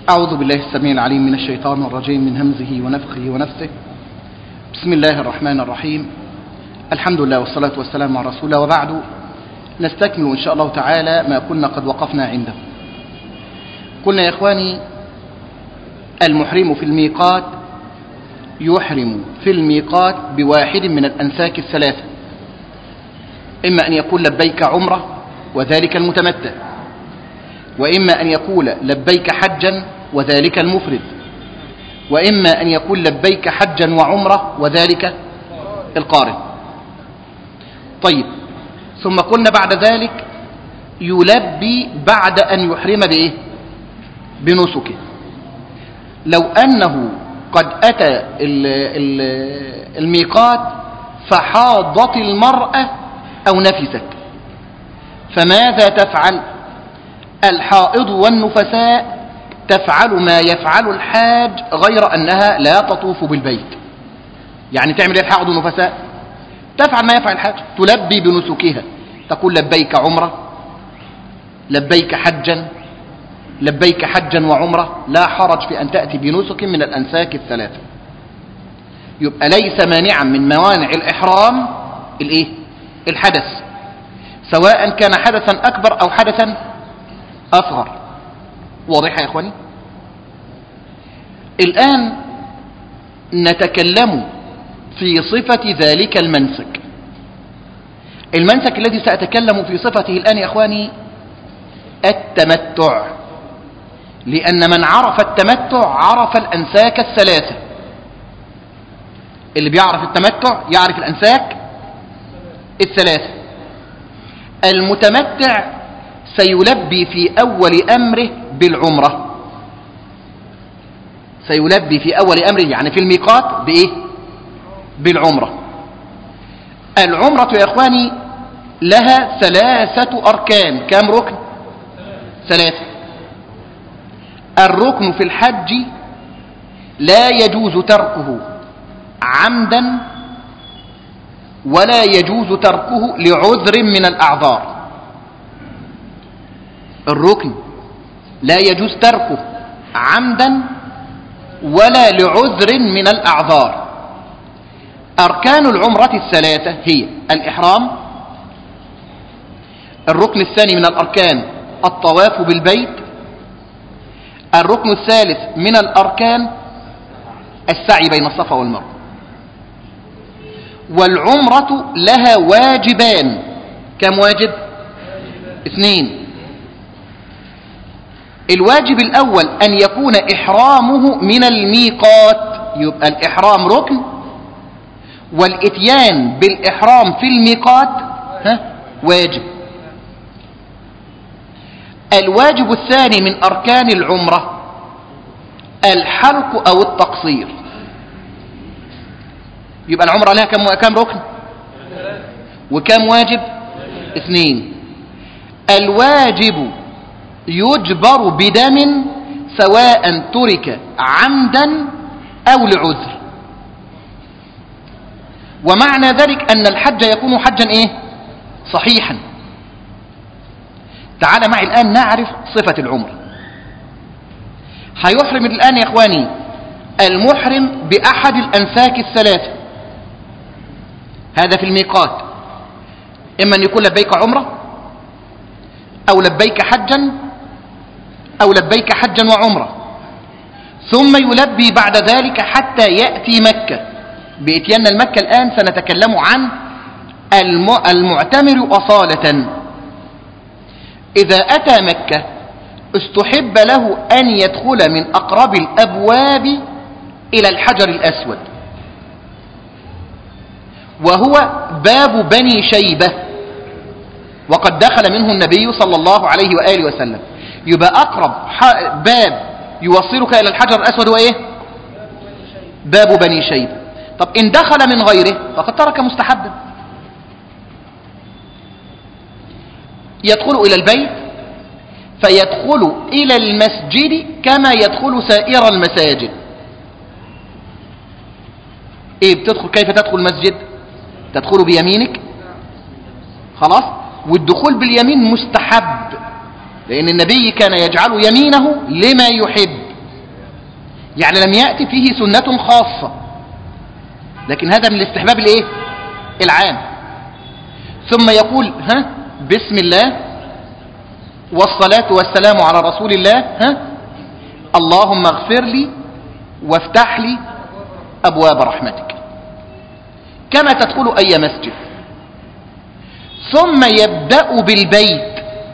أعوذ بالله السميع العليم من الشيطان الرجيم من همزه ونفخه ونفثه. بسم الله الرحمن الرحيم. الحمد لله والصلاة والسلام على رسول الله، وبعد نستكمل إن شاء الله تعالى ما كنا قد وقفنا عنده. قلنا يا إخواني المحرم في الميقات يحرم في الميقات بواحد من الأنساك الثلاثة، إما أن يقول لبيك عمرة وذلك المتمتع، وإما أن يقول لبيك حجا وذلك المفرد، وإما أن يقول لبيك حجا وعمرة وذلك القارن. طيب، ثم قلنا بعد ذلك يلبي بعد أن يحرم بإيه؟ بنسكه. لو أنه قد أتى الميقات فحاضت المرأة أو نفست، فماذا تفعل؟ الحائض والنفساء تفعل ما يفعل الحاج غير أنها لا تطوف بالبيت. يعني تعمل ايه الحائض والنفساء؟ تفعل ما يفعل الحاج، تلبي بنسكها، تقول لبيك عمرة، لبيك حجا، لبيك حجا وعمرة، لا حرج في أن تأتي بنسك من الأنساك الثلاثة. يبقى ليس مانعا من موانع الإحرام الإيه؟ الحدث، سواء كان حدثا أكبر أو حدثا أصغر. واضح يا إخواني؟ الآن نتكلم في صفة ذلك المنسك. المنسك الذي سأتكلم في صفته الآن يا إخواني التمتع، لأن من عرف التمتع عرف الأنساك الثلاثة. اللي بيعرف التمتع يعرف الأنساك الثلاثة. المتمتع سيلبي في أول أمره بالعمرة، سيلبي في أول أمره يعني في الميقات بإيه؟ بالعمرة. العمرة يا إخواني لها ثلاثة أركان. كم ركن؟ ثلاثة. الركن في الحج لا يجوز تركه عمدا ولا يجوز تركه لعذر من الأعذار. الركن لا يجوز تركه عمدا ولا لعذر من الأعذار. أركان العمرة الثلاثة هي الإحرام، الركن الثاني من الأركان الطواف بالبيت، الركن الثالث من الأركان السعي بين الصفا والمروة. والعمرة لها واجبان. كم واجب؟ 2. الواجب الأول أن يكون إحرامه من الميقات، يبقى الإحرام ركن، والإتيان بالإحرام في الميقات واجب. الواجب الثاني من أركان العمرة الحلق أو التقصير. يبقى العمرة لها كم ركن وكم واجب؟ 2. الواجب يجبر بدم سواء ترك عمدا أو لعذر. ومعنى ذلك أن الحج يكون حجا إيه؟ صحيحا. تعال معي الآن نعرف صفة العمرة. هيحرم الآن يا إخواني المحرم بأحد الأنساك الثلاثة، هذا في الميقات، إما أن يكون لبيك عمرة أو لبيك حجا أو لبيك حجا وعمرة، ثم يلبي بعد ذلك حتى يأتي مكة. بإتيان المكة الآن سنتكلم عن المعتمر أصالة. إذا أتى مكة استحب له أن يدخل من أقرب الأبواب إلى الحجر الأسود، وهو باب بني شيبة، وقد دخل منه النبي صلى الله عليه وآله وسلم. يبقى أقرب باب يوصلك إلى الحجر الأسود هو إيه؟ باب بني شيبة. طب إن دخل من غيره فقد ترك مستحبا. يدخل إلى البيت فيدخل إلى المسجد كما يدخل سائر المساجد. إيه بتدخل؟ كيف تدخل المسجد؟ تدخل بيمينك، خلاص، والدخول باليمين مستحب، لأن النبي كان يجعل يمينه لما يحب. يعني لم يأتي فيه سنة خاصة، لكن هذا من الاستحباب الايه؟ العام. ثم يقول بسم الله والصلاة والسلام على رسول الله، اللهم اغفر لي وافتح لي أبواب رحمتك، كما تدخل أي مسجد. ثم يبدأ بالبيت.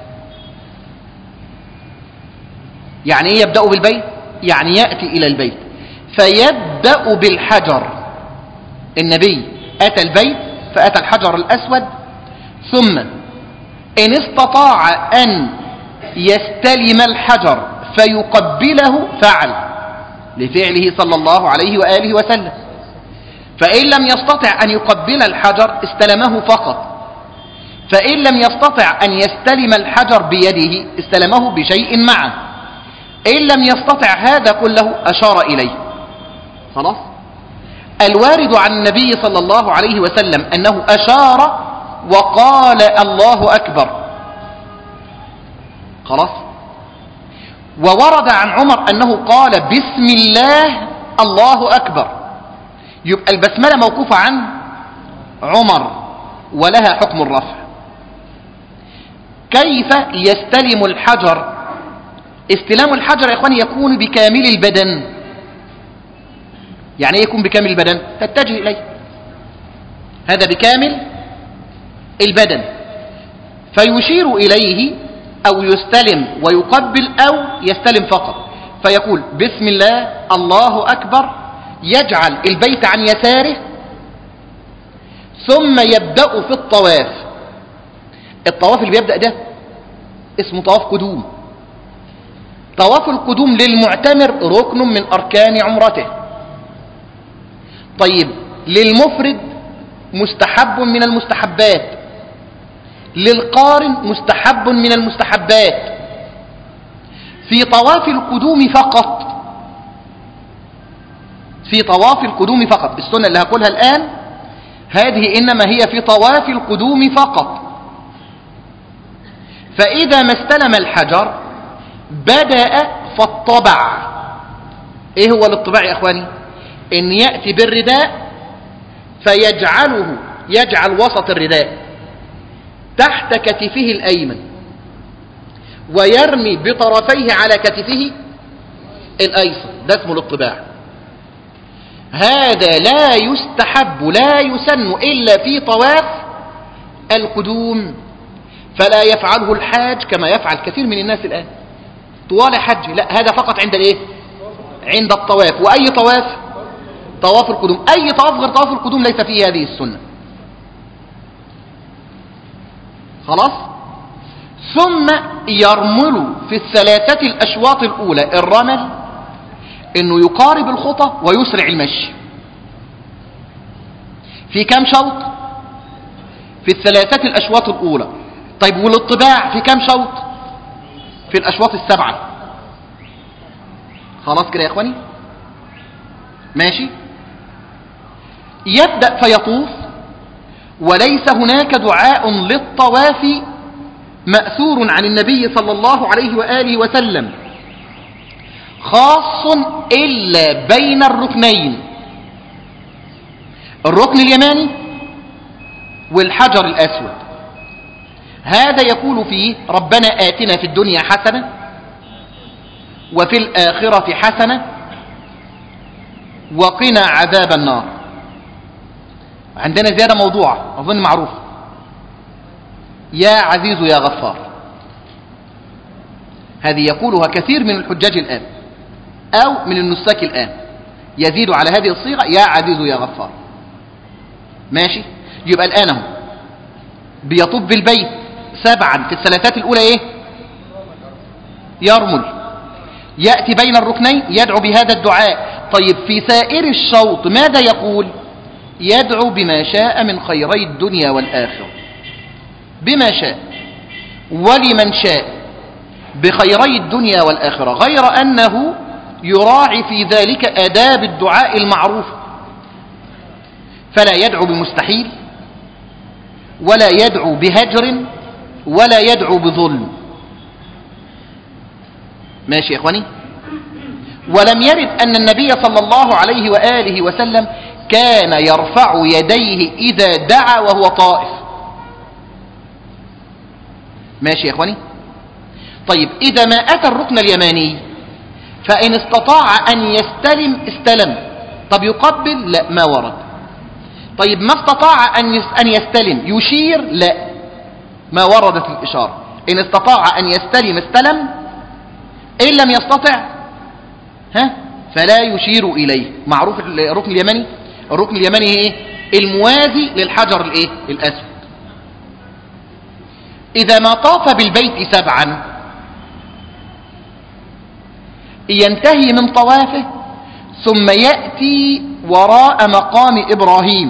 يعني ايه يبدأ بالبيت؟ يعني يأتي إلى البيت فيبدأ بالحجر. النبي أتى البيت فأتى الحجر الأسود، ثم إن استطاع أن يستلم الحجر فيقبله فعل، لفعله صلى الله عليه وآله وسلم. فإن لم يستطع أن يقبل الحجر استلمه فقط، فإن لم يستطع أن يستلم الحجر بيده استلمه بشيء معه، إن لم يستطع هذا كله أشار إليه. خلاص. الوارد عن النبي صلى الله عليه وسلم أنه أشار وقال الله أكبر. خلاص. وورد عن عمر أنه قال بسم الله الله أكبر. يبقى البسملة موقوفة عن عمر ولها حكم الرفع. كيف يستلم الحجر؟ استلام الحجر يا إخواني يكون بكامل البدن. يعني ايه يكون بكامل البدن؟ تتجه إليه، هذا بكامل البدن، فيشير إليه أو يستلم ويقبل أو يستلم فقط. فيقول بسم الله الله أكبر، يجعل البيت عن يساره، ثم يبدأ في الطواف. الطواف اللي بيبدأ ده اسمه طواف قدوم. طواف القدوم للمعتمر ركن من أركان عمرته. طيب للمفرد مستحب من المستحبات، للقارن مستحب من المستحبات. في طواف القدوم فقط، في طواف القدوم فقط، السنة اللي هقولها الآن هذه إنما هي في طواف القدوم فقط. فإذا ما استلم الحجر بدأ فالطبع. إيه هو الاطباع يا أخواني؟ إن يأتي بالرداء يجعل وسط الرداء تحت كتفه الأيمن، ويرمي بطرفيه على كتفه الأيسر، ده اسمه الاطباع. هذا لا يستحب لا يسن إلا في طواف القدوم، فلا يفعله الحاج كما يفعل كثير من الناس الآن طوال حج. لا، هذا فقط عند الايه؟ عند الطواف. وأي طواف؟ طواف القدوم. أي طواف غير طواف القدوم ليس فيه هذه السنة. خلاص. ثم يرمل في الثلاثة الأشواط الأولى. الرمل إنه يقارب الخطى ويسرع المشي. في كم شوط؟ في الثلاثة الأشواط الأولى. طيب والاطباع في كم شوط؟ في الأشواط السبعة. خلاص كده يا إخواني؟ ماشي. يبدأ فيطوف، وليس هناك دعاء للطواف مأثور عن النبي صلى الله عليه وآله وسلم خاص إلا بين الركنين، الركن اليماني والحجر الأسود. هذا يقول فيه ربنا آتنا في الدنيا حسنة وفي الآخرة حسنة وقنا عذاب النار. عندنا زيادة موضوعة أظن معروف، يا عزيز يا غفار. هذه يقولها كثير من الحجاج الآن أو من النساك الآن، يزيد على هذه الصيغة يا عزيز يا غفار. ماشي. يبقى الآن هو بيطوف بالبيت سبعا. في الثلاثات الأولى إيه؟ يرمل، يأتي بين الركنين يدعو بهذا الدعاء. طيب في سائر الشوط ماذا يقول؟ يدعو بما شاء من خيري الدنيا والآخرة، بما شاء ولمن شاء بخيري الدنيا والآخرة، غير أنه يراعي في ذلك آداب الدعاء المعروفة، فلا يدعو بمستحيل ولا يدعو بهجر ولا يدعو بظلم. ماشي يا إخواني. ولم يرد أن النبي صلى الله عليه وآله وسلم كان يرفع يديه إذا دعا وهو طائف. ماشي يا إخواني؟ طيب إذا ما أتى الركن اليماني فإن استطاع أن يستلم استلم. طب يقبل؟ لا، ما ورد. طيب ما استطاع أن يستلم يشير؟ لا، ما ورد في الإشارة. إن استطاع أن يستلم استلم، إن لم يستطع فلا يشير إليه. معروف الركن اليماني؟ الركن اليماني ايه؟ الموازي للحجر الايه؟ الأسود. إذا ما طاف بالبيت 7 ينتهي من طوافه ثم يأتي وراء مقام إبراهيم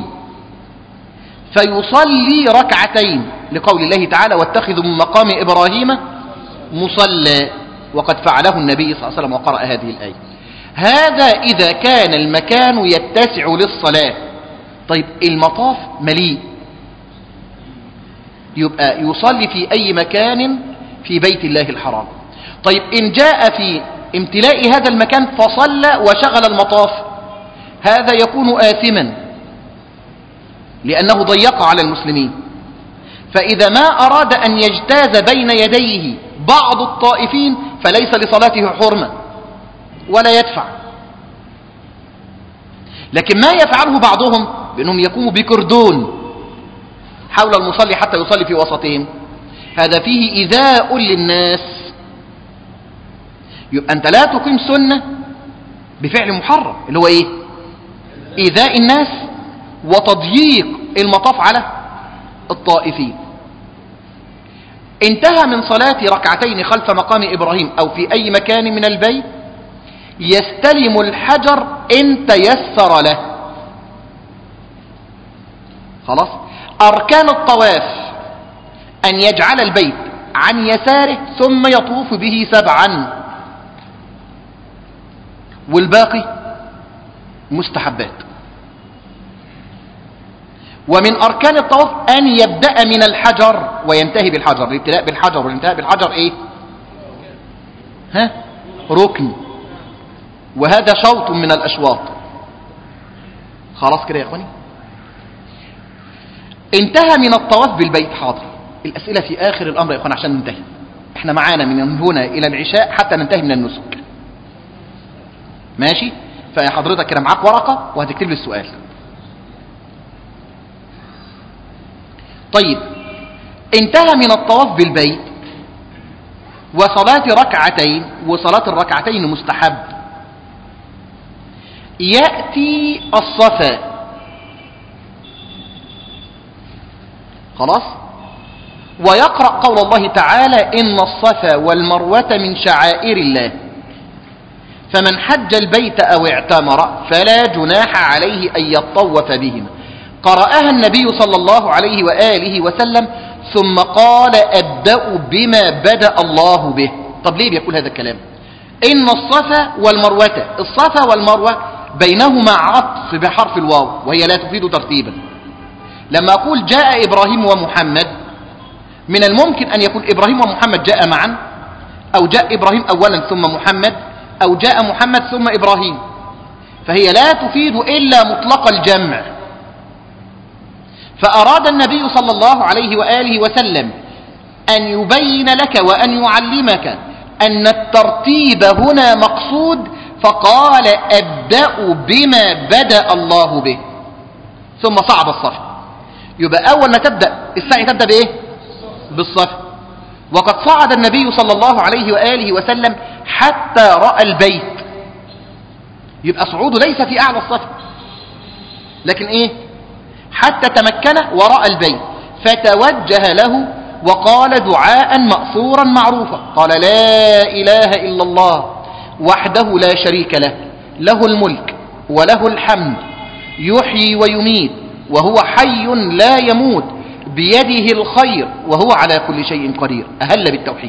فيصلي ركعتين لقول الله تعالى واتخذوا من مقام إبراهيم مصلى، وقد فعله النبي صلى الله عليه وسلم وقرأ هذه الآية. هذا إذا كان المكان يتسع للصلاة. طيب المطاف مليء، يبقى يصلي في أي مكان في بيت الله الحرام. طيب إن جاء في امتلاء هذا المكان فصلى وشغل المطاف، هذا يكون آثما لأنه ضيق على المسلمين. فإذا ما أراد أن يجتاز بين يديه بعض الطائفين فليس لصلاته حرمة ولا يدفع. لكن ما يفعله بعضهم بأنهم يقوموا بكردون حول المصلي حتى يصلي في وسطهم، هذا فيه إيذاء للناس. يبقى أنت لا تقيم سنة بفعل محرم اللي هو إيه؟ إيذاء الناس وتضييق المطاف على الطائفين. انتهى من صلاة ركعتين خلف مقام إبراهيم أو في أي مكان من البيت يستلم الحجر إن تيسر له. خلاص. أركان الطواف أن يجعل البيت عن يساره ثم يطوف به 7، والباقي مستحبات. ومن أركان الطواف أن يبدأ من الحجر وينتهي بالحجر. الابتداء بالحجر والانتهاء بالحجر إيه؟ ركن، وهذا شوط من الأشواط. خلاص كده يا إخواني؟ انتهى من الطواف بالبيت. حاضر، الأسئلة في آخر الأمر يا إخواني عشان ننتهي. احنا معانا من هنا إلى العشاء حتى ننتهي من النسك. ماشي؟ فحضرتك كده معاك ورقة وهتكتب لي السؤال. طيب انتهى من الطواف بالبيت وصلاة ركعتين، وصلاة الركعتين مستحب. يأتي الصفا. خلاص. ويقرأ قول الله تعالى إن الصفا والمروة من شعائر الله فمن حج البيت أو اعتمر فلا جناح عليه أن يطوف بهما. قرأها النبي صلى الله عليه وآله وسلم ثم قال أبدأ بما بدأ الله به. طب ليه بيقول هذا الكلام؟ إن الصفا والمروة، الصفا والمروة بينهما عطف بحرف الواو وهي لا تفيد ترتيبا. لما أقول جاء إبراهيم ومحمد من الممكن أن يكون إبراهيم ومحمد جاء معا، أو جاء إبراهيم أولا ثم محمد، أو جاء محمد ثم إبراهيم، فهي لا تفيد إلا مطلق الجمع. فأراد النبي صلى الله عليه وآله وسلم أن يبين لك وأن يعلمك أن الترتيب هنا مقصود، فقال أبدأ بما بدأ الله به ثم صعد الصف. يبقى أول ما تبدأ السعي تبدأ بإيه؟ بالصف. وقد صعد النبي صلى الله عليه وآله وسلم حتى رأى البيت. يبقى صعوده ليس في أعلى الصف، لكن إيه؟ حتى تمكن ورأى البيت فتوجه له وقال دعاء مأثورا معروفا، قال لا إله إلا الله وحده لا شريك له، له الملك وله الحمد يحيي ويميت وهو حي لا يموت بيده الخير وهو على كل شيء قدير. أهل بالتوحيد،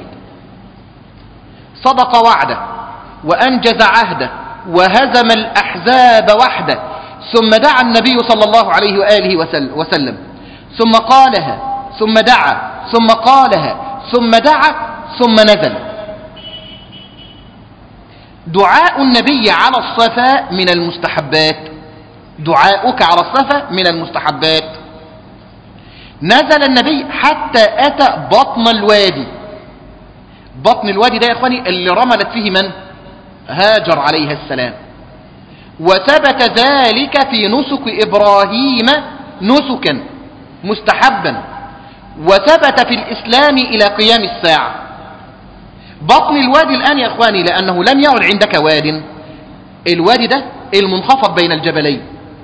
صدق وعده وأنجز عهده وهزم الأحزاب وحده. ثم دعا النبي صلى الله عليه وآله وسلم ثم قالها ثم دعا ثم قالها ثم دعا ثم نزل. دعاء النبي على الصفا من المستحبات، دعاؤك على الصفا من المستحبات. نزل النبي حتى أتى بطن الوادي. بطن الوادي ده يا إخواني اللي رملت فيه من؟ هاجر عليها السلام. وثبت ذلك في نسك إبراهيم نسكا مستحبا، وثبت في الإسلام إلى قيام الساعة. بطن الوادي الآن يا إخواني لأنه لم يعد عندك واد، الوادي ده المنخفض بين الجبلين،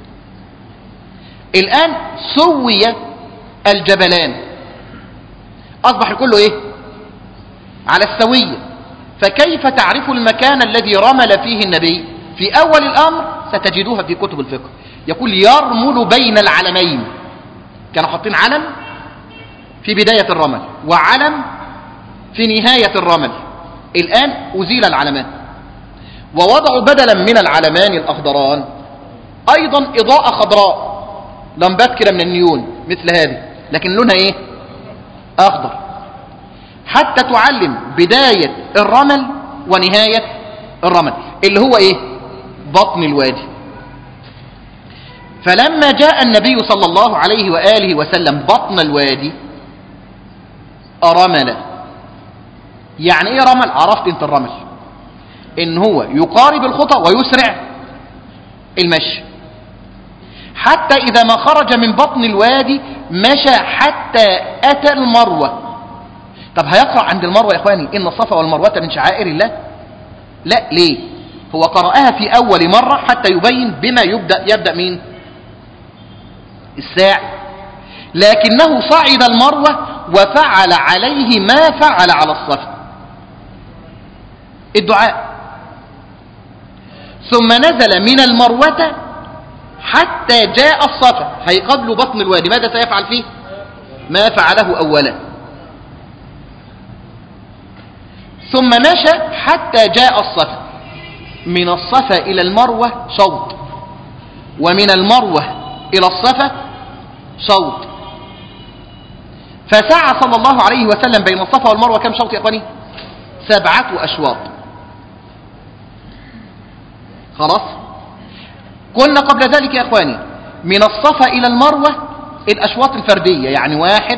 الآن سوي الجبلان، أصبح كله إيه؟ على السوية. فكيف تعرف المكان الذي رمل فيه النبي؟ في أول الأمر ستجدوها في كتب الفقه، يقول يرمل بين العلمين. كانوا حاطين علم في بداية الرمل وعلم في نهاية الرمل، الآن أزيل العلمان ووضعوا بدلا من العلمان الأخضران أيضا إضاءة خضراء، لمبات كده من النيون مثل هذه، لكن لونها إيه؟ أخضر، حتى تعلم بداية الرمل ونهاية الرمل اللي هو إيه؟ بطن الوادي. فلما جاء النبي صلى الله عليه وآله وسلم بطن الوادي رمل. يعني ايه رمل؟ عرفت انت الرمل ان هو يقارب الخطى ويسرع المشي، حتى اذا ما خرج من بطن الوادي مشى حتى اتى المروة. طب هيقرأ عند المروة يا اخواني ان الصفا والمروة من شعائر الله؟ لا. ليه؟ هو قرأها في اول مرة حتى يبين بما يبدأ مين؟ الساعي. لكنه صعد المروة وفعل عليه ما فعل على الصفا، الدعاء. ثم نزل من المروة حتى جاء الصفا، هيقابل بطن الوادي، ماذا سيفعل فيه؟ ما فعله أولا. ثم مشى حتى جاء الصفا. من الصفا إلى المروة شوط، ومن المروة إلى الصفا شوط. فسعى صلى الله عليه وسلم بين الصفا والمروة كم شوط يا أخواني؟ 7 أشواط. خلاص. قلنا قبل ذلك يا أخواني من الصفا إلى المروة الأشواط الفردية، يعني 1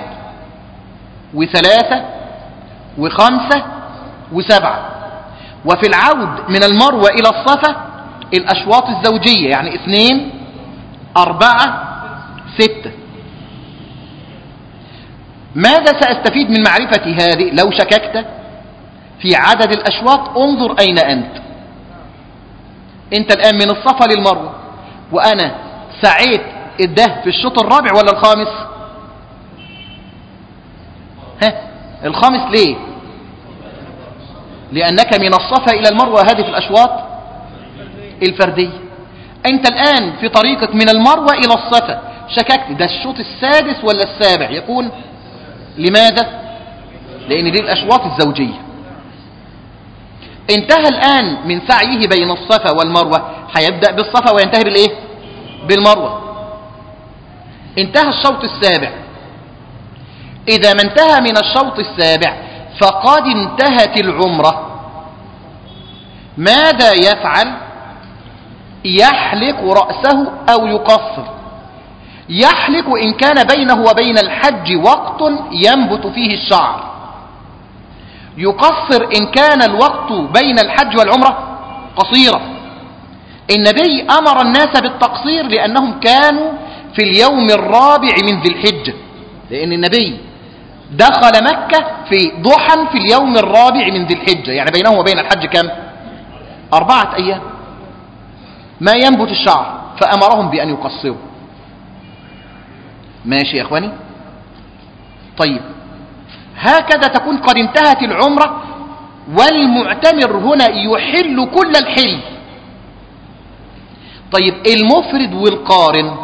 و3 و5 و7. وفي العود من المروة إلى الصفا الأشواط الزوجية، يعني 2 4 6. ماذا سأستفيد من معرفة هذه؟ لو شككت في عدد الأشواط انظر أين أنت الآن من الصفا للمروة، وأنا سعيت ده في الشوط الرابع ولا الخامس؟ الخامس. ليه؟ لأنك من الصفا إلى المروة هذه في الأشواط الفردية. أنت الآن في طريقك من المروة إلى الصفا، شككت ده الشوط السادس ولا السابع، يكون لماذا؟ لأن دي الأشواط الزوجية. انتهى الآن من سعيه بين الصفا والمروة، هيبدأ بالصفا وينتهي بالإيه؟ بالمروة. انتهى الشوط السابع. إذا ما انتهى من الشوط السابع فقد انتهت العمرة. ماذا يفعل؟ يحلق رأسه أو يقصر. يحلق إن كان بينه وبين الحج وقت ينبت فيه الشعر، يقصر إن كان الوقت بين الحج والعمرة قصيرا. النبي أمر الناس بالتقصير لأنهم كانوا في اليوم الرابع من ذي الحجة، لأن النبي دخل مكة في ضحى في اليوم الرابع من ذي الحجة، يعني بينه وبين الحج كم؟ 4 أيام ما ينبت الشعر، فأمرهم بأن يقصروا. ماشي يا إخواني؟ طيب هكذا تكون قد انتهت العمرة، والمعتمر هنا يحل كل الحل. طيب المفرد والقارن،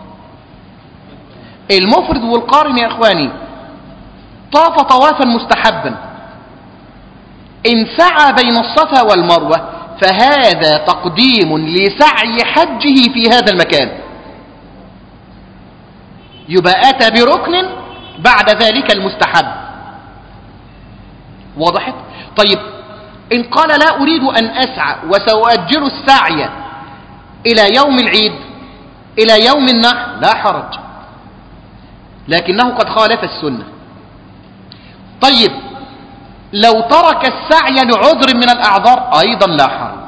المفرد والقارن يا إخواني طاف طوافا مستحبا، إن سعى بين الصفا والمروة فهذا تقديم لسعي حجه في هذا المكان، يبقى أتى بركن بعد ذلك المستحب. وضحت؟ طيب إن قال لا أريد أن أسعى وسأؤجل السعي إلى يوم العيد إلى يوم النحر لا حرج، لكنه قد خالف السنة. طيب لو ترك السعي لعذر من الأعذار أيضا لا حرج.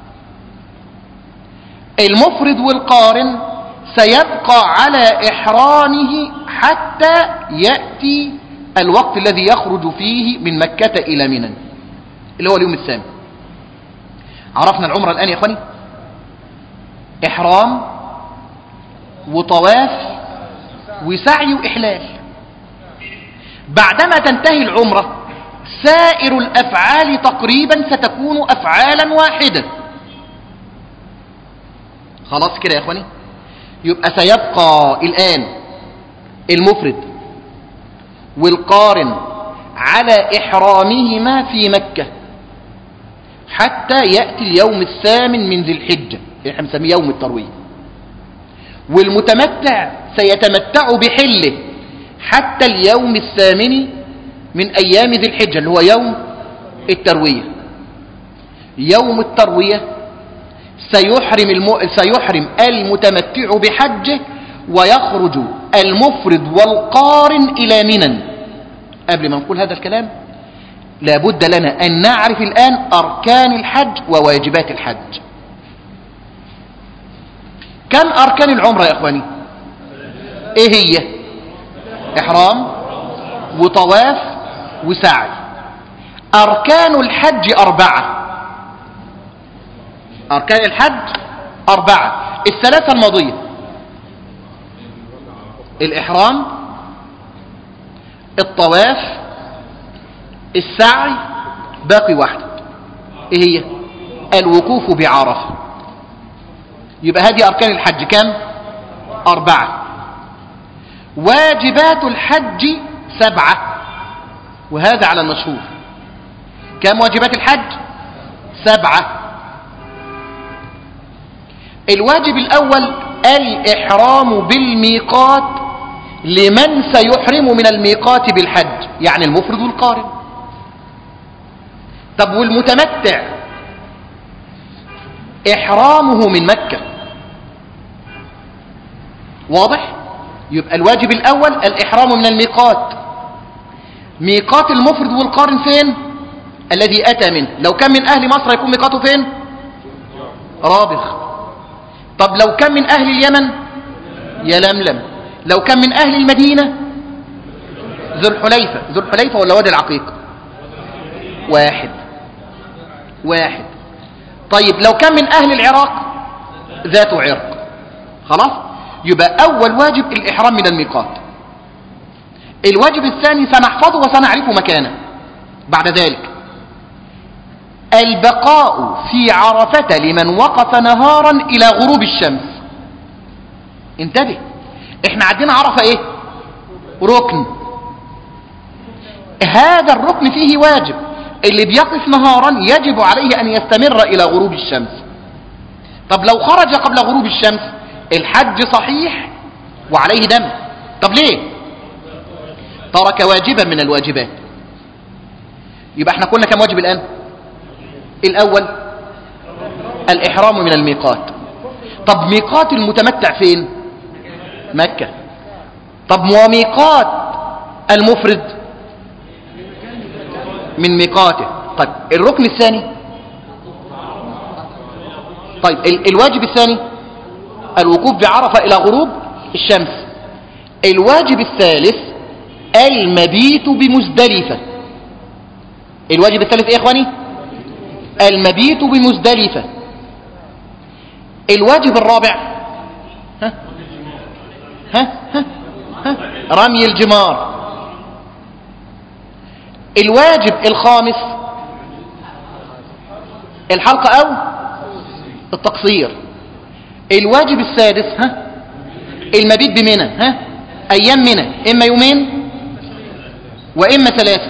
المفرد والقارن سيبقى على إحرامه حتى يأتي الوقت الذي يخرج فيه من مكة إلى منى اللي هو اليوم الثامن. عرفنا العمرة الآن يا أخواني، إحرام وطواف وسعي وإحلال. بعدما تنتهي العمرة سائر الأفعال تقريبا ستكون أفعالا واحدة. خلاص كده يا أخواني، يبقى سيبقى الآن المفرد والقارن على إحرامهما في مكة حتى يأتي اليوم الثامن من ذي الحجة، احنا بنسميه يوم التروية. والمتمتع سيتمتع بحله حتى اليوم الثامن من أيام ذي الحجة اللي هو يوم التروية. يوم التروية سيحرم المتمتع بحجه ويخرج المفرد والقارن إلى منى. قبل ما نقول هذا الكلام لابد لنا أن نعرف الآن أركان الحج وواجبات الحج. كم أركان العمرة يا أخواني؟ إيه هي؟ إحرام وطواف وسعي. أركان الحج 4. أركان الحج 4. الثلاثة الماضية الإحرام، الطواف، السعي، باقي واحدة إيه هي؟ الوقوف بعرفة. يبقى هذه أركان الحج كم؟ 4. واجبات الحج 7 وهذا على المشهور. كم واجبات الحج؟ 7. الواجب الأول الإحرام بالميقات لمن سيحرم من الميقات بالحج، يعني المفرد والقارن. طب والمتمتع إحرامه من مكة، واضح؟ يبقى الواجب الأول الإحرام من الميقات. ميقات المفرد والقارن فين؟ الذي أتى منه. لو كان من أهل مصر يكون ميقاته فين؟ رابغ. طب لو كان من أهل اليمن يلملم. لو كان من أهل المدينة ذو الحليفة. ذو الحليفة ولا وادي العقيق؟ واحد. طيب لو كان من أهل العراق ذات عرق. خلاص، يبقى أول واجب الإحرام من الميقات. الواجب الثاني سنحفظه وسنعرف مكانه بعد ذلك البقاء في عرفة لمن وقف نهارا إلى غروب الشمس. انتبه، احنا عندنا عرفة ايه؟ ركن. هذا الركن فيه واجب، اللي بيقف نهارا يجب عليه أن يستمر إلى غروب الشمس. طب لو خرج قبل غروب الشمس الحج صحيح وعليه دم. طب ليه؟ ترك واجبا من الواجبات. يبقى احنا قلنا كم واجب الآن؟ الأول الإحرام من الميقات. طب ميقات المتمتع فين؟ مكة. طب وميقات المفرد من ميقاته. طيب الركن الثاني، طيب الواجب الثاني الوقوف بعرفة إلى غروب الشمس. الواجب الثالث المبيت بمزدلفة. الواجب الثالث ايه يا اخواني؟ المبيت بمزدلفة. الواجب الرابع رمي الجمار. الواجب الخامس الحلقة او التقصير. الواجب السادس المبيت بمنى. ايام منى اما يومين واما 3.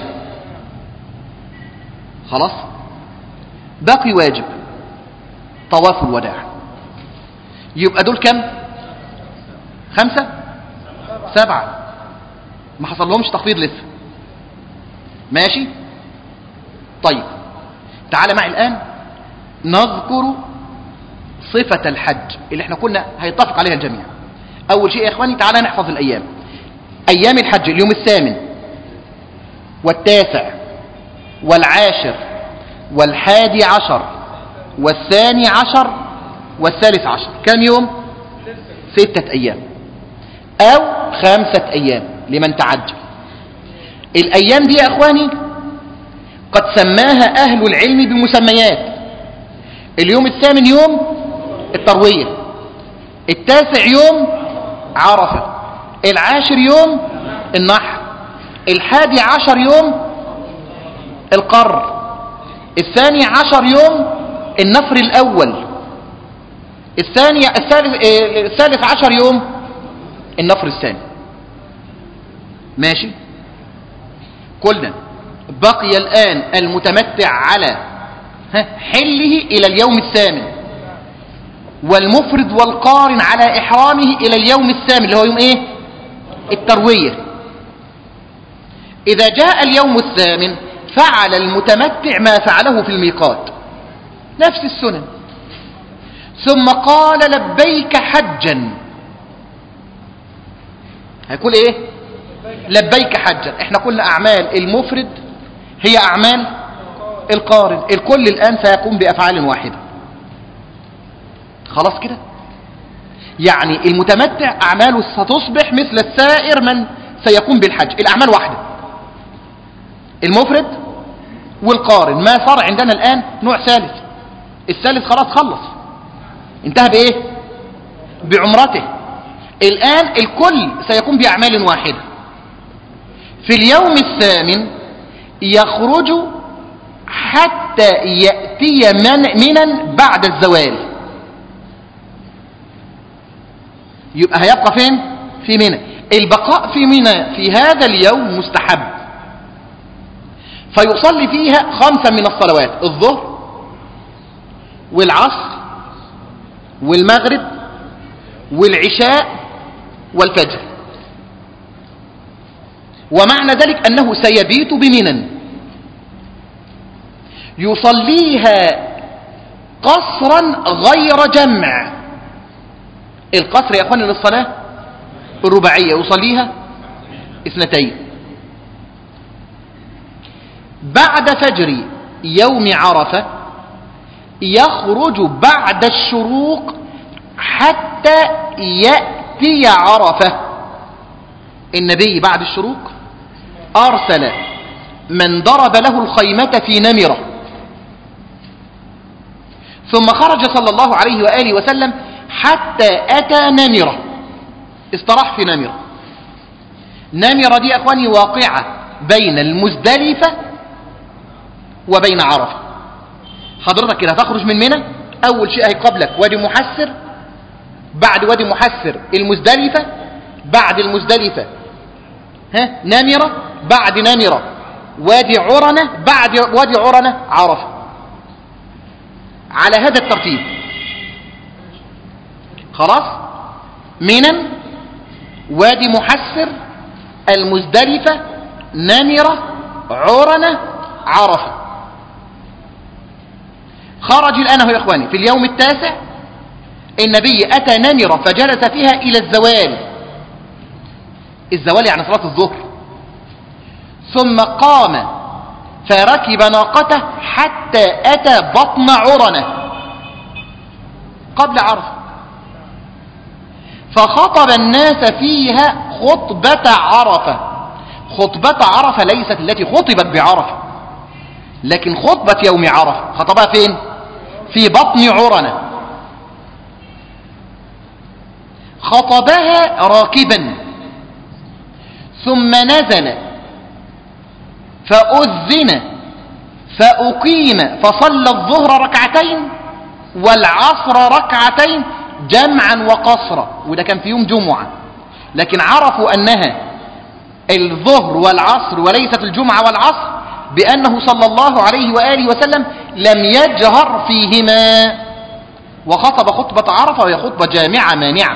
خلاص، باقي واجب طواف الوداع. يبقى دول كم؟ 5 7. ما حصل لهمش تخفيض لسه. ماشي. طيب تعال معي الآن نذكر صفة الحج اللي احنا كنا هيتفق عليها الجميع. أول شيء يا إخواني تعالى نحفظ الأيام. أيام الحج اليوم 8 والتاسع والعاشر والحادي عشر والثاني عشر والثالث عشر. كم يوم؟ 6 أيام أو 5 أيام لمن تعجل. الأيام دي يا أخواني قد سماها أهل العلم بمسميات. اليوم 8 يوم التروية، التاسع يوم عرفة، العاشر يوم النحر، الحادي عشر يوم القر، الثاني عشر يوم النفر الأول، الثالث عشر يوم النفر الثاني. ماشي. قلنا بقي الآن المتمتع على حله إلى اليوم 8، والمفرد والقارن على إحرامه إلى اليوم 8 اللي هو يوم إيه؟ التروية. إذا جاء اليوم 8 فعل المتمتع ما فعله في الميقات، نفس السنن، ثم قال لبيك حجا. هيقول إيه؟ لبيك حجا. احنا قلنا أعمال المفرد هي أعمال القارن، الكل الآن سيقوم بأفعال واحدة. خلاص كده؟ يعني المتمتع أعماله ستصبح مثل السائر من سيقوم بالحج، الأعمال واحدة، المفرد والقارن. ما صار عندنا الآن نوع ثالث، الثالث خلاص خلص انتهى بإيه؟ بعمرته. الآن الكل سيقوم بأعمال واحدة. في اليوم 8 يخرج حتى يأتي منا بعد الزوال. يبقى هيبقى فين؟ في منى. البقاء في منى في هذا اليوم مستحب، فيصلي فيها 5 من الصلوات: الظهر والعصر والمغرب والعشاء والفجر. ومعنى ذلك أنه سيبيت بمنى، يصليها قصرا غير جمع. القصر يا أخواني للصلاة الرباعية يصليها 2. بعد فجر يوم عرفة يخرج بعد الشروق حتى يأتي عرفة. النبي بعد الشروق أرسل من ضرب له الخيمة في نمرة، ثم خرج صلى الله عليه وآله وسلم حتى أتى نمرة، استراح في نمرة. نمرة دي أخواني واقعة بين المزدلفة وبين عرفة. حضرتك كده هتخرج من منى، أول شيء هيقابلك وادي محسر، بعد وادي محسر المزدلفة، بعد المزدلفة نمرة، بعد نمرة وادي عرنة، بعد وادي عرنة عرفة، على هذا الترتيب. خلاص؟ منى، وادي محسر، المزدلفة، نمرة، عرنة، عرفة. خرج الآن يا إخواني في اليوم 9 النبي أتى نمرة فجلس فيها إلى الزوال. الزوال يعني صلاة الظهر. ثم قام فركب ناقته حتى أتى بطن عرنة قبل عرفة، فخطب الناس فيها خطبة عرفة. خطبة عرفة ليست التي خطبت بعرفة، لكن خطبة يوم عرفة خطبها فين؟ في بطن عرنة. خطبها راكبا، ثم نزل فأذن فأقيم فصلى الظهر 2 والعصر 2 جمعا وقصرا. وده كان في يوم جمعة، لكن عرفوا أنها الظهر والعصر وليست الجمعة والعصر بأنه صلى الله عليه وآله وسلم لم يجهر فيهما، وخطب خطبة عرفة وهي خطبة جامعة مانعة.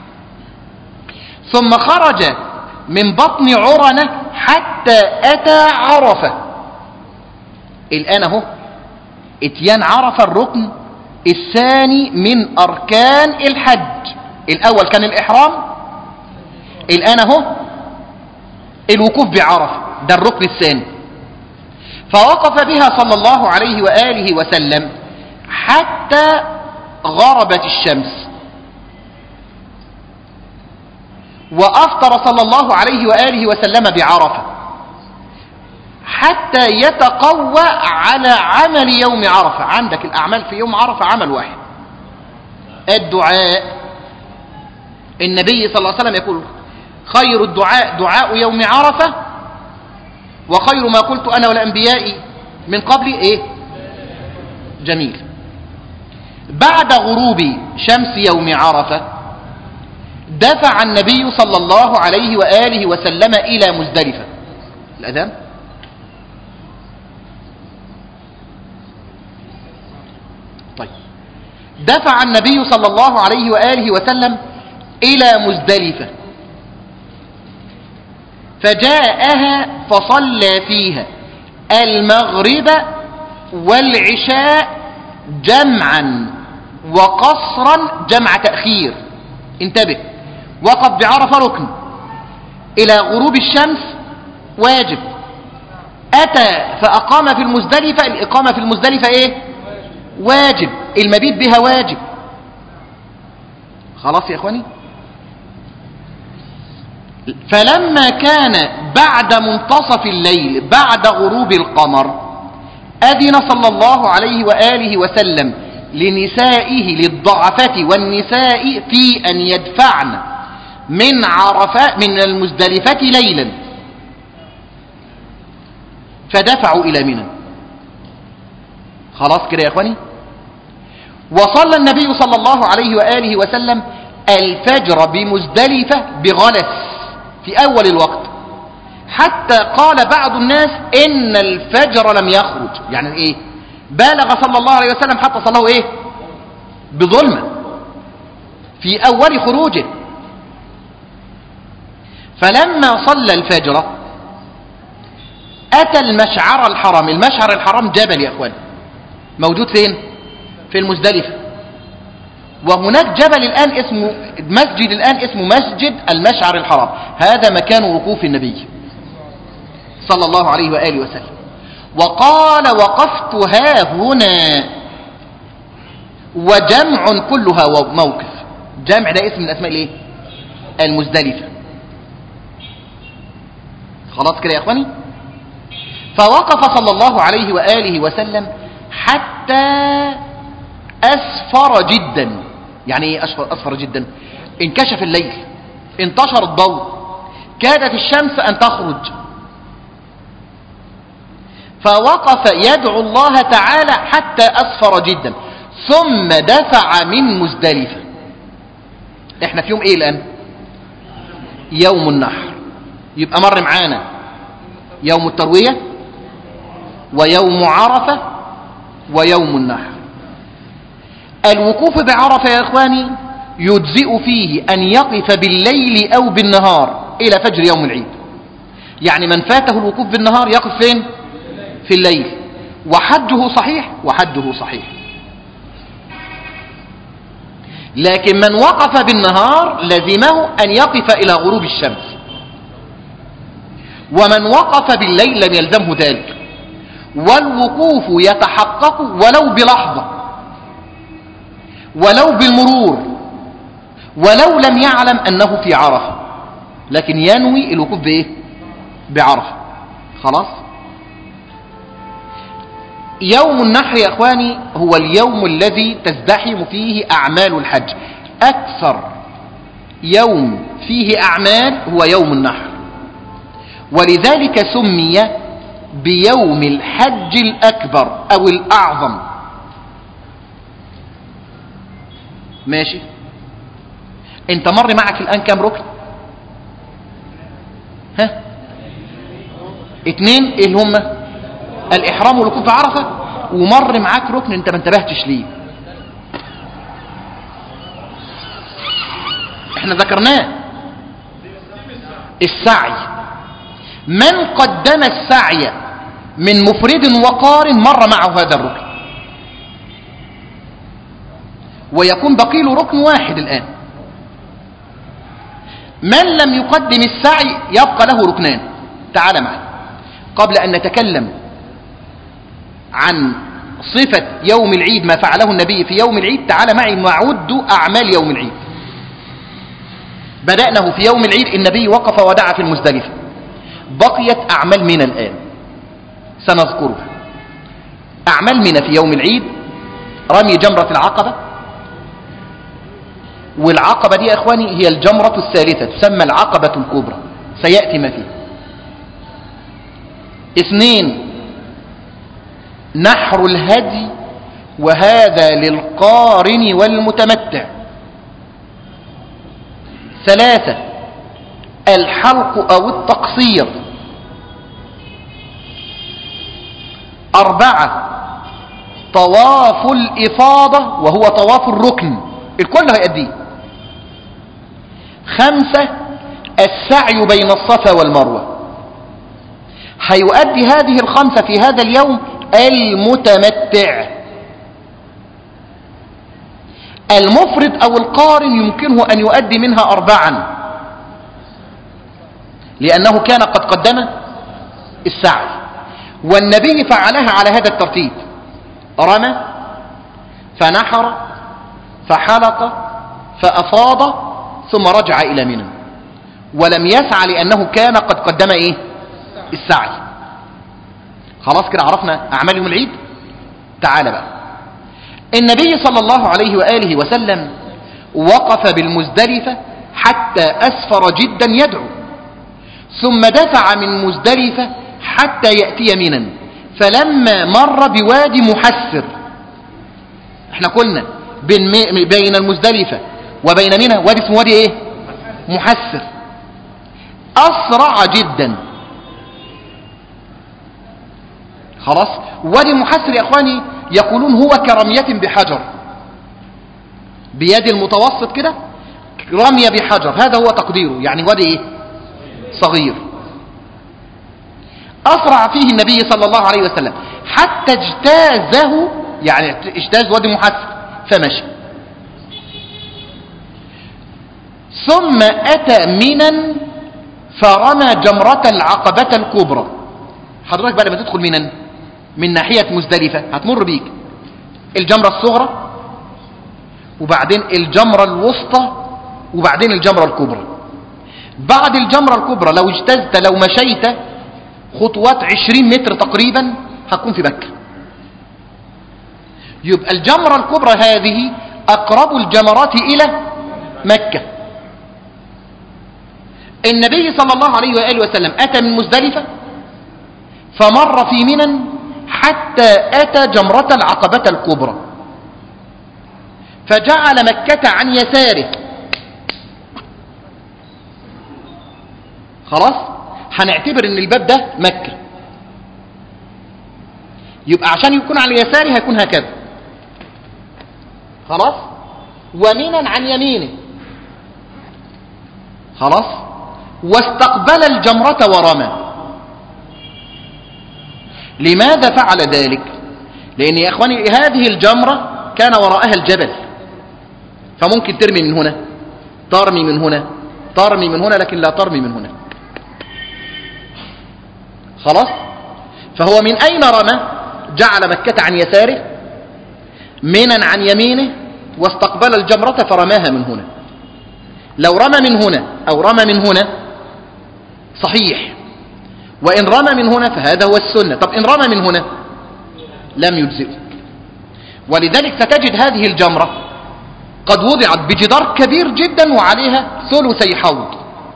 ثم خرج من بطن عرنة حتى أتى عرفة. الآن هو اتيان عرفة الركن الثاني من أركان الحج. الأول كان الإحرام، الآن اهو الوقوف بعرفة، ده الركن الثاني. فوقف بها صلى الله عليه وآله وسلم حتى غربت الشمس، وأفطر صلى الله عليه وآله وسلم بعرفة حتى يتقوى على عمل يوم عرفة. عندك الأعمال في يوم عرفة عمل واحد، الدعاء. النبي صلى الله عليه وسلم يقول خير الدعاء دعاء يوم عرفة، وخير ما قلت أنا والأنبياء من قبل إيه؟ جميل. بعد غروب شمس يوم عرفة دفع النبي صلى الله عليه وآله وسلم إلى مزدلفة. الأذان. طيب، دفع النبي صلى الله عليه وآله وسلم إلى مزدلفة، فجاءها فصلى فيها المغرب والعشاء جمعا وقصرا، جمع تأخير. انتبه، وقف بعرفة ركن، إلى غروب الشمس واجب، أتى فأقام في المزدلفة، الإقامة في المزدلفة إيه؟ واجب، المبيت بها واجب. خلاص يا إخواني. فلما كان بعد منتصف الليل بعد غروب القمر أذن صلى الله عليه وآله وسلم لنسائه، للضعفة والنساء، في أن يدفعن من عرفة من المزدلفة ليلا، فدفعوا إلى منى. خلاص كده يا إخواني. وصلى النبي صلى الله عليه وآله وسلم الفجر بمزدلفة بغلس في أول الوقت، حتى قال بعض الناس إن الفجر لم يخرج. يعني إيه؟ بالغ صلى الله عليه وسلم حتى صلاه إيه؟ بظلمة في أول خروجه. فلما صلى الفجر أتى المشعر الحرام. المشعر الحرام جبل يا أخوان، موجود فين؟ في المزدلفة. وهناك جبل الآن اسمه مسجد، الآن اسمه مسجد المشعر الحرام، هذا مكان وقوف النبي صلى الله عليه وآله وسلم. وقال وقفت ها هنا، وجمع كلها موقف. جمع ده اسم من أسماء الايه؟ المزدلفة. خلاص كده يا أخواني. فوقف صلى الله عليه وآله وسلم حتى أسفر جدا. يعني ايه أسفر جدا؟ انكشف الليل، انتشر الضوء، كادت الشمس أن تخرج. فوقف يدعو الله تعالى حتى أسفر جدا، ثم دفع من مزدلفة. احنا في يوم ايه الآن؟ يوم النحر. يبقى مر معانا يوم التروية ويوم عرفة ويوم النحر. الوقوف بعرفة يا إخواني يجزئ فيه أن يقف بالليل أو بالنهار إلى فجر يوم العيد. يعني من فاته الوقوف بالنهار يقف فين؟ في الليل، وحجه صحيح، وحجه صحيح. لكن من وقف بالنهار لزمه أن يقف إلى غروب الشمس، ومن وقف بالليل لم يلزمه ذلك. والوقوف يتحقق ولو بلحظة، ولو بالمرور، ولو لم يعلم أنه في عرفة، لكن ينوي الوقوف بإيه؟ بعرفة. خلاص. يوم النحر يا أخواني هو اليوم الذي تزدحم فيه أعمال الحج. أكثر يوم فيه أعمال هو يوم النحر، ولذلك سمي بيوم الحج الأكبر أو الأعظم. ماشي. انت مر معك الآن كم ركن؟ ها؟ 2 اللي هم الإحرام والوقوف بعرفة، ومر معاك ركن انت ما انتبهتش ليه. احنا ذكرناه، السعي. من قدم السعي من مفرد وقارن مر معه هذا الركن. ويكون بقي له ركن واحد الآن. من لم يقدم السعي يبقى له ركنان. تعال معي قبل أن نتكلم عن صفة يوم العيد ما فعله النبي في يوم العيد. تعال معي نعد أعمال يوم العيد. بدأناه في يوم العيد، النبي وقف ودعا في المزدلفة. بقيت أعمال منى الآن سنذكرها. أعمال منى في يوم العيد: رمي جمرة العقبة، والعقبة دي يا إخواني هي الجمرة الثالثة، تسمى العقبة الكبرى، سيأتي ما فيه. 2 نحر الهدي، وهذا للقارن والمتمتع. 3 الحلق أو التقصير. 4 طواف الإفاضة وهو طواف الركن، الكل هيأديه. 5 السعي بين الصفا والمروة. هيؤدي هذه ال5 في هذا اليوم المتمتع. المفرد أو القارن يمكنه أن يؤدي منها 4 لأنه كان قد قدم السعي، والنبي فعلها على هذا الترتيب: رمى فنحر فحلق فأفاض ثم رجع إلى منى، ولم يسعى لأنه كان قد قدم إيه؟ السعي. خلاص كده عرفنا أعمال يوم العيد. تعال بقى، النبي صلى الله عليه وآله وسلم وقف بالمزدلفة حتى أسفر جدا يدعو، ثم دفع من مزدلفة حتى يأتي منى، فلما مر بوادي محسر، احنا قلنا بين المزدلفة وبين منى وادي اسمه وادي ايه؟ محسر. أسرع جدا. خلاص. وادي محسر يا اخواني يقولون هو كرمية بحجر، بيد المتوسط كده رمية بحجر، هذا هو تقديره، يعني وادي ايه؟ صغير. أسرع فيه النبي صلى الله عليه وسلم حتى اجتازه، يعني اجتاز وادي محسر فمشي. ثم أتى منى فرمى جمرة العقبة الكبرى. حضرتك بقى لما تدخل منى من ناحية مزدلفة هتمر بيك الجمرة الصغرى، وبعدين الجمرة الوسطى، وبعدين الجمرة الكبرى. بعد الجمرة الكبرى لو اجتزت، لو مشيت خطوات 20 متر تقريبا هتكون في مكة. يبقى الجمرة الكبرى هذه أقرب الجمرات إلى مكة. النبي صلى الله عليه وآله وسلم أتى من مزدلفة فمر في منى حتى أتى جمرة العقبة الكبرى، فجعل مكة عن يساره. خلاص، هنعتبر ان الباب ده مكة، يبقى عشان يكون على يساره هيكون هكذا. خلاص. ومنى عن يمينه. خلاص. واستقبل الجمرة ورمى. لماذا فعل ذلك؟ لأن يا إخواني هذه الجمرة كان وراءها الجبل، فممكن ترمي من هنا، ترمي من هنا، ترمي من هنا، لكن لا ترمي من هنا. خلاص. فهو من أين رمى؟ جعل مكة عن يساره، منى عن يمينه، واستقبل الجمرة فرماها من هنا. لو رمى من هنا أو رمى من هنا صحيح، وإن رمى من هنا فهذا هو السنة. طب إن رمى من هنا لم يجزئه. ولذلك ستجد هذه الجمرة قد وضعت بجدار كبير جدا وعليها ثلثي حوض.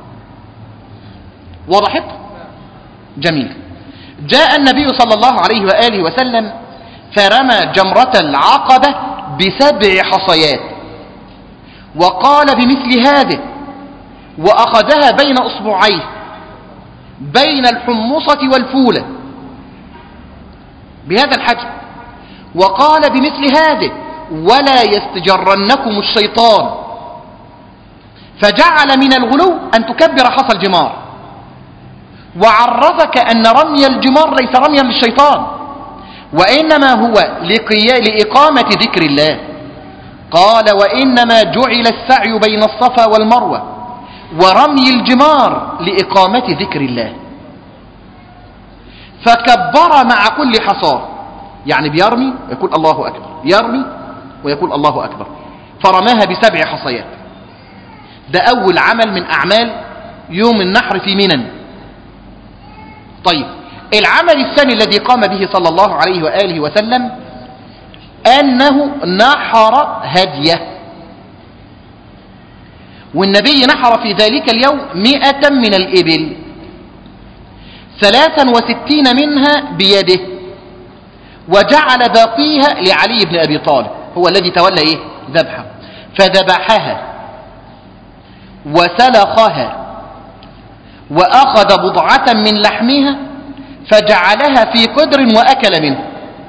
وضحت؟ جميل. جاء النبي صلى الله عليه وآله وسلم فرمى جمرة العقبة ب7 حصيات، وقال بمثل هذه، وأخذها بين أصبعيه بين الحمصة والفولة بهذا الحجم، وقال بمثل هذه: ولا يستجرنكم الشيطان. فجعل من الغلو أن تكبر حصى الجمار، وعرفك أن رمي الجمار ليس رميا للشيطان، وإنما هو لإقامة ذكر الله. قال وإنما جعل السعي بين الصفا والمروة ورمي الجمار لإقامة ذكر الله. فكبر مع كل حصاه، يعني بيرمي ويقول الله أكبر، يرمي ويقول الله أكبر، فرماها ب7 حصيات. ده أول عمل من أعمال يوم النحر في منى. طيب العمل الثاني الذي قام به صلى الله عليه وآله وسلم أنه نحر هديه، والنبي نحر في ذلك اليوم 100 من الإبل، 63 منها بيده، وجعل باقيها لعلي بن أبي طالب، هو الذي تولى ذبحها. فذبحها وسلخها وأخذ بضعة من لحمها فجعلها في قدر وأكل منه.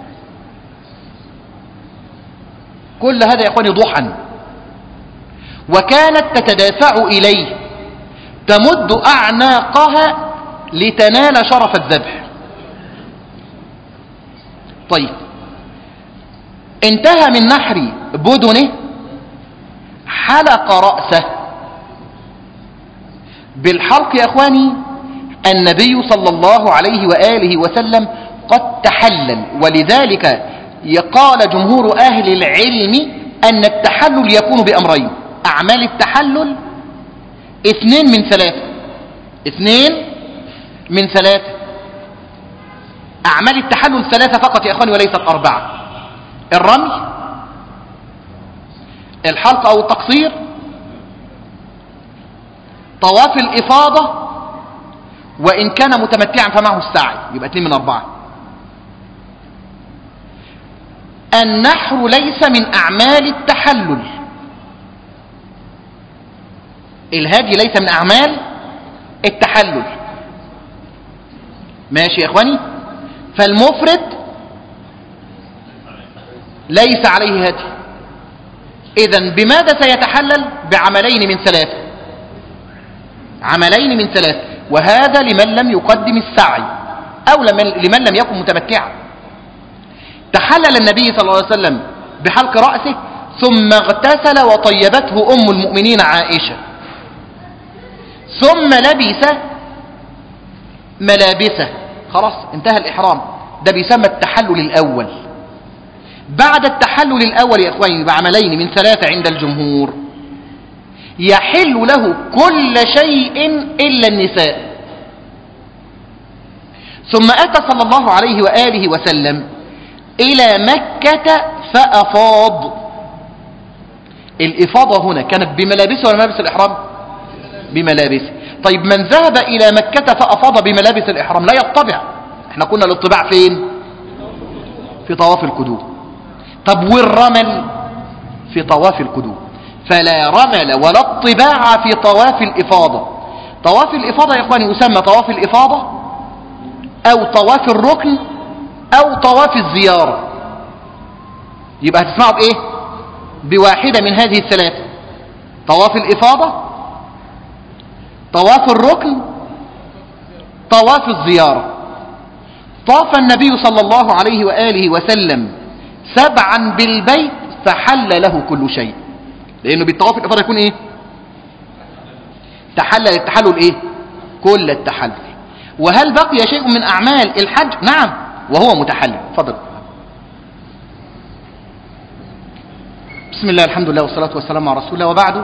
كل هذا يا إخواني ضحى، وكانت تتدافع إليه، تمد أعناقها لتنال شرف الذبح. طيب انتهى من نحر بدنه، حلق رأسه. بالحلق يا إخواني النبي صلى الله عليه وآله وسلم قد تحلل، ولذلك قال جمهور أهل العلم أن التحلل يكون بأمرين. أعمال التحلل 2 من 3، 2 من 3. أعمال التحلل 3 فقط يا إخواني وليست 4: الرمي، الحلق أو التقصير، طواف الإفاضة، وإن كان متمتعا فمعه السعي، يبقى 2 من 4. النحر ليس من أعمال التحلل، الهدي ليس من أعمال التحلل. ماشي يا إخواني؟ فالمفرد ليس عليه هدي. إذن بماذا سيتحلل؟ بعملين من 3، عملين من 3، وهذا لمن لم يقدم السعي أو لمن لم يكن متمتعا. تحلل النبي صلى الله عليه وسلم بحلق رأسه، ثم اغتسل وطيبته أم المؤمنين عائشة، ثم لبس ملابسه، خلاص انتهى الإحرام. ده بيسمى التحلل الأول. بعد التحلل الأول يا إخواني بعملين من 3 عند الجمهور، يحل له كل شيء إلا النساء. ثم أتى صلى الله عليه وآله وسلم إلى مكة فأفاض. الإفاضة هنا كانت بملابسه ولا ملابس الإحرام؟ بملابسه. طيب من ذهب إلى مكة فأفاض بملابس الإحرام لا يطبع. احنا قلنا الاطباع فين؟ في طواف القدوم. طب والرمل؟ في طواف القدوم. فلا رمل ولا اطباع في طواف الإفاضة. طواف الإفاضة يا إخواني يسمى طواف الإفاضة أو طواف الركن أو طواف الزيارة. يبقى هتسمعوا بإيه؟ بواحدة من هذه ال3: طواف الإفاضة، طواف الركن، طواف الزيارة. طاف النبي صلى الله عليه وآله وسلم 7 بالبيت فحل له كل شيء، لأنه بالطواف الإفاضة يكون إيه؟ تحلل التحلل إيه؟ كل التحلل. وهل بقي شيء من أعمال الحج؟ نعم، وهو متحلل. فضل. بسم الله، الحمد لله والصلاة والسلام على رسول الله، وبعد.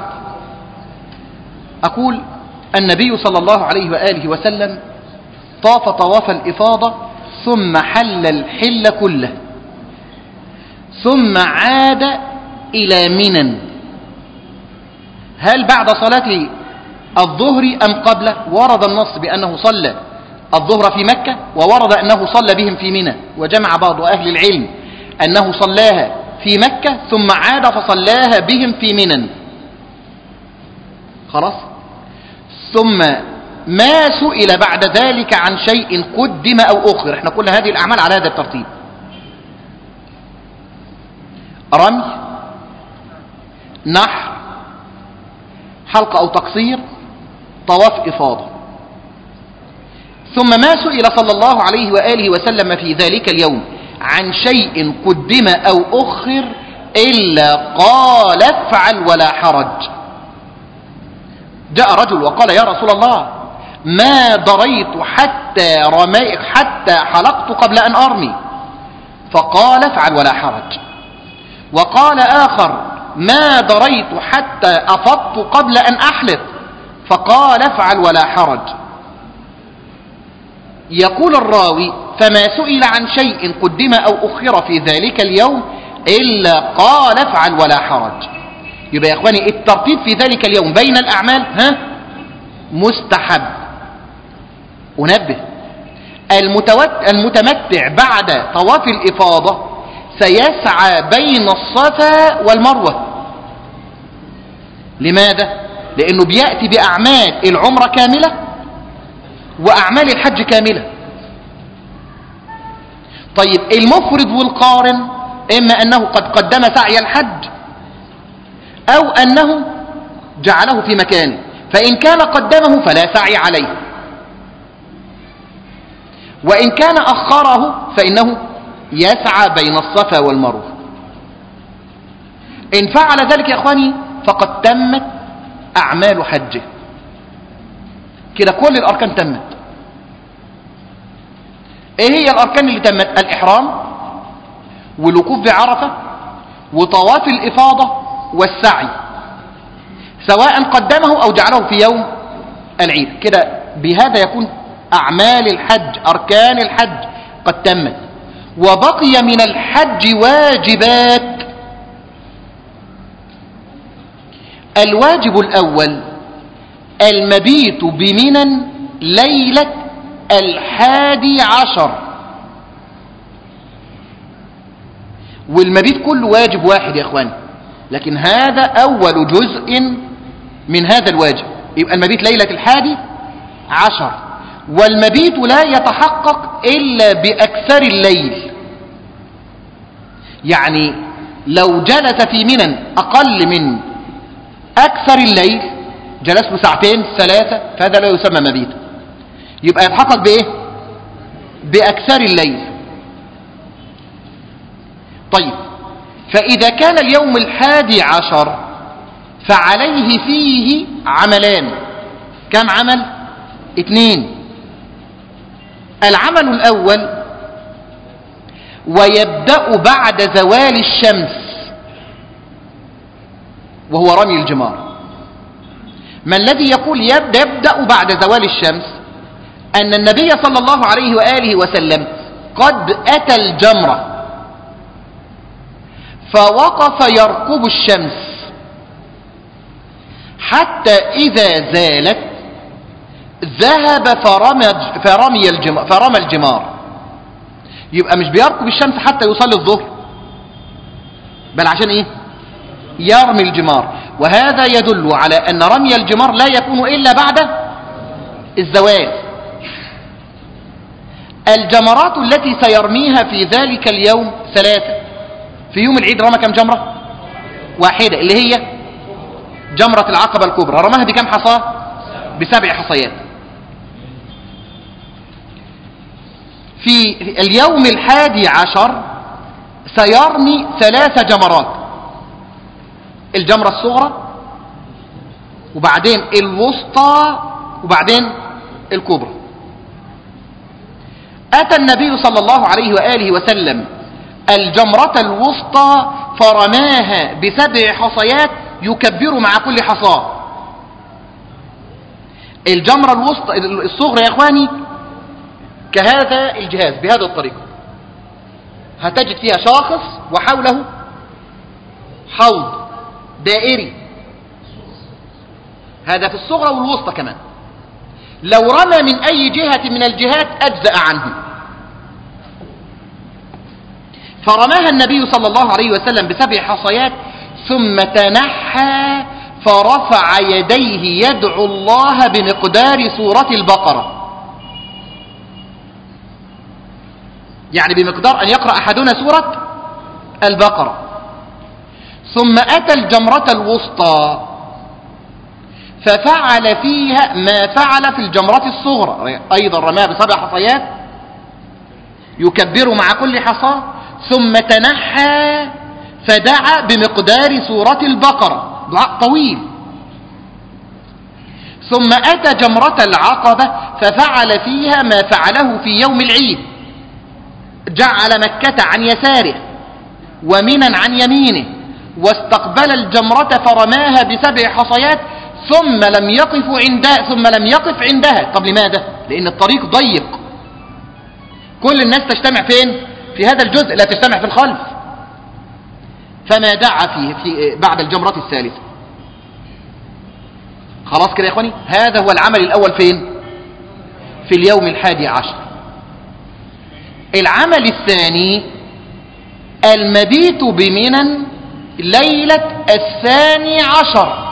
أقول النبي صلى الله عليه وآله وسلم طاف طواف الإفاضة ثم حل الحل كله، ثم عاد إلى منى. هل بعد صلاة الظهر أم قبله؟ ورد النص بأنه صلى الظهر في مكة، وورد أنه صلى بهم في منى، وجمع بعض أهل العلم أنه صلاها في مكة ثم عاد فصلاها بهم في منى. خلاص. ثم ما سئل بعد ذلك عن شيء قدم أو أخر. احنا كل هذه الأعمال على هذا الترتيب: رمي، نحر، حلق أو تقصير، طواف إفاضة. ثم ما سئل صلى الله عليه وآله وسلم في ذلك اليوم عن شيء قدم أو أخر إلا قال افعل ولا حرج. جاء رجل وقال يا رسول الله ما دريت حتى حلقت قبل أن أرمي، فقال افعل ولا حرج. وقال آخر ما دريت حتى أفضت قبل أن أحلق، فقال افعل ولا حرج. يقول الراوي فما سئل عن شيء قدم أو أخر في ذلك اليوم إلا قال افعل ولا حرج. يبقى يا إخواني الترتيب في ذلك اليوم بين الأعمال مستحب. أنبه المتمتع بعد طواف الإفاضة سيسعى بين الصفا والمروة. لماذا؟ لأنه بيأتي بأعمال العمرة كاملة وأعمال الحج كاملة. طيب المفرد والقارن إما أنه قد قدم سعي الحج أو أنه جعله في مكانه، فإن كان قدمه فلا سعي عليه، وإن كان أخره فإنه يسعى بين الصفا والمروة. إن فعل ذلك يا إخواني فقد تمت أعمال حجه، كده كل الأركان تمت. إيه هي الأركان اللي تمت؟ الإحرام والوقوف بعرفة وطواف الإفاضة والسعي، سواء قدمه أو جعله في يوم العيد. كده بهذا يكون أعمال الحج أركان الحج قد تمت. وبقي من الحج واجبات. الواجب الأول المبيت بمنى ليلة 11، والمبيت كله واجب واحد يا إخواني، لكن هذا أول جزء من هذا الواجب. يبقى المبيت ليلة 11، والمبيت لا يتحقق إلا بأكثر الليل. يعني لو جلس في منى أقل من أكثر الليل، جلس له 2 3 فهذا لا يسمى مبيت، يبقى يتحقق بإيه؟ بأكثر الليل. طيب فإذا كان اليوم 11 فعليه فيه عملان. كم عمل؟ 2. العمل الأول ويبدأ بعد زوال الشمس وهو رمي الجمار. ما الذي يقول يبدأ بعد زوال الشمس؟ أن النبي صلى الله عليه وآله وسلم قد أتى الجمرة فوقف يرقب الشمس حتى إذا زالت ذهب فرمى الجمار. يبقى مش بيرقب الشمس حتى يصلي الظهر، بل عشان ايه؟ يرمي الجمار. وهذا يدل على أن رمي الجمار لا يكون إلا بعد الزوال. الجمرات التي سيرميها في ذلك اليوم 3. في يوم العيد رمى كم جمرة؟ 1 اللي هي جمرة العقبة الكبرى. رماها بكم حصاة؟ ب7 حصيات. في اليوم 11 سيرمي 3 جمرات: الجمرة الصغرى وبعدين الوسطى وبعدين الكبرى. أتى النبي صلى الله عليه وآله وسلم الجمرة الوسطى فرماها ب7 حصيات يكبر مع كل حصاة. الجمرة الوسطى الصغرى يا إخواني كهذا الجهاز بهذا الطريقة، هتجد فيها شاخص وحوله حوض دائري، هذا في الصغرى والوسطى كمان. لو رمى من أي جهة من الجهات أجزأ عنه. فرماها النبي صلى الله عليه وسلم ب7 حصيات ثم تنحى فرفع يديه يدعو الله بمقدار سورة البقرة، يعني بمقدار أن يقرأ أحدنا سورة البقرة. ثم أتى الجمرة الوسطى ففعل فيها ما فعل في الجمرة الصغرى، أيضا رماها ب7 حصيات يكبر مع كل حصاة، ثم تنحى فدعا بمقدار سورة البقرة، دعاء طويل. ثم أتى جمرة العقبة ففعل فيها ما فعله في يوم العيد، جعل مكة عن يساره ومنى عن يمينه، واستقبل الجمرة فرماها ب7 حصيات، ثم لم يقف عندها. طب لماذا؟ لأن الطريق ضيق، كل الناس تجتمع فين؟ في هذا الجزء، لا تجتمع في الخلف. فما دعا فيه بعد الجمرة الثالثة. خلاص كده يا اخواني، هذا هو العمل الأول فين؟ في اليوم 11. العمل الثاني المبيت بمنى ليلة 12،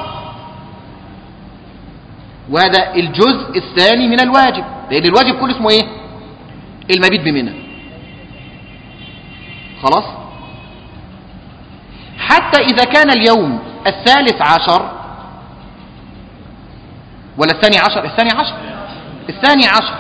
وهذا الجزء الثاني من الواجب، لأن الواجب كله اسمه ايه؟ المبيت بمنى. خلاص، حتى إذا كان اليوم 13 ولا 12، 12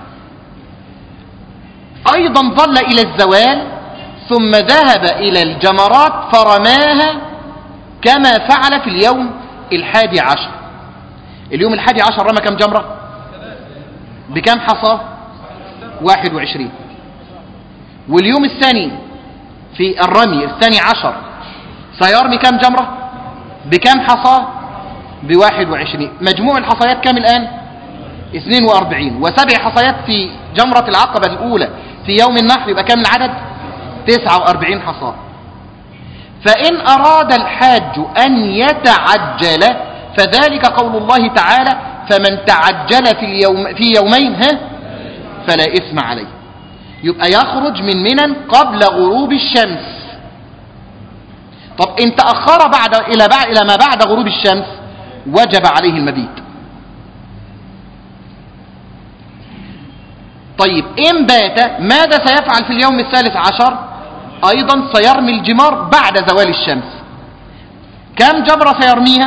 أيضا ظل إلى الزوال، ثم ذهب إلى الجمرات فرماها كما فعل في اليوم 11. اليوم 11 رمى كم جمرة؟ بكم حصى؟ 21. واليوم الثاني في الرمي 12 سيرمي كم جمرة؟ بكم حصى؟ ب21. مجموع الحصيات كم الآن؟ 42. و7 حصيات في جمرة العقبة الأولى في يوم النحر، يبقى كم العدد؟ 49 حصاة. فإن أراد الحاج أن يتعجل فذلك قول الله تعالى: فمن تعجل في يومين فلا إثم عليه. يبقى يخرج من منى قبل غروب الشمس. طب إن تأخر إلى ما بعد غروب الشمس وجب عليه المبيت. طيب إن بات ماذا سيفعل في اليوم 13؟ أيضا سيرمي الجمار بعد زوال الشمس. كم جمرة سيرميها؟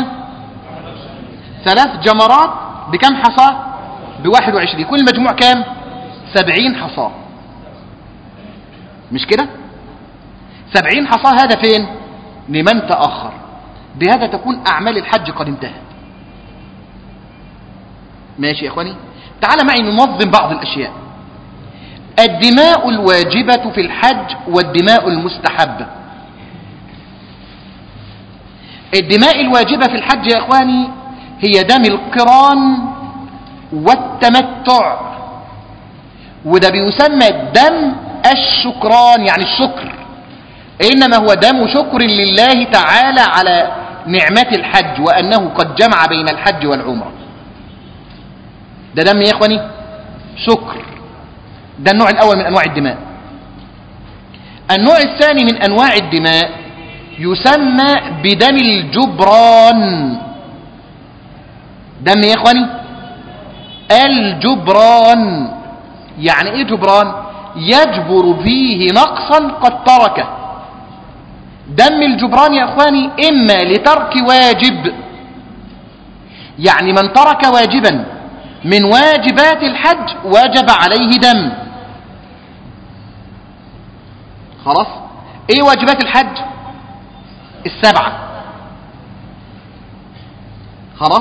3 جمرات بكم حصى؟ ب21. كل مجموع كام؟ 70 حصى، مش كده؟ 70 حصى. هذا فين؟ لمن تأخر. بهذا تكون أعمال الحج قد انتهت. ماشي يا إخواني؟ تعال معي ننظم بعض الأشياء. الدماء الواجبة في الحج والدماء المستحبة. الدماء الواجبة في الحج يا إخواني هي دم القران والتمتع، وده بيسمى دم الشكران، يعني الشكر، إنما هو دم شكر لله تعالى على نعمة الحج، وأنه قد جمع بين الحج والعمرة. ده دم يا إخواني شكر. ده النوع الأول من أنواع الدماء. النوع الثاني من أنواع الدماء يسمى بدم الجبران. دم يا إخواني الجبران. يعني إيه جبران؟ يجبر فيه نقصا قد تركه. دم الجبران يا إخواني إما لترك واجب، يعني من ترك واجبا من واجبات الحج وجب عليه دم. خلاص، ايه واجبات الحج؟ 7. خلاص.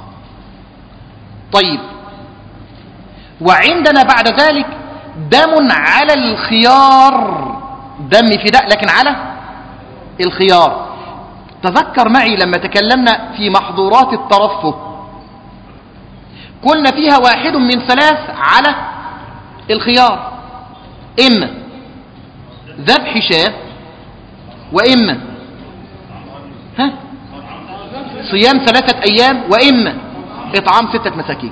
طيب، وعندنا بعد ذلك دم على الخيار، دم فداء لكن على الخيار. تذكر معي لما تكلمنا في محظورات الترفه قلنا فيها 1 من 3 على الخيار، إما ذبح شاة، وإما صيام 3 أيام، وإما إطعام 6 مساكين.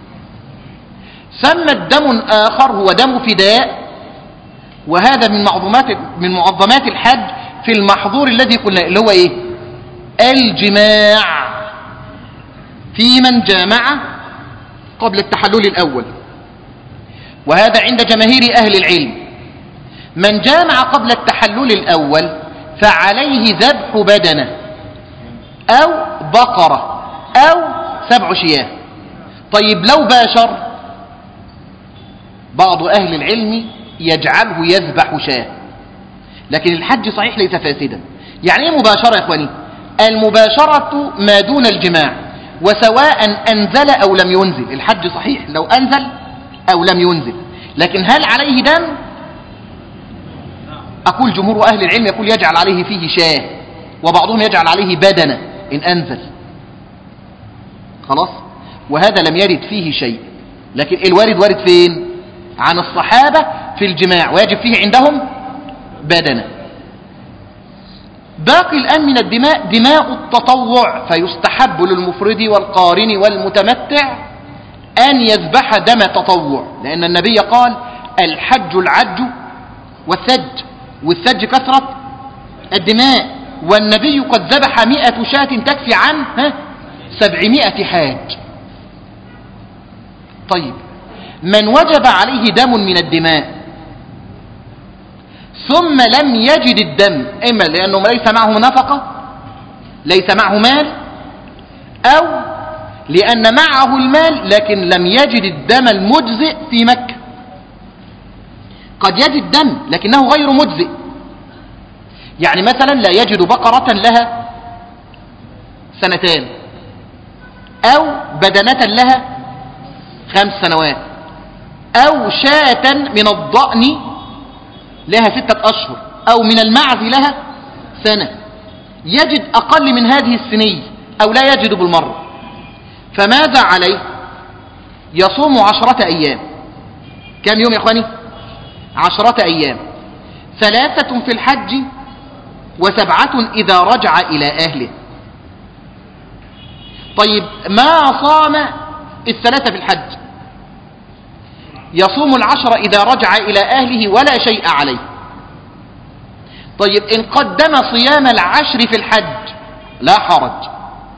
ثم الدم آخر هو دم فداء، وهذا من معظمات الحج في المحظور الذي قلنا، اللي هو إيه؟ الجماع، في من جامع قبل التحلل الأول. وهذا عند جماهير أهل العلم. من جامع قبل التحلل الأول فعليه ذبح بدنة أو بقرة أو 7 شياه. طيب لو باشر، بعض أهل العلم يجعله يذبح شاه، لكن الحج صحيح ليس فاسدا، يعني ايه مباشرة يا اخواني؟ المباشرة ما دون الجماع، وسواء أنزل أو لم ينزل. الحج صحيح لو أنزل أو لم ينزل، لكن هل عليه دم؟ أقول جمهور أهل العلم يقول يجعل عليه فيه شاه، وبعضهم يجعل عليه بدنة إن أنزل. خلاص، وهذا لم يرد فيه شيء، لكن الوارد وارد فين؟ عن الصحابة في الجماع، ويجب فيه عندهم بدنة. باقي الآن من الدماء دماء التطوع، فيستحب للمفرد والقارن والمتمتع أن يذبح دم تطوع، لأن النبي قال الحج العج والثج، والثج كثرة الدماء، والنبي قد ذبح 100 شاة تكفي عن 700 حاج. طيب، من وجب عليه دم من الدماء ثم لم يجد الدم، إما لأنه ليس معه نفقة، ليس معه مال، أو لأن معه المال لكن لم يجد الدم المجزئ في مكة. قد يجد دم لكنه غير مجزئ، يعني مثلا لا يجد بقرة لها 2 سنين، أو بدنة لها 5 سنوات، أو شاة من الضأن لها 6 أشهر، أو من المعز لها 1 سنة. يجد أقل من هذه السنية أو لا يجد بالمرة، فماذا عليه؟ يصوم 10 أيام. كم يوم يا أخواني؟ 10 أيام، 3 في الحج و7 إذا رجع إلى أهله. طيب، ما صام 3 في الحج يصوم 10 إذا رجع إلى أهله ولا شيء عليه. طيب، إن قدم صيام 10 في الحج لا حرج،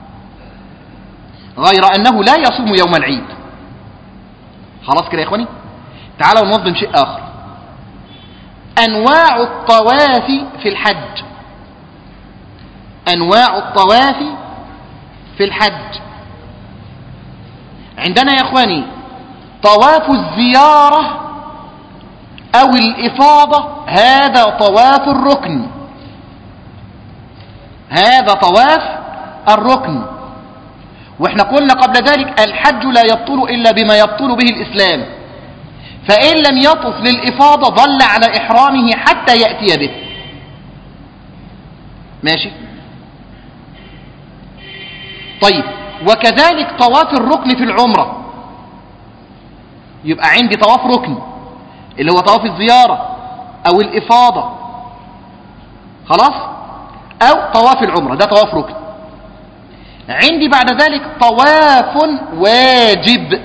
غير أنه لا يصوم يوم العيد. خلاص كده يا إخواني؟ تعالوا ننظم شيء آخر. أنواع الطواف في الحج، أنواع الطواف في الحج عندنا يا إخواني طواف الزيارة أو الإفاضة، هذا طواف الركن، هذا طواف الركن. واحنا قلنا قبل ذلك الحج لا يبطل إلا بما يبطل به الإسلام، فإن لم يطف للإفاضة ضل على إحرامه حتى يأتي به. ماشي؟ طيب، وكذلك طواف الركن في العمرة، يبقى عندي طواف ركن اللي هو طواف الزيارة أو الإفاضة، خلاص، أو طواف العمرة، ده طواف ركن. عندي بعد ذلك طواف واجب.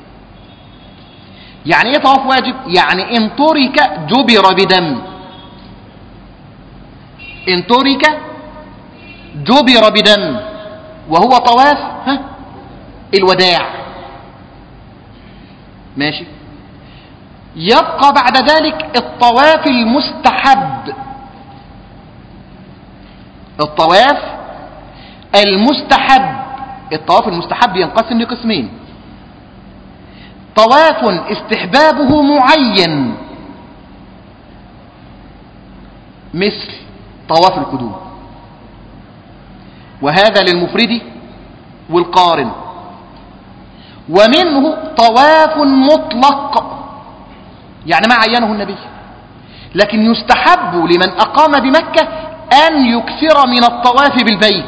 يعني ايه طواف واجب؟ يعني ان ترك جبر بدم، ان ترك جبر بدم، وهو طواف الوداع. ماشي؟ يبقى بعد ذلك الطواف المستحب. الطواف المستحب، الطواف المستحب ينقسم لقسمين: طواف استحبابه معين مثل طواف القدوم، وهذا للمفرد والقارن. ومنه طواف مطلق، يعني ما عينه النبي، لكن يستحب لمن أقام بمكة أن يكثر من الطواف بالبيت،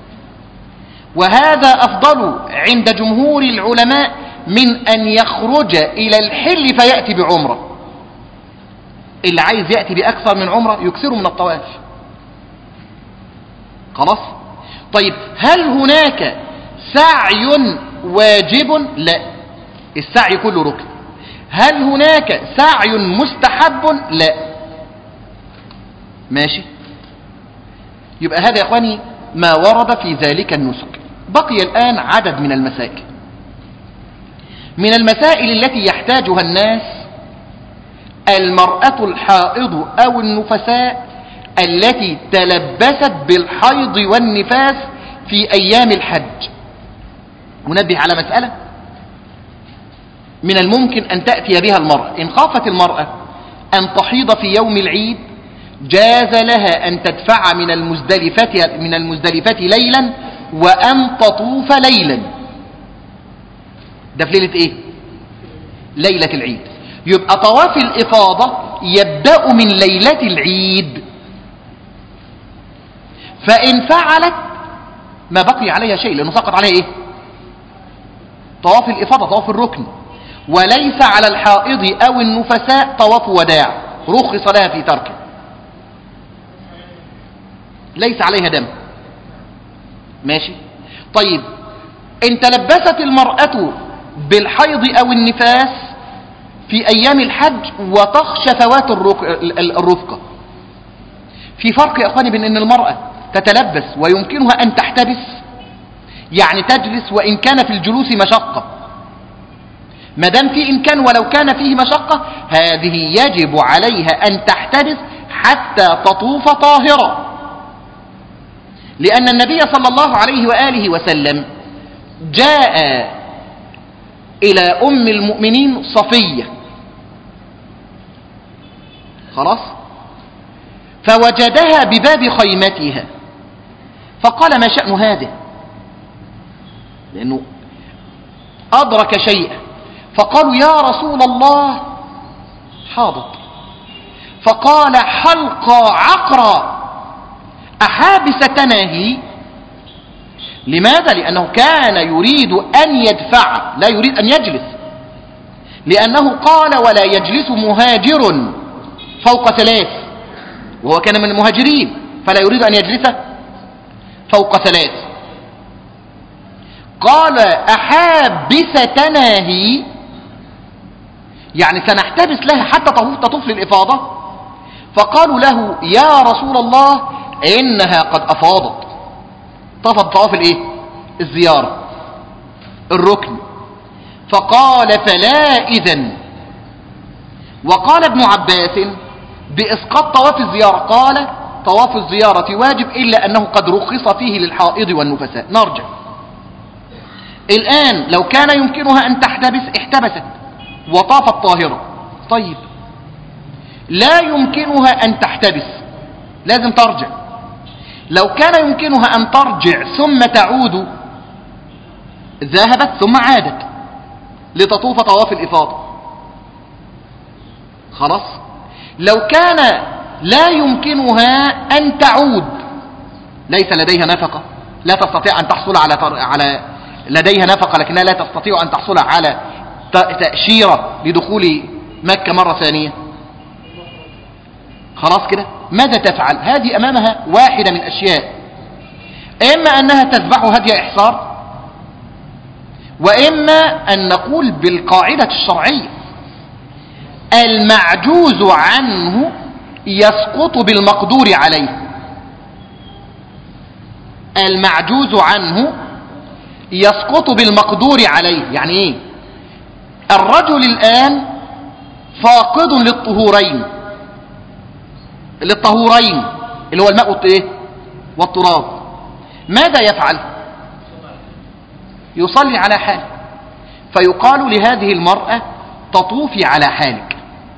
وهذا أفضل عند جمهور العلماء من أن يخرج إلى الحل فيأتي بعمرة. اللي عايز يأتي بأكثر من عمرة يكثر من الطواف. خلاص؟ طيب، هل هناك سعي واجب؟ لا، السعي كله ركن. هل هناك سعي مستحب؟ لا. ماشي؟ يبقى هذا يا اخواني ما ورد في ذلك النسك. بقي الآن عدد من المسائل. من المسائل التي يحتاجها الناس: المرأة الحائض أو النفساء التي تلبست بالحيض والنفاس في أيام الحج. ونبه على مسألة: من الممكن أن تأتي بها المرأة إن خافت المرأة أن تحيض في يوم العيد جاز لها أن تدفع من المزدلفة ليلا وأن تطوف ليلا. ده في ليلة إيه؟ ليلة العيد. يبقى طواف الإفاضة يبدأ من ليلة العيد، فإن فعلت ما بقي عليها شيء، لأنه سقط عليها إيه؟ طواف الإفاضة، طواف الركن. وليس على الحائض أو النفساء طواف وداع، رخص لها في تركه، ليس عليها دم. ماشي. طيب إن تلبست المرأة بالحيض أو النفاس في أيام الحج وتخشى فوات الرفقة، في فرق يا أخواني بين أن المرأة تتلبس ويمكنها أن تحتبس، يعني تجلس وإن كان في الجلوس مشقة، ما دام في إمكان ولو كان فيه مشقة، هذه يجب عليها أن تحتبس حتى تطوف طاهرة، لأن النبي صلى الله عليه وآله وسلم جاء إلى أم المؤمنين صفية، خلاص، فوجدها بباب خيمتها، فقال: ما شأن هذا؟ لأنه أدرك شيئا. فقالوا: يا رسول الله حاضت. فقال: حلقى عقرى أحابستنا هي؟ لماذا؟ لأنه كان يريد أن يدفع، لا يريد أن يجلس، لأنه قال: ولا يجلس مهاجر فوق 3، وهو كان من المهاجرين، فلا يريد أن يجلس فوق 3. قال: أحابستنا هي؟ يعني سنحتبس لها حتى تطوف للإفاضة؟ فقالوا له: يا رسول الله إنها قد أفاضت، طافت طواف الإيه؟ الزيارة، الركن. فقال: فلا إذن. وقال ابن عباس بإسقاط طواف الزيارة، قال: طواف الزيارة واجب إلا أنه قد رخص فيه للحائض والنفساء. نرجع الآن، لو كان يمكنها أن تحتبس احتبست وطافت طاهرة. طيب لا يمكنها أن تحتبس، لازم ترجع. لو كان يمكنها أن ترجع ثم تعود، ذهبت ثم عادت لتطوف طواف الإفاضة، خلاص. لو كان لا يمكنها أن تعود، ليس لديها نفقة، لا تستطيع أن تحصل على لديها نفقة لكنها لا تستطيع أن تحصل على تأشيرة لدخول مكة مرة ثانية، خلاص كده، ماذا تفعل؟ هذه أمامها واحدة من أشياء: إما أنها تذبح هدي إحصار، وإما أن نقول بالقاعدة الشرعية: المعجوز عنه يسقط بالمقدور عليه. المعجوز عنه يسقط بالمقدور عليه. يعني إيه؟ الرجل الآن فاقد للطهورين اللي هو الماء والتراب، ماذا يفعل؟ يصلي على حاله، فيقال لهذه المرأة: تطوفي على حالك.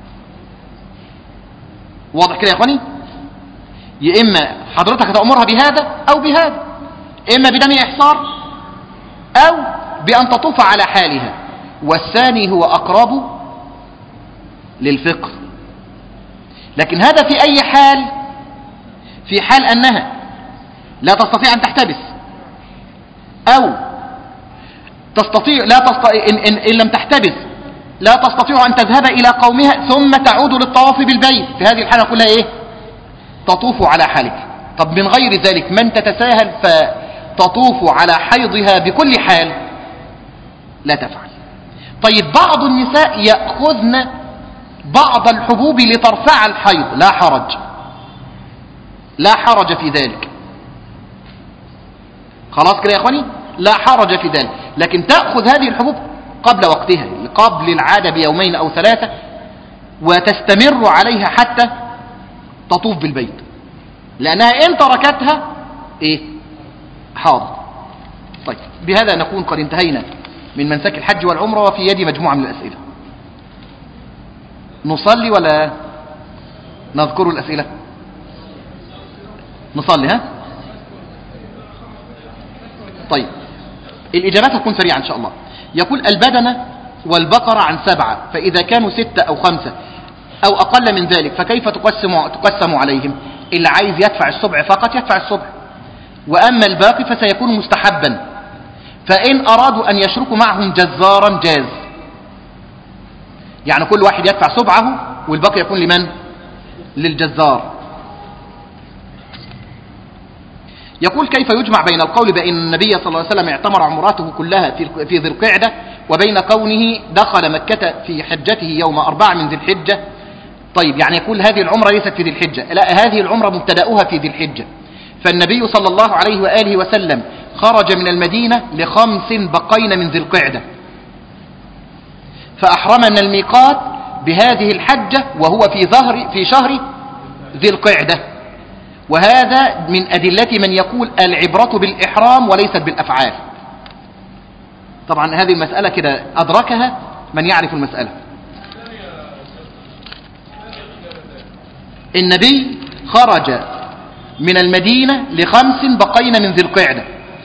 واضح كده يا اخواني؟ يا اما حضرتك تأمرها بهذا او بهذا، اما بدم احصار او بان تطوف على حالها، والثاني هو اقرب للفقه. لكن هذا في اي حال؟ في حال انها لا تستطيع ان تحتبس، او تستطيع إن لم تحتبس لا تستطيع أن تذهب إلى قومها ثم تعود للطواف بالبيت. في هذه الحالة كلها إيه؟ تطوف على حالك. طب من غير ذلك، من تتساهل فتطوف على حيضها بكل حال، لا تفعل. طيب بعض النساء يأخذن بعض الحبوب لترفع الحيض، لا حرج في ذلك، خلاص كده يا أخواني، لا حرج في ذلك. لكن تأخذ هذه الحبوب قبل وقتها، قبل العادة ب2 أو 3، وتستمر عليها حتى تطوف بالبيت، لأنها إن تركتها حاضر. طيب بهذا نكون قد انتهينا من منسك الحج والعمرة، وفي يدي مجموعة من الأسئلة. نصلي ولا نذكر الأسئلة؟ نصلي ها. طيب الإجابات هتكون سريعة إن شاء الله. يقول البدنة والبقرة عن 7، فإذا كانوا 6 أو 5 أو أقل من ذلك فكيف تقسم عليهم؟ اللي عايز يدفع السبع فقط يدفع السبع، وأما الباقي فسيكون مستحبا، فإن أرادوا أن يشركوا معهم جزارا جاز، يعني كل واحد يدفع سبعه والباقي يكون لمن؟ للجزار. يقول كيف يجمع بين القول بأن النبي صلى الله عليه وسلم اعتمر عمراته كلها في ذي القعدة وبين كونه دخل مكة في حجته يوم 4 من ذي الحجة؟ طيب يعني يقول هذه العمرة ليست في ذي الحجة، لا، هذه العمرة مبتدأها في ذي الحجة. فالنبي صلى الله عليه وآله وسلم خرج من المدينة ل5 بقين من ذي القعدة، فأحرم من الميقات بهذه الحجة وهو في شهر ذي القعدة. وهذا من أدلة من يقول العبرة بالإحرام وليست بالأفعال. طبعا هذه المسألة كده أدركها من يعرف المسألة. النبي خرج من المدينة ل5 بقين من ذي القعدة،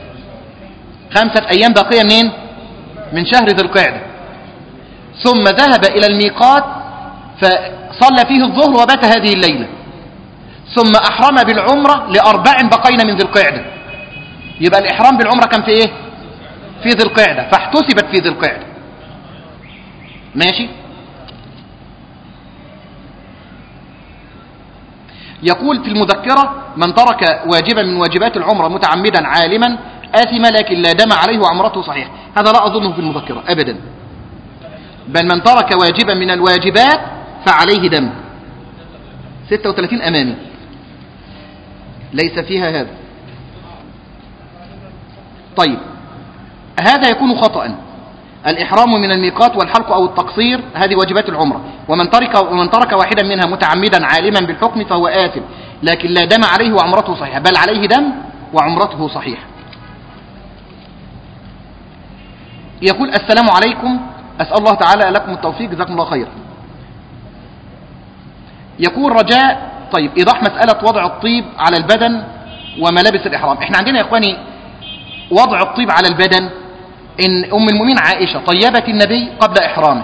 5 أيام باقية منين؟ من شهر ذي القعدة. ثم ذهب إلى الميقات فصلى فيه الظهر وبات هذه الليلة، ثم أحرم بالعمرة ل4 بقين من ذي القعدة. يبقى الإحرام بالعمرة كان في إيه؟ في ذي القعدة، فاحتسبت في ذي القعدة. ماشي. يقول في المذكرة من ترك واجبا من واجبات العمرة متعمدا عالما آثم لكن لا دم عليه وعمرته صحيح. هذا لا أظنه في المذكرة أبدا، بل من ترك واجبا من الواجبات فعليه دم. 36 أمامي ليس فيها هذا. طيب هذا يكون خطأ. الإحرام من الميقات والحلق أو التقصير هذه واجبات العمرة، ومن ترك واحدا منها متعمدا عالما بالحكم فهو آثم لكن لا دم عليه وعمرته صحيحة، بل عليه دم وعمرته صحيحة. يقول السلام عليكم، أسأل الله تعالى لكم التوفيق، جزاكم الله خير. يقول رجاء، طيب إيضاح مسألة وضع الطيب على البدن وملابس الإحرام. احنا عندنا يا إخواني وضع الطيب على البدن، إن أم المؤمنين عائشة طيبت النبي قبل إحرامه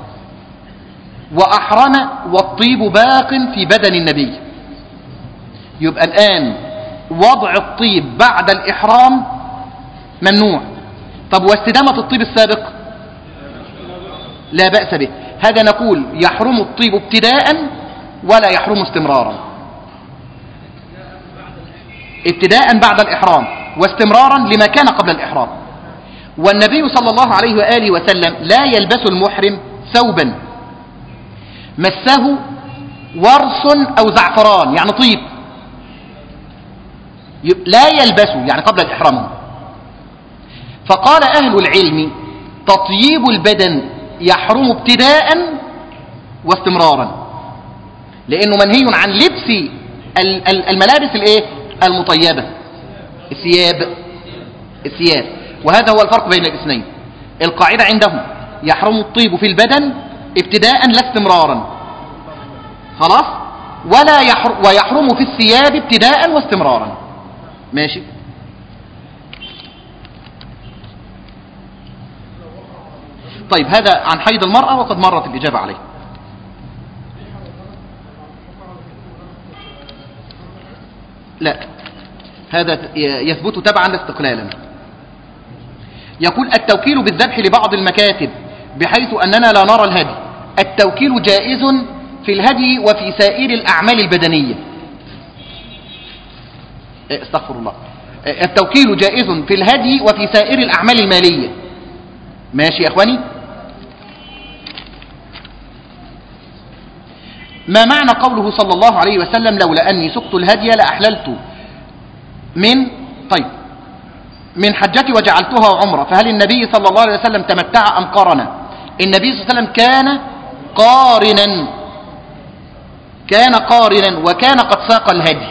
وأحرم والطيب باق في بدن النبي، يبقى الآن وضع الطيب بعد الإحرام ممنوع. طب واستدامة الطيب السابق لا بأس به. هذا نقول يحرم الطيب ابتداء ولا يحرم استمرارا. ابتداء بعد الإحرام واستمرارا لما كان قبل الإحرام. والنبي صلى الله عليه وآله وسلم لا يلبس المحرم ثوبا مسه ورس أو زعفران يعني طيب، لا يلبسه يعني قبل الإحرام. فقال أهل العلم تطييب البدن يحرم ابتداء واستمرارا، لأنه منهي عن لبس الملابس الايه المطيبة، الثياب. وهذا هو الفرق بين الاثنين. القاعدة عندهم يحرم الطيب في البدن ابتداء لا استمرارا، خلاص، ويحرم في الثياب ابتداء واستمرارا. ماشي. طيب هذا عن حيض المرأة وقد مرت الإجابة عليه. لا، هذا يثبت تبعا لا استقلالا. يقول التوكيل بالذبح لبعض المكاتب بحيث أننا لا نرى الهدي. التوكيل جائز في الهدي وفي سائر الأعمال البدنية. استغفر الله. التوكيل جائز في الهدي وفي سائر الأعمال المالية. ماشي يا أخواني. ما معنى قوله صلى الله عليه وسلم لولا أني سقت الهدي لأحللت من حجتي وجعلتها عمرة؟ فهل النبي صلى الله عليه وسلم تمتع أم قارن؟ النبي صلى الله عليه وسلم كان قارنا وكان قد ساق الهدي.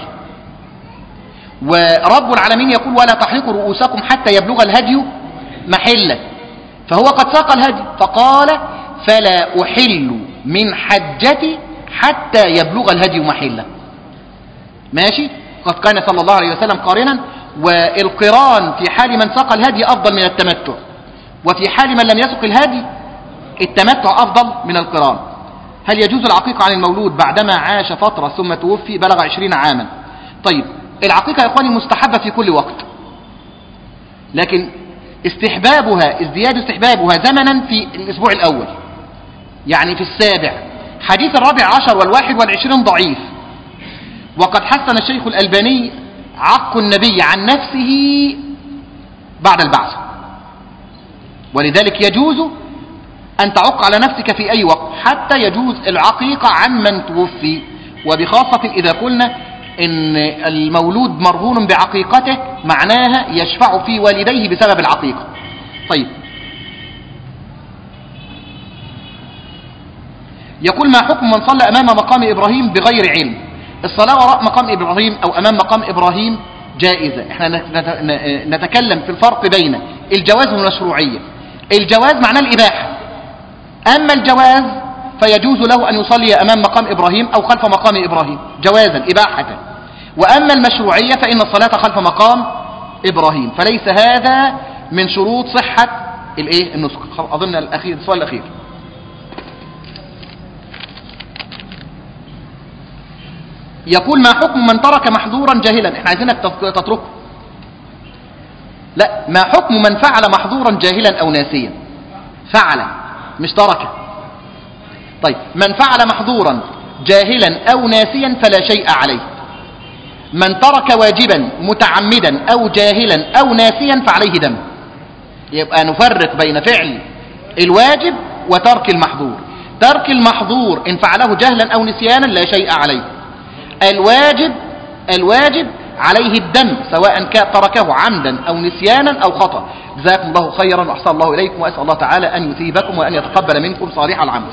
ورب العالمين يقول ولا تحلقوا رؤوسكم حتى يبلغ الهدي محله، فهو قد ساق الهدي فقال فلا أحل من حجتي حتى يبلغ الهدي محله. ماشي. قد كان صلى الله عليه وسلم قارنا، والقران في حال من ساق الهدي أفضل من التمتع، وفي حال من لم يسق الهدي التمتع أفضل من القران. هل يجوز العقيقة عن المولود بعدما عاش فترة ثم توفي بلغ 20 عاما؟ طيب، العقيقة يا إخواني مستحبة في كل وقت، لكن ازدياد استحبابها زمنا في الأسبوع الأول، يعني في السابع. حديث 14 وال21 ضعيف، وقد حسن الشيخ الألباني عق النبي عن نفسه بعد البعث، ولذلك يجوز أن تعق على نفسك في أي وقت، حتى يجوز العقيقة عن من توفي، وبخاصة إذا قلنا إن المولود مرهون بعقيقته معناها يشفع في والديه بسبب العقيقة. طيب، يقول: ما حكم من صلى أمام مقام إبراهيم بغير علم؟ الصلاة وراء مقام إبراهيم أو أمام مقام إبراهيم جائزة. احنا نتكلم في الفرق بين الجواز والمشروعية. الجواز معناه الإباحة، أما الجواز فيجوز له أن يصلي أمام مقام إبراهيم أو خلف مقام إبراهيم جوازا إباحة. وأما المشروعية فإن الصلاة خلف مقام إبراهيم، فليس هذا من شروط صحة النسك. أظن السؤال الأخير. يقول: ما حكم من ترك محظورا جاهلا؟ احنا عايزينك تتركه. لا، ما حكم من فعل محظورا جاهلا أو ناسيا؟ فعل مش ترك. طيب، من فعل محظورا جاهلا أو ناسيا فلا شيء عليه. من ترك واجبا متعمدا أو جاهلا أو ناسيا فعليه دم. يبقى نفرق بين فعل الواجب وترك المحظور. ترك المحظور إن فعله جهلا أو نسيانا لا شيء عليه. الواجب عليه الدم، سواء كان تركه عمدا أو نسيانا أو خطأ. جزاكم الله خيرا وأحسن الله إليكم، وأسأل الله تعالى أن يثيبكم وأن يتقبل منكم صالح العمل.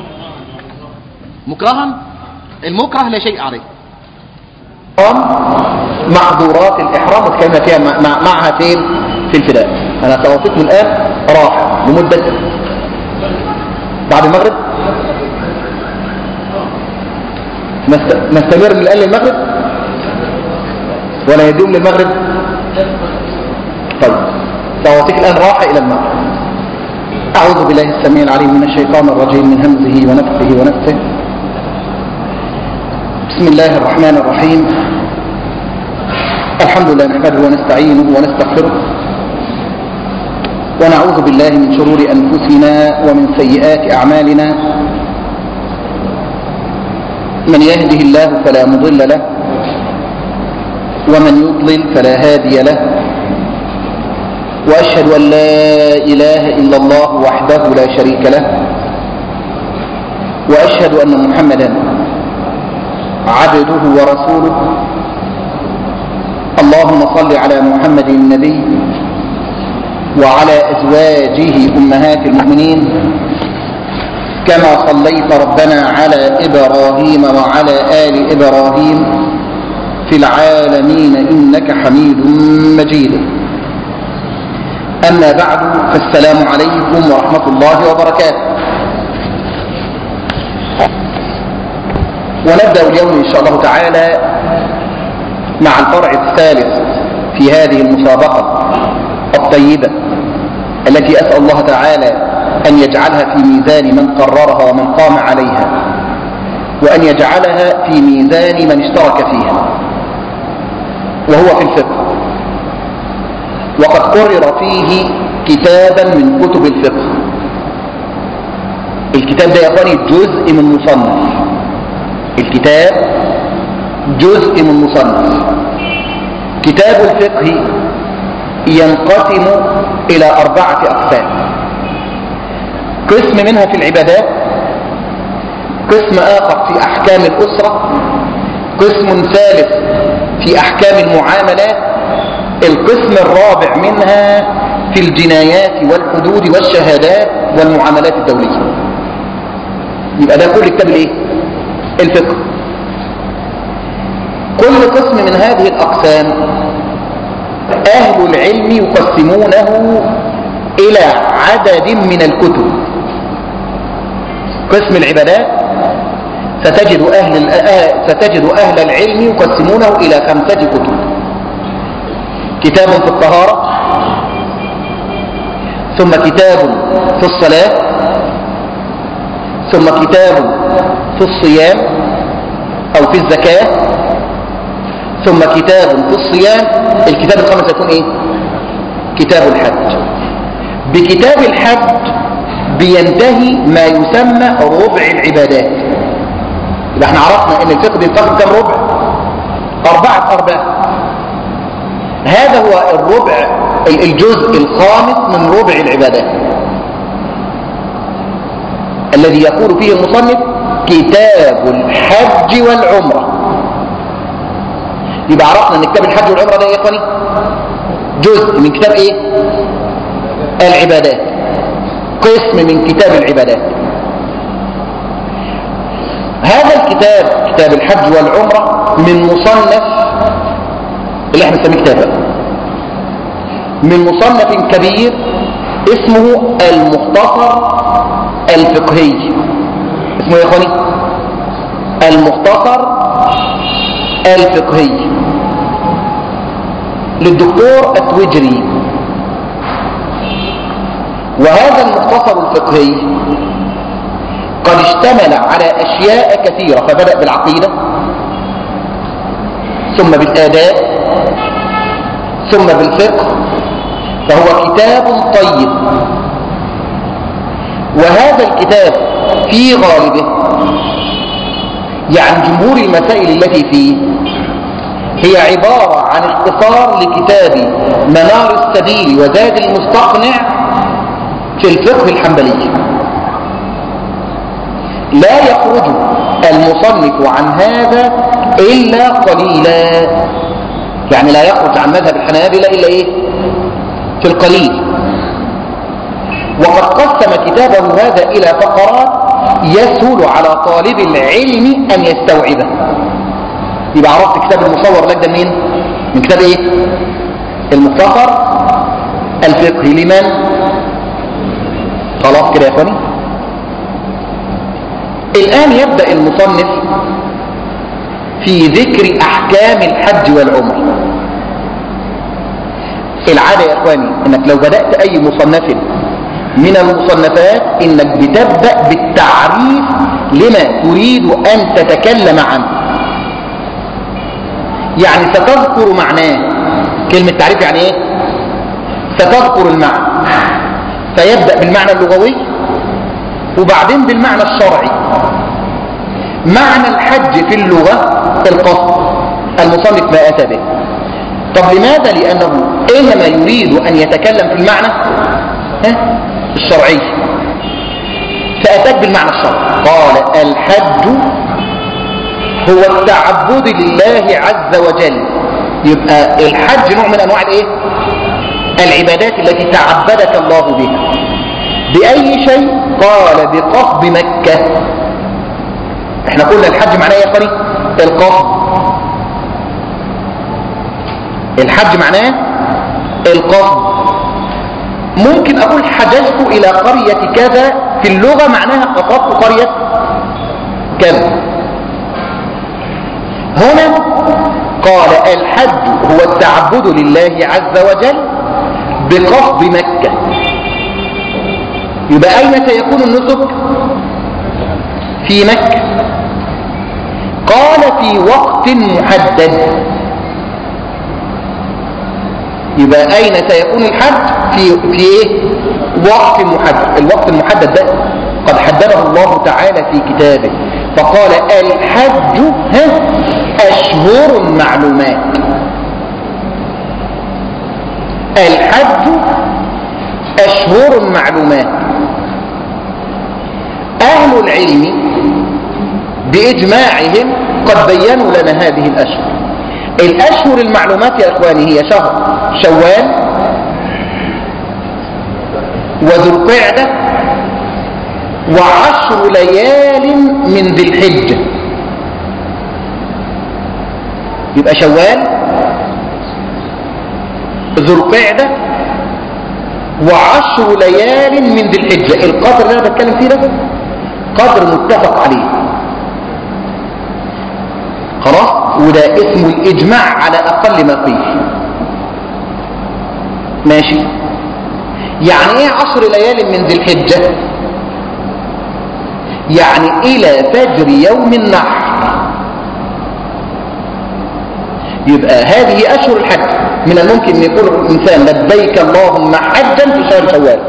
مكرها، المكره لا شيء عليه. محظورات الإحرام وتكلمنا فيها معها فين؟ في الفداء. أنا سأوصيكم الآن راحة لمدة بعد المغرب، نستمر من الآن للمغرب ولا يدوم للمغرب؟ طيب، سأوصيك الآن راحة إلى المغرب. أعوذ بالله السميع العليم من الشيطان الرجيم، من همزه ونفخه ونفثه. بسم الله الرحمن الرحيم. الحمد لله نحمده ونستعينه ونستغفره، ونعوذ بالله من شرور أنفسنا ومن سيئات أعمالنا. من يهده الله فلا مضل له، ومن يضلل فلا هادي له، وأشهد أن لا إله إلا الله وحده لا شريك له، وأشهد أن محمدا عبده ورسوله. اللهم صل على محمد النبي وعلى أزواجه أمهات المؤمنين، كما صليت ربنا على إبراهيم وعلى آل إبراهيم في العالمين إنك حميد مجيد. أما بعد، فالسلام عليكم ورحمة الله وبركاته. ونبدأ اليوم إن شاء الله تعالى مع الفرع الثالث في هذه المسابقة الطيبة التي أسأل الله تعالى أن يجعلها في ميزان من قررها ومن قام عليها، وأن يجعلها في ميزان من اشترك فيها، وهو في الفقه. وقد قرر فيه كتابا من كتب الفقه. الكتاب ده يا أخواني جزء من مصنف. الكتاب جزء من مصنف. كتاب الفقه ينقسم إلى 4 أقسام. قسم منها في العبادات، قسم آخر في أحكام الأسرة، قسم ثالث في أحكام المعاملات، القسم الرابع منها في الجنايات والحدود والشهادات والمعاملات الدولية. يبقى ده كل كتاب الايه؟ الفقه. كل قسم من هذه الأقسام أهل العلم يقسمونه إلى عدد من الكتب. قسم العبادات ستجد أهل العلم يقسمونه إلى 5 كتب: كتاب في الطهارة، ثم كتاب في الصلاة، ثم كتاب في الصيام أو في الزكاة، ثم كتاب في الصيام. الكتاب الخامس يكون إيه؟ كتاب الحج. بكتاب الحج بينتهي ما يسمى ربع العبادات. يبقى احنا عرفنا ان الفقه بينقسم كم ربع؟ 4 أرباع. هذا هو الربع، الجزء الخامس من ربع العبادات الذي يقول فيه المصنف كتاب الحج والعمرة. يبقى عرفنا ان كتاب الحج والعمرة ده يا اخواني جزء من كتاب ايه؟ العبادات، قسم من كتاب العبادات. هذا الكتاب كتاب الحج والعمرة من مصنف اللي احنا بنسميه كتاب، من مصنف كبير اسمه المختصر الفقهي. اسمه يا اخواني المختصر الفقهي للدكتور التويجري. وهذا المختصر الفقهي قد اشتمل على أشياء كثيرة، فبدأ بالعقيدة، ثم بالآداب، ثم بالفقه، فهو كتاب طيب. وهذا الكتاب في غالبه، يعني جمهور المسائل التي فيه، هي عبارة عن اختصار لكتاب منار السبيل وزاد المستقنع في الفقه الحنبلي. لا يخرج المصنف عن هذا إلا قليلا، يعني لا يخرج عن مذهب الحنابلة إلا إيه؟ في القليل. وقد قسم كتابه هذا إلى فقرات يسهل على طالب العلم أن يستوعبه. يبقى عرفت كتاب المصور لك ده منين؟ من كتاب إيه؟ المختصر الفقهي لمن؟ خلاص كده يا اخواني. الآن يبدأ المصنف في ذكر أحكام الحج والعمرة. العادة يا اخواني انك لو بدأت اي مصنف من المصنفات انك بتبدأ بالتعريف لما تريد ان تتكلم عنه، يعني ستذكر معناه. كلمة تعريف يعني ايه؟ ستذكر المعنى، فيبدأ بالمعنى اللغوي وبعدين بالمعنى الشرعي. معنى الحج في اللغة القصد، المصنف ما أتى به. طب لماذا؟ لأنه إنما يريد أن يتكلم في المعنى الشرعي، فأتاك بالمعنى الشرعي. قال الحج هو التعبد لله عز وجل. يبقى الحج نوع من أنواع الإيه؟ العبادات التي تعبدك الله بها. بأي شيء؟ قال بقصد مكة. احنا قلنا الحج معناه يا اخواني القصد. الحج معناه القصد. ممكن اقول حججت الى قرية كذا، في اللغة معناها قصدت قرية كذا. هنا قال الحج هو التعبد لله عز وجل بقصد مكة. يبقى أين سيكون النسك؟ في مكة. قال في وقت محدد. يبقى أين سيكون الحج؟ في إيه؟ وقت محدد. الوقت المحدد ده قد حدده الله تعالى في كتابه، فقال الحج أشهر معلومات. الحج أشهر معلومات. أهل العلم بإجماعهم قد بيّنوا لنا هذه الأشهر. الأشهر المعلومات يا إخواني هي شهر شوال وذو القعدة و10 ليال من ذي الحجة. يبقى شوال، ذو القعدة، و10 ليال من ذي الحجة. القدر اللي أنا بتكلم فيه ده قدر متفق عليه، خلاص، وده اسمه الإجماع على أقل ما قيل. ماشي. يعني ايه 10 ليال من ذي الحجة؟ يعني إلى فجر يوم النحر. يبقى هذه أشهر الحج. من الممكن أن يقول الإنسان لبيك اللهم حجا في شهر شوال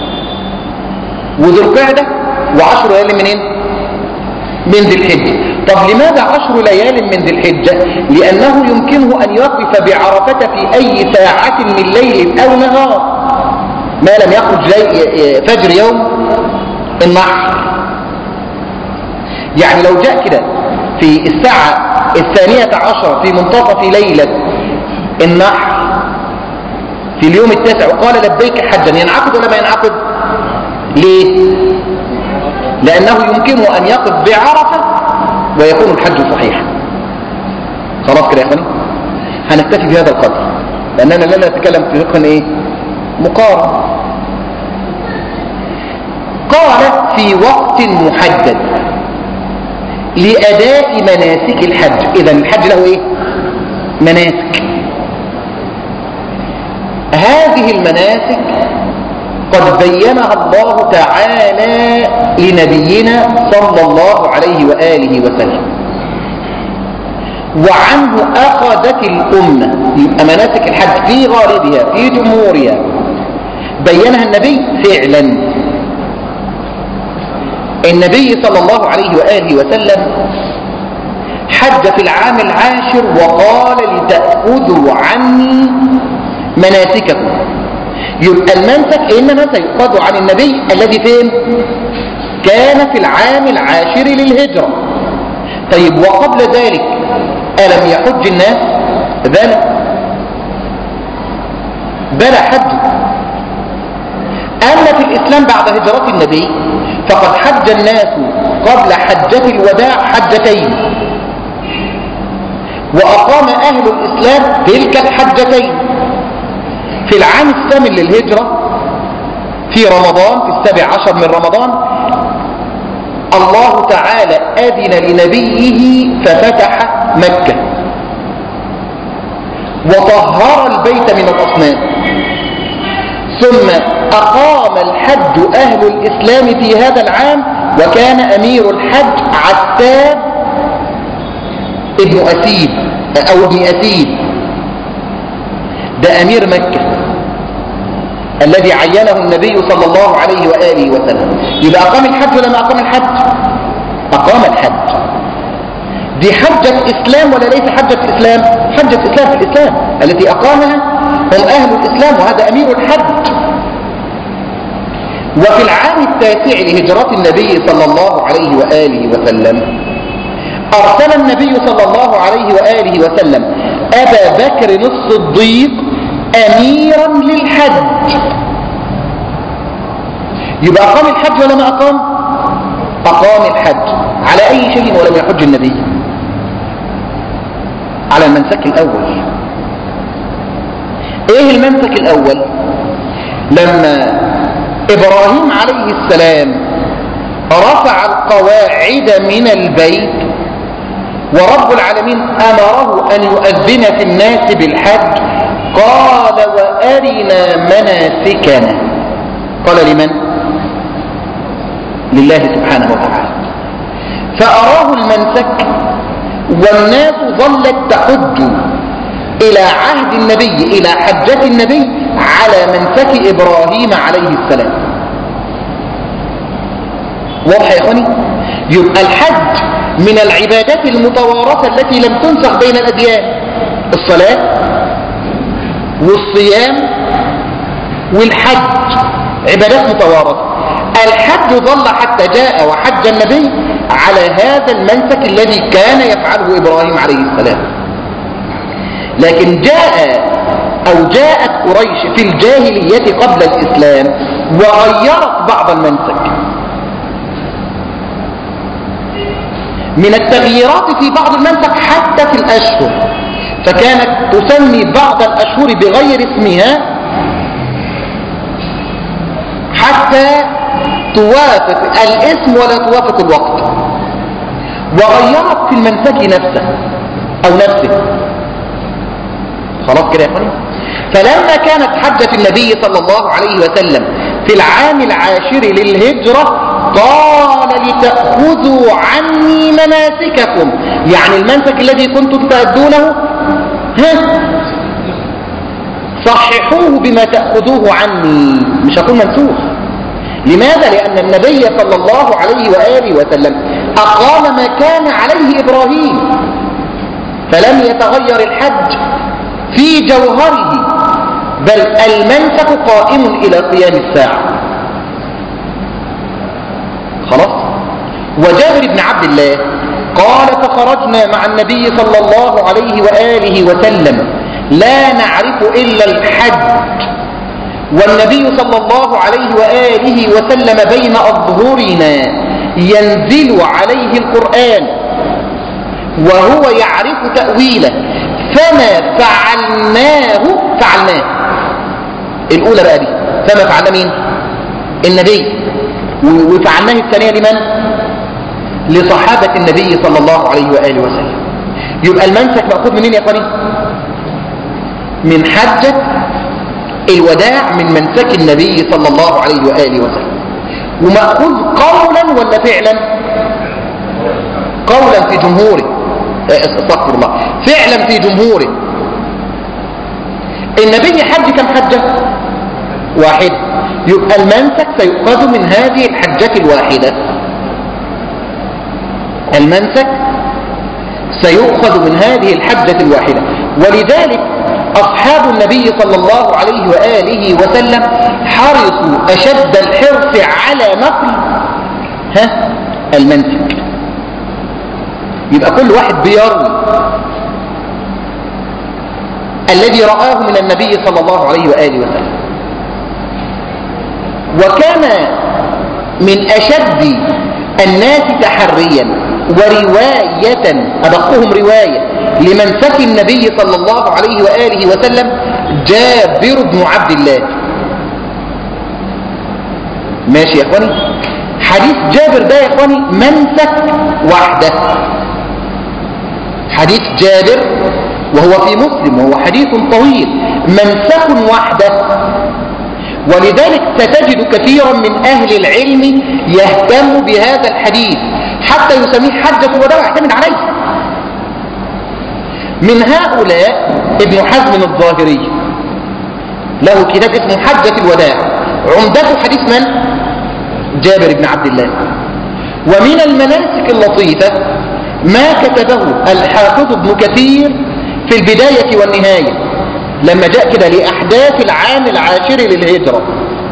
وذو القعدة و10 ليال منين؟ من ذي الحجة. طب لماذا 10 ليال من ذي الحجة؟ لأنه يمكنه أن يقف بعرفة في أي ساعة من ليل أو نهار ما لم يخرج فجر يوم النحر. يعني لو جاء كده في الساعة 12 في منتصف ليلة النحر في اليوم 9 وقال لبيك حجا، ينعقد ولا ما ينعقد؟ ليه؟ لأنه يمكنه أن يقف بعرفة ويكون الحج صحيحا. خلاص كده يا اخواني، هنكتفي بهذا القدر لأننا لا نتكلم في فقه ايه؟ مقارن. قال في وقت محدد لأداء مناسك الحج. إذن الحج له ايه؟ مناسك. هذه المناسك قد بينها الله تعالى لنبينا صلى الله عليه وآله وسلم، وعنه أخذت الأمة. يبقى مناسك الحج في غالبها في جمهورها بينها النبي فعلا. النبي صلى الله عليه وآله وسلم حج في العام 10 وقال لتأخذوا عني مناسككم. يبقى المنسك إنما سيؤخذ عن النبي الذي فين؟ كان في العام 10 للهجرة. طيب وقبل ذلك ألم يحج الناس؟ بلى حج. أما في الإسلام بعد هجرة النبي فقد حج الناس قبل حجة الوداع حجتين، وأقام أهل الإسلام تلك الحجتين في العام 8 للهجرة في رمضان، في 17 من رمضان. الله تعالى أذن لنبيه ففتح مكة وطهر البيت من الأصنام، ثم أقام الحج أهل الإسلام في هذا العام، وكان أمير الحج عتاب ابن أسيد أو ابن أسيد، ده أمير مكة الذي عينه النبي صلى الله عليه وآله وسلم. يبقى أقام الحج ولا ما أقام الحج؟ أقام الحج. دي حجة إسلام ولا ليس حجة إسلام؟ حجة إسلام في الإسلام التي أقامها هم أهل الإسلام، وهذا أمير الحج. وفي العام 9 لهجرة النبي صلى الله عليه وآله وسلم أرسل النبي صلى الله عليه وآله وسلم أبا بكر الصديق أميرا للحج. يبقى أقام الحج ولا ما أقام؟ أقام الحج. على أي شيء ولم يحج النبي؟ على المنسك الأول. إيه المنسك الأول؟ لما إبراهيم عليه السلام رفع القواعد من البيت ورب العالمين أمره أن يؤذن في الناس بالحج، قال وأرنا مناسكنا. قال لمن؟ لله سبحانه وتعالى. فأراه المنسك، والناس ظلت تحج إلى عهد النبي، إلى حجة النبي على منسك إبراهيم عليه السلام. واضح يا إخواني؟ يبقى الحج من العبادات المتوارثة التي لم تنسخ بين الأديان، الصلاة والصيام والحج عبادات متوارثة. الحج ظل حتى جاء وحج النبي على هذا المنسك الذي كان يفعله إبراهيم عليه السلام. لكن جاءت قريش في الجاهلية قبل الإسلام وغيرت بعض المنسك. من التغييرات في بعض المنسك حتى في الأشهر، فكانت تسمي بعض الأشهر بغير اسمها حتى توافق الاسم ولا توافق الوقت. وغيرت في المنسك نفسه، أو نفسه. خلاص كده يا اخواني. فلما كانت حجة النبي صلى الله عليه وسلم في العام 10 للهجرة قال لتأخذوا عني مناسككم، يعني المنسك الذي كنتم تأدونه صححوه بما تأخذوه عني، مش هكون منسوخ. لماذا؟ لأن النبي صلى الله عليه وآله وسلم أقام ما كان عليه إبراهيم، فلم يتغير الحج في جوهره، بل المنسك قائم إلى قيام الساعة. خلاص. وجابر بن عبد الله قال فخرجنا مع النبي صلى الله عليه وآله وسلم لا نعرف إلا الحج، والنبي صلى الله عليه وآله وسلم بين أظهرنا ينزل عليه القرآن وهو يعرف تأويله، فما فعلناه الأولى بقى دي، فما فعلنا مين؟ النبي. وفعلناه الثانية لمن؟ لصحابة النبي صلى الله عليه وآله وسلم. يبقى المنسك مأخوذ منين يا اخواني؟ من حجة الوداع، من منسك النبي صلى الله عليه وآله وسلم. ومأخوذ قولا ولا فعلا؟ قولا في جمهوره، استغفر الله، فعلا في جمهوره. النبي حج كم حجة؟ واحد. يبقى المنسك سيؤخذ من هذه الحجة الواحدة، المنسك سيؤخذ من هذه الحجة الواحدة. ولذلك أصحاب النبي صلى الله عليه وآله وسلم حرصوا أشد الحرص على نقل المنسك. يبقى كل واحد بيروي الذي رآه من النبي صلى الله عليه وآله وسلم. وكان من أشد الناس تحريا ورواية، أدقهم رواية لمنسك النبي صلى الله عليه وآله وسلم جابر بن عبد الله. ماشي يا اخواني. حديث جابر ده يا اخواني منسك وحده، حديث جابر وهو في مسلم وهو حديث طويل، منسك وحده. ولذلك ستجد كثيرا من أهل العلم يهتم بهذا الحديث حتى يسميه حجة الوداع ويعتمد عليه. من هؤلاء ابن حزم الظاهري، له كتاب اسمه حجة الوداع، عمدته حديث من؟ جابر بن عبد الله. ومن المناسك اللطيفة ما كتبه الحافظ ابن كثير في البداية والنهاية لما جاء كده لأحداث العام 10 للهجرة.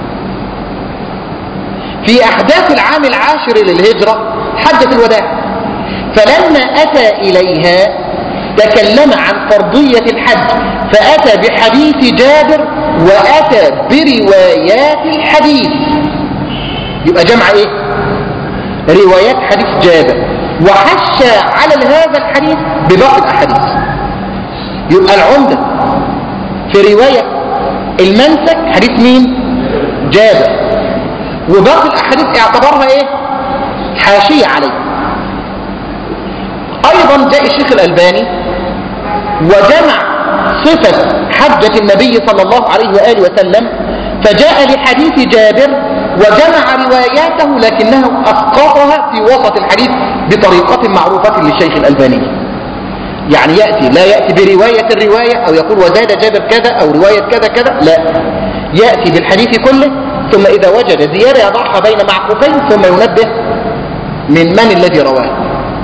في أحداث العام 10 للهجرة حجة الوداع، فلما أتى إليها تكلم عن فرضية الحج، فأتى بحديث جابر وأتى بروايات الحديث. يبقى جمع إيه؟ روايات حديث جابر، وحشى على هذا الحديث بباقي الأحاديث. يبقى العمدة في رواية المنسك حديث مين؟ جابر، وباقي الأحاديث اعتبرها إيه؟ حاشية عليه. أيضا جاء الشيخ الألباني وجمع صفة حجة النبي صلى الله عليه وآله وسلم، فجاء لحديث جابر وجمع رواياته لكنه أسقطها في وسط الحديث بطريقة معروفة للشيخ الألباني. يعني لا يأتي برواية الرواية أو يقول وزاد جابر كذا أو رواية كذا كذا، لا، يأتي بالحديث كله، ثم إذا وجد زيادة يضعها بين معقوفين ثم ينبه من الذي رواه.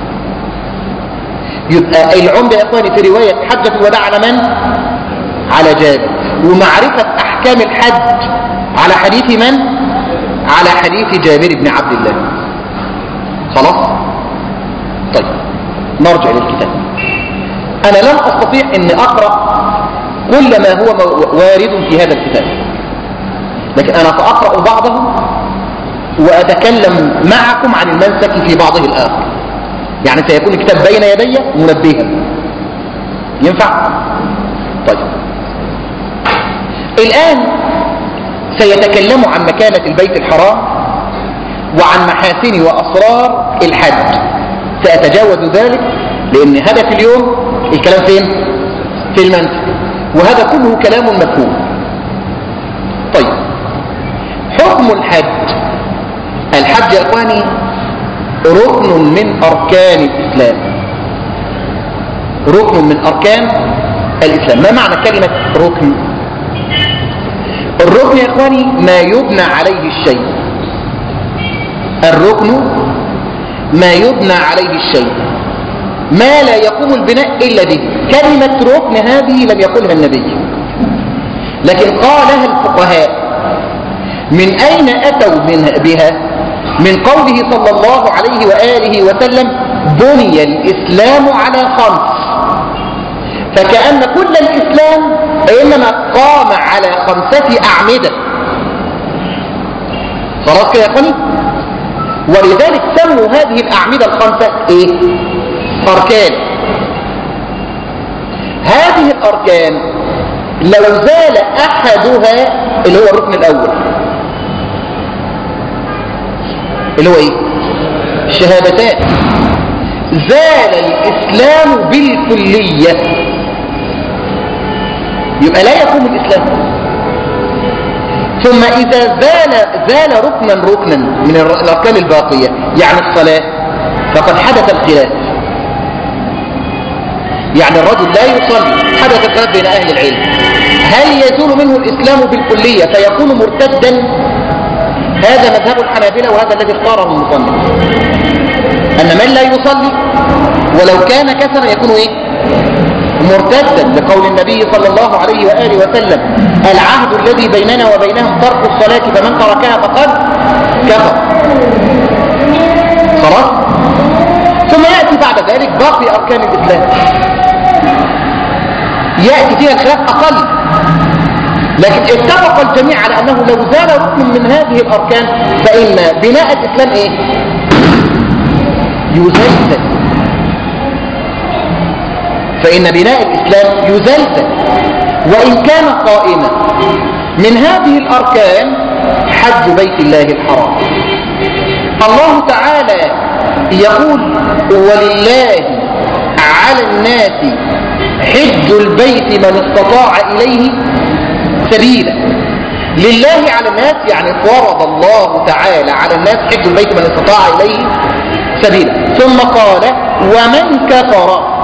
يبقى العمدة يا إخواني في رواية حجة الوداع على من؟ على جابر. ومعرفة أحكام الحج على حديث من؟ على حديث جابر بن عبد الله. خلاص؟ طيب نرجع للكتاب. أنا لن أستطيع أن أقرأ كل ما هو وارد في هذا الكتاب، لكن أنا سأقرأ بعضه وأتكلم معكم عن المنسك في بعضه الآخر. يعني سيكون الكتاب بين يدي منبها. ينفع؟ طيب الآن سيتكلم عن مكانة البيت الحرام وعن محاسن وأسرار الحج. سأتجاوز ذلك لأن هدف اليوم الكلام فين؟ في المنسك. وهذا كله كلام مفهوم. طيب حكم الحج. الحج يا اخواني ركن من اركان الاسلام، ركن من اركان الاسلام. ما معنى كلمة ركن؟ الركن يا اخواني ما يبنى عليه الشيء، الركن ما يبنى عليه الشيء، ما لا يقوم البناء إلا به. كلمة ركن هذه لم يقولها النبي، لكن قالها الفقهاء. من أين أتوا بها؟ من قوله صلى الله عليه وآله وسلم بني الإسلام على 5. فكأن كل الإسلام إنما قام على 5 أعمدة. خلاص كده يا أخواني؟ ولذلك سموا هذه الأعمدة ال5 إيه؟ أركان. هذه الأركان لو زال أحدها اللي هو الركن الأول اللي هو إيه؟ الشهادتان، زال الإسلام بالكلية، يبقى لا يقوم الإسلام. ثم إذا زال ركنا من الأركان الباقية، يعني الصلاة، فقد حدث الخلاف. يعني الرجل لا يصلي، حدث الخلاف بين أهل العلم، هل يزول منه الإسلام بالكلية فيكون مرتدا؟ هذا مذهب الحنابلة، وهذا الذي اختاره المصنف، أن من لا يصلي ولو كان كسرا يكون إيه؟ مرتدا، لقول النبي صلى الله عليه وآله وسلم العهد الذي بيننا وبينهم ترك الصلاة فمن تركها فقد كفر. خلاص؟ ثم يأتي بعد ذلك باقي أركان الإسلام، يأتي فيها الخلاف أقل، لكن اتفق الجميع على أنه لو زال ركن من هذه الأركان فإن بناء الإسلام إيه؟ يزلزل. فإن بناء الإسلام يزلزل وإن كان قائما. من هذه الأركان حج بيت الله الحرام. الله تعالى يقول ولله على الناس حج البيت من استطاع إليه سبيلا. لله على الناس يعني فرض الله تعالى على الناس حج البيت من استطاع إليه سبيلا. ثم قال ومن كفر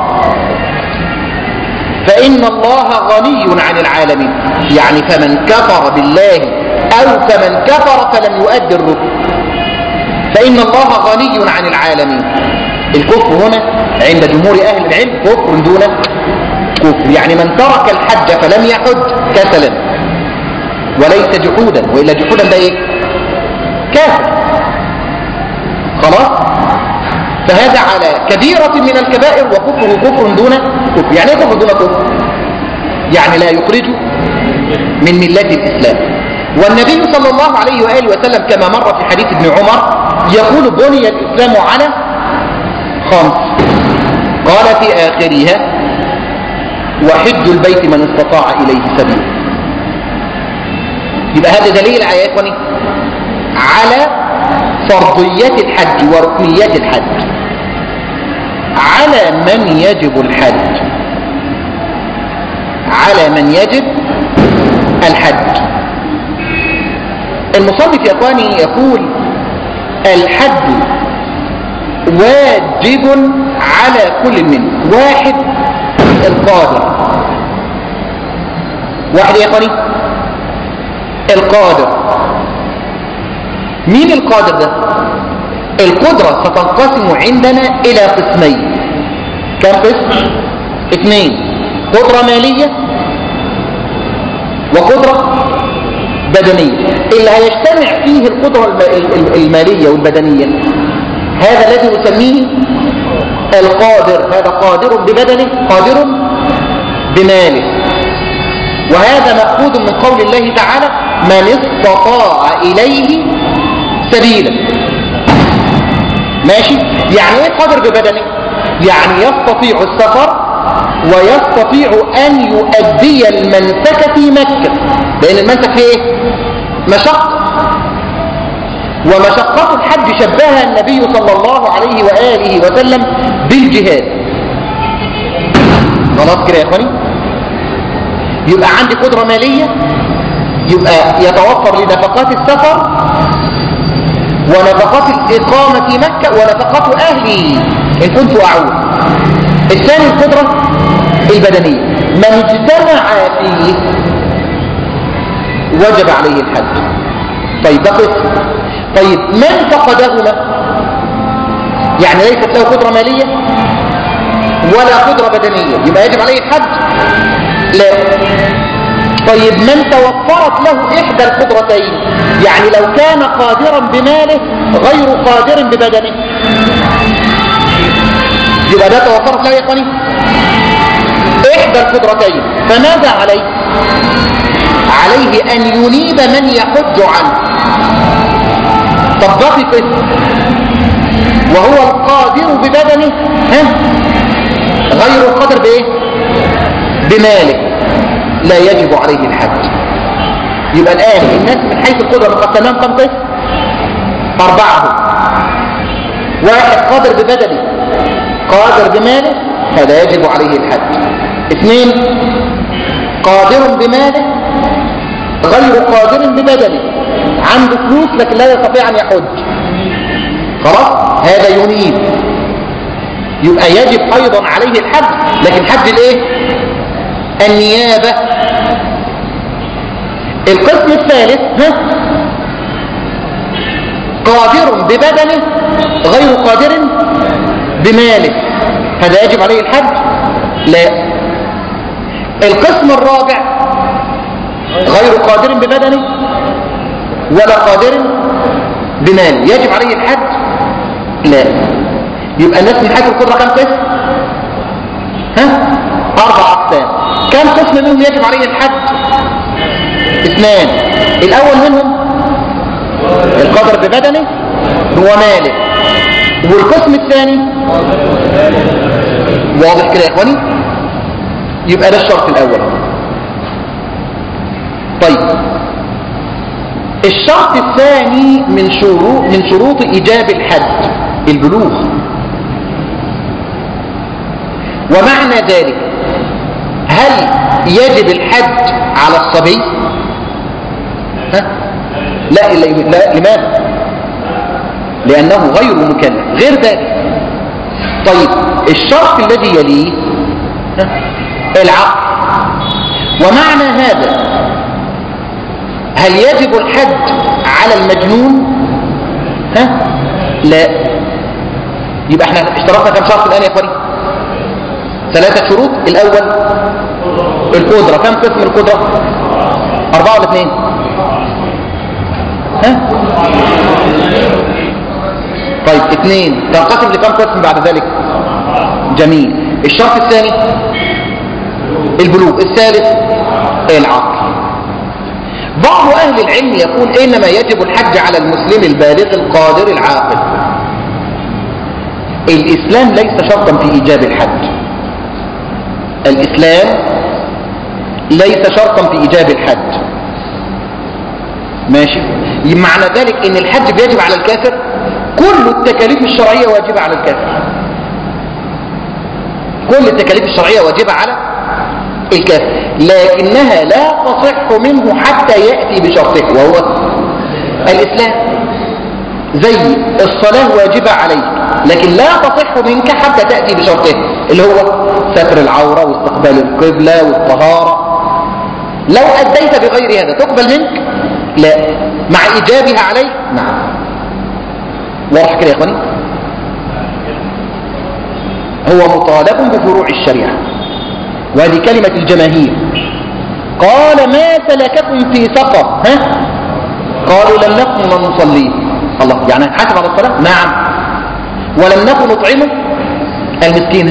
فإن الله غني عن العالمين، يعني فمن كفر بالله أو فمن كفر فلم يؤدي الركن فإن الله غني عن العالمين. الكفر هنا عند جمهور أهل العلم كفر دون كفر، يعني من ترك الحج فلم يحج كسلا وليس جحودا، وإلا جحودا ده إيه؟ كافر. خلاص؟ فهذا على كبيرة من الكبائر، وكفره كفر دون كفر. يعني ايه كفر دون كفر؟ يعني لا يخرج من ملة الإسلام. والنبي صلى الله عليه وآله وسلم كما مر في حديث ابن عمر يقول بني الإسلام على 5، قال في آخرها وحج البيت من استطاع إليه سبيلا. يبقى هذا دليل يا إخواني على فرضية الحج وركنية الحج. على من يجب الحج، على من يجب الحج. المصنف يا اخواني يقول الحج واجب على كل منه. واحد القادر، واحد يا اخواني القادر. مين القادر ده؟ القدرة ستنقسم عندنا إلى قسمين. كم قسم؟ 2، قدرة مالية وقدرة بدنية. اللي هيجتمع فيه القدرة المالية والبدنية هذا الذي نسميه القادر. هذا قادر ببدنه قادر بماله، وهذا مأخوذ من قول الله تعالى من استطاع إليه سبيلا. ماشي؟ يعني ايه قادر ببدنه؟ يعني يستطيع السفر ويستطيع أن يؤدي المنسك في مكة، لأن المنسك فيه ايه؟ مشقة، ومشقة الحج شبهها النبي صلى الله عليه وآله وسلم بالجهاد. خلاص كده يا اخواني. يبقى عندي قدرة مالية، يبقى يتوفر لي نفقات السفر ونفقات الإقامة في مكة ونفقات أهلي إن كنت أعود. الثاني القدرة البدنية، من اجتمع فيه وجب عليه الحج. طيب ده قسم. طيب من فقدهما، يعني ليست له قدرة مالية ولا قدرة بدنية، يبقى يجب عليه الحج؟ لا. طيب من توفرت له إحدى القدرتين، يعني لو كان قادرا بماله غير قادر ببدنه، يبقى ده توفرت له يا اخواني إحدى القدرتين، فماذا عليه؟ عليه أن ينيب من يحج عنه. طب ده في قسم، وهو القادر ببدنه غير القادر بإيه؟ بماله، لا يجب عليه الحج. يبقى الآن الناس من حيث القدرة مقسمين كم قسم؟ 4. واحد قادر ببدنه قادر بماله، هذا يجب عليه الحج. 2 قادر بماله غير قادر ببدنه، عنده فلوس لكن لا يستطيع أن يحج، خلاص هذا ينيب، يبقى يجب أيضا عليه الحج، لكن حج الايه؟ النيابة. القسم الثالث قادر ببدنه غير قادر بماله، هذا يجب عليه الحج؟ لا. القسم الرابع غير قادر ببدنه ولا قادر بماله، يجب عليه الحج؟ لا. يبقى الناس من حيث القدرة كم قسم؟ 4 أقسام. كم قسم منهم يجب عليه الحج؟ 2. الأول منهم القادر ببدنه وماله، والقسم الثاني واضح كده يا اخواني؟ يبقى ده الشرط الأول. طيب الشرط الثاني من شروط إيجاب الحج البلوغ. ومعنى ذلك هل يجب الحج على الصبي؟ لا. لماذا؟ لأنه غير مكلف، غير ذلك. طيب الشرط الذي يليه العقل. ومعنى هذا هل يجب الحج على المجنون؟ لا. يبقى احنا اشترطنا كم شرط الآن يا اخواني؟ 3 شروط. الأول القدرة. كم قسم القدرة؟ 4 ولا 2؟ طيب 2 تنقسم لكم قسم بعد ذلك؟ جميل. الشرط الثاني البلوغ. الثالث العقل. بعض أهل العلم يقول إنما يجب الحج على المسلم البالغ القادر العاقل. الإسلام ليس شرطا في إيجاب الحج. الإسلام ليس شرطا في إيجاب الحج. ماشي؟ معنى ذلك إن الحج بيجب على الكافر؟ كل التكاليف الشرعية واجبة على الكافر. كل التكاليف الشرعية واجبة على الكافر، لكنها لا تصح منه حتى يأتي بشرطه وهو الإسلام. زي الصلاة واجبة عليك لكن لا تصح منك حتى تأتي بشرطه اللي هو ستر العورة واستقبال القبلة والطهارة. لو أديت بغير هذا تقبل منك؟ لا. مع إيجابها عليك؟ نعم. واضح كده يا اخواني؟ هو مطالب بفروع الشريعة، وهذه كلمة الجماهير. قال ما سلككم في سقر؟ قالوا لم نكن نصلي. الله، يعني حسب على الصلاة؟ نعم. ولم نكن نطعمه المسكين.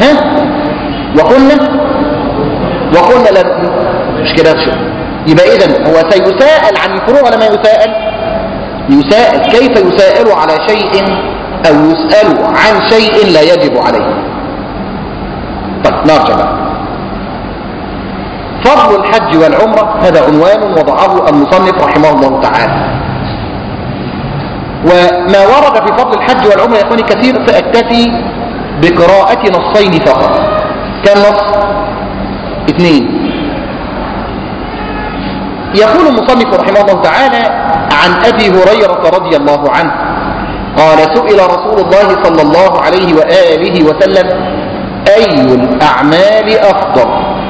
وكنا مش كده شو. يبقى إذن هو سيساءل عن الفروع ولا ما يساءل؟ يساءل. كيف يساءل على شيء أو يسأل عن شيء لا يجب عليه؟ طيب نرجع بقى. فضل الحج والعمرة هذا عنوان وضعه المصنف رحمه الله تعالى. وما ورد في فضل الحج والعمرة يا اخواني كثير، سأكتفي بقراءة نصين فقط. كم نص؟ اثنين. يقول المصنف رحمه الله تعالى عن أبي هريرة رضي الله عنه قال سئل رسول الله صلى الله عليه وآله وسلم أي الأعمال أفضل؟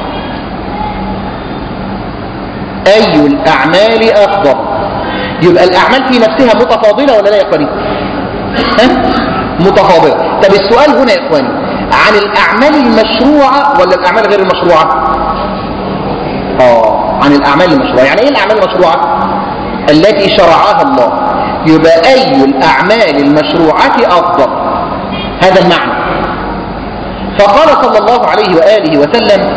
أي الأعمال أفضل؟ يبقى الأعمال في نفسها متفاضلة ولا لا يا إخواني؟ متفاضلة. طب السؤال هنا يا إخواني عن الأعمال المشروعة ولا الأعمال غير المشروعة؟ عن الأعمال المشروعة. يعني إيه الأعمال المشروعة؟ التي شرعها الله. يبقى أي الأعمال المشروعة أفضل، هذا المعنى. فقال صلى الله عليه وآله وسلم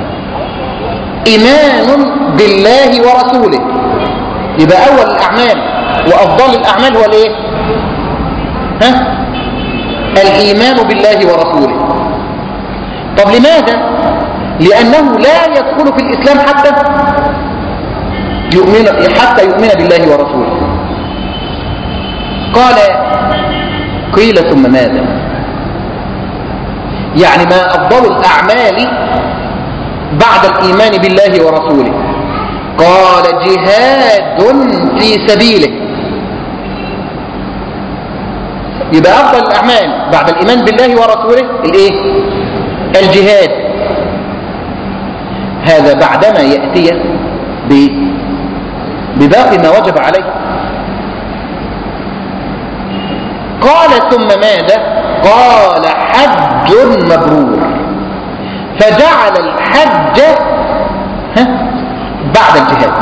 إيمان بالله ورسوله. يبقى أول الأعمال وأفضل الأعمال هو الإيه؟ الإيمان بالله ورسوله. طب لماذا؟ لأنه لا يدخل في الإسلام حتى يؤمن بالله ورسوله. قال قيل ثم ماذا؟ يعني ما أفضل الأعمال بعد الإيمان بالله ورسوله؟ قال جهاد في سبيله. يبقى أفضل الأعمال بعد الإيمان بالله ورسوله الإيه؟ الجهاد. هذا بعدما يأتي بباقي ما وجب عليه. قال ثم ماذا؟ قال حج مبرور. فجعل الحج بعد الجهاد.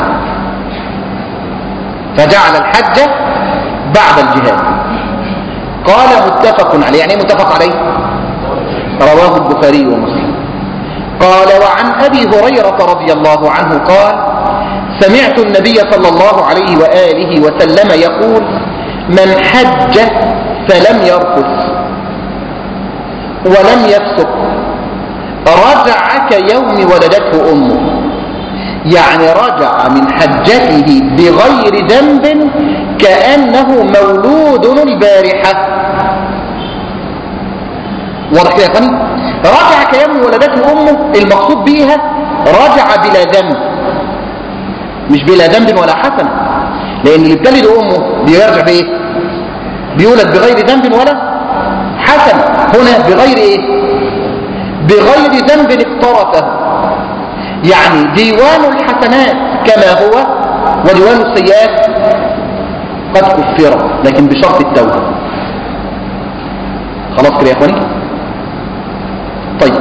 فجعل الحج بعد الجهاد. قال متفق عليه. يعني متفق عليه؟ رواه البخاري ومسلم. قال وعن أبي هريرة رضي الله عنه قال سمعت النبي صلى الله عليه وآله وسلم يقول من حج فلم يرفث ولم يفسق رجع كيوم ولدته أمه. يعني رجع من حجته بغير ذنب كأنه مولود البارحة. واضح يا اخواني؟ رجع كيوم ولدته أمه المقصود بيها رجع بلا ذنب، مش بلا ذنب ولا حسنة، لأن اللي بتلد أمه بيرجع بإيه؟ بيولد بغير ذنب ولا حسنة. هنا بغير إيه؟ بغير ذنب اقترفه. يعني ديوان الحسنات كما هو وديوان السيئات قد كفر، لكن بشرط التوبة. خلاص كده يا اخواني؟ طيب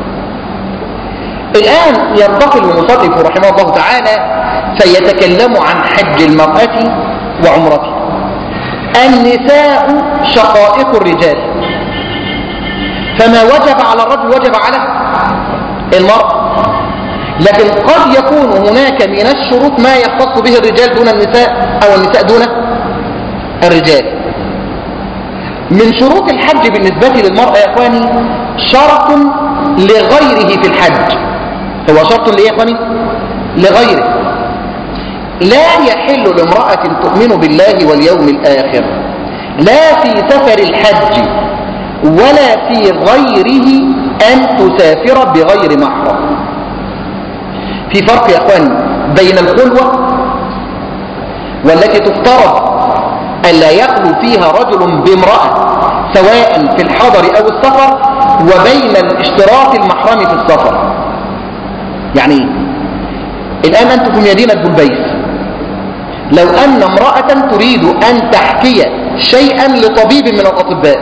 الآن ينتقل المصنف رحمه الله تعالى فيتكلم عن حج المرأة وعمرتها. النساء شقائق الرجال، فما وجب على الرجل وجب على المرأة، لكن قد يكون هناك من الشروط ما يختص به الرجال دون النساء أو النساء دون الرجال. من شروط الحج بالنسبة للمرأة يا إخواني شرط لغيره في الحج. هو شرط لإيه يا إخواني؟ لغيره. لا يحل لامرأة تؤمن بالله واليوم الآخر لا في سفر الحج ولا في غيره أن تسافر بغير محرم. في فرق يا اخواني بين الخلوة والتي تفترض ألا يخلو فيها رجل بامرأة سواء في الحضر أو السفر، وبين الاشتراط المحرم في السفر. يعني الآن أنتم في مدينة بلبيس، لو أن امرأة تريد أن تحكي شيئا لطبيب من الأطباء،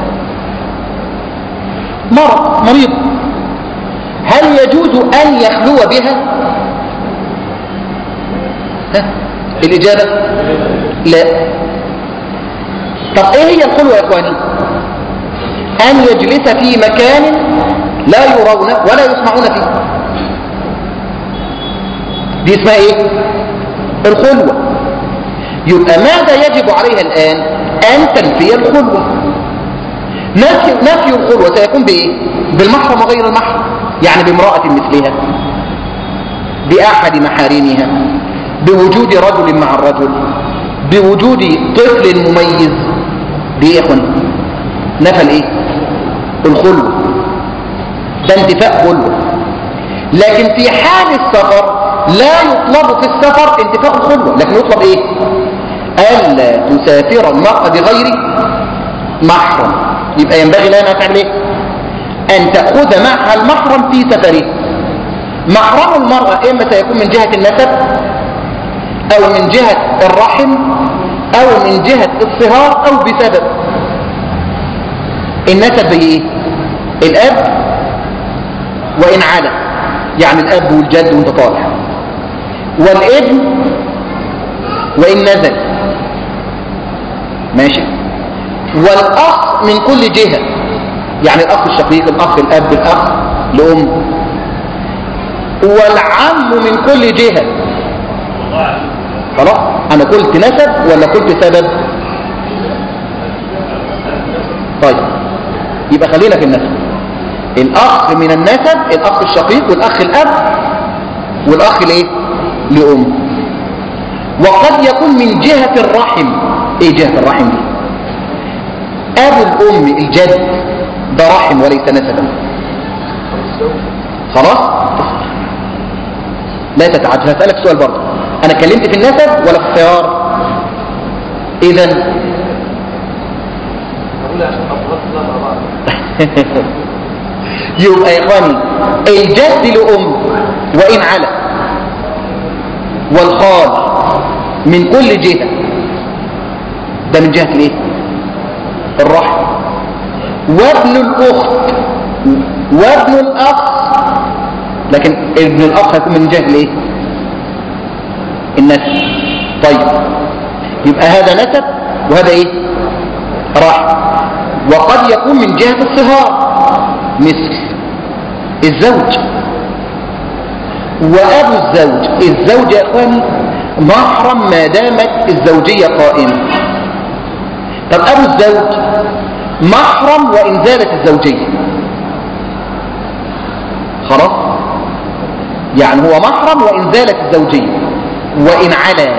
مريض، هل يجوز أن يخلو بها؟ الإجابة لا. طب إيه هي الخلوة يا إخواني؟ أن يجلس في مكان لا يرون ولا يسمعون فيه، دي اسمها إيه؟ الخلوة. يبقى ماذا يجب عليها الآن؟ أن تنفي الخلوة. نفي الخلوة سيكون بإيه؟ بالمحرم وغير المحرم، يعني بامرأة مثلها، بأحد محارمها، بوجود رجل مع الرجل، بوجود طفل مميز. دي يا اخوان نفى الايه؟ الخلوة. ده انتفاء خلوة. لكن في حال السفر لا يطلب في السفر انتفاء الخلوة، لكن يطلب ايه؟ ألا تسافر المرأة بغير محرم. يبقى ينبغي لها أن تعمل ايه؟ أن تأخذ معها المحرم في سفره. محرم المرأة إما سيكون من جهة النسب أو من جهة الرحم أو من جهة الصهار أو بسبب. النسب بإيه؟ الأب وإن علا، يعني الأب والجد وانت طالع، والابن وإن نزل، ماشي، والأخ من كل جهة، يعني الأخ الشقيق، الأخ الأب، الأخ لأم، والعم من كل جهة. خلاص، أنا قلت نسب ولا قلت سبب؟ طيب يبقى خلينا في النسب. الأخ من النسب الأخ الشقيق والأخ الأب والأخ الإيه؟ لأم. وقد يكون من جهة الرحم. إيه جهة الرحم دي؟ أبو الأم الجد ده رحم وليس نسبا. خلاص؟ لا تتعجل، هسألك سؤال برضه. أنا اتكلمت في النسب ولا في الخيار؟ إذن يبقى يا إخواني الجد لأم وإن علا، والخال من كل جهة، ده من جهة الايه؟ الرحم. وابن الأخت وابن الأخ، لكن ابن الأخ هيكون من جهة الايه؟ النسب. طيب يبقى هذا نسب وهذا ايه؟ رحم. وقد يكون من جهة الصهار مثل الزوج وأبو الزوج. الزوج يا إخواني محرم ما دامت الزوجية قائمة. طب أبو الزوج محرم وإن زالت الزوجية. خلاص، يعني هو محرم وإن زالت الزوجية وإن علا،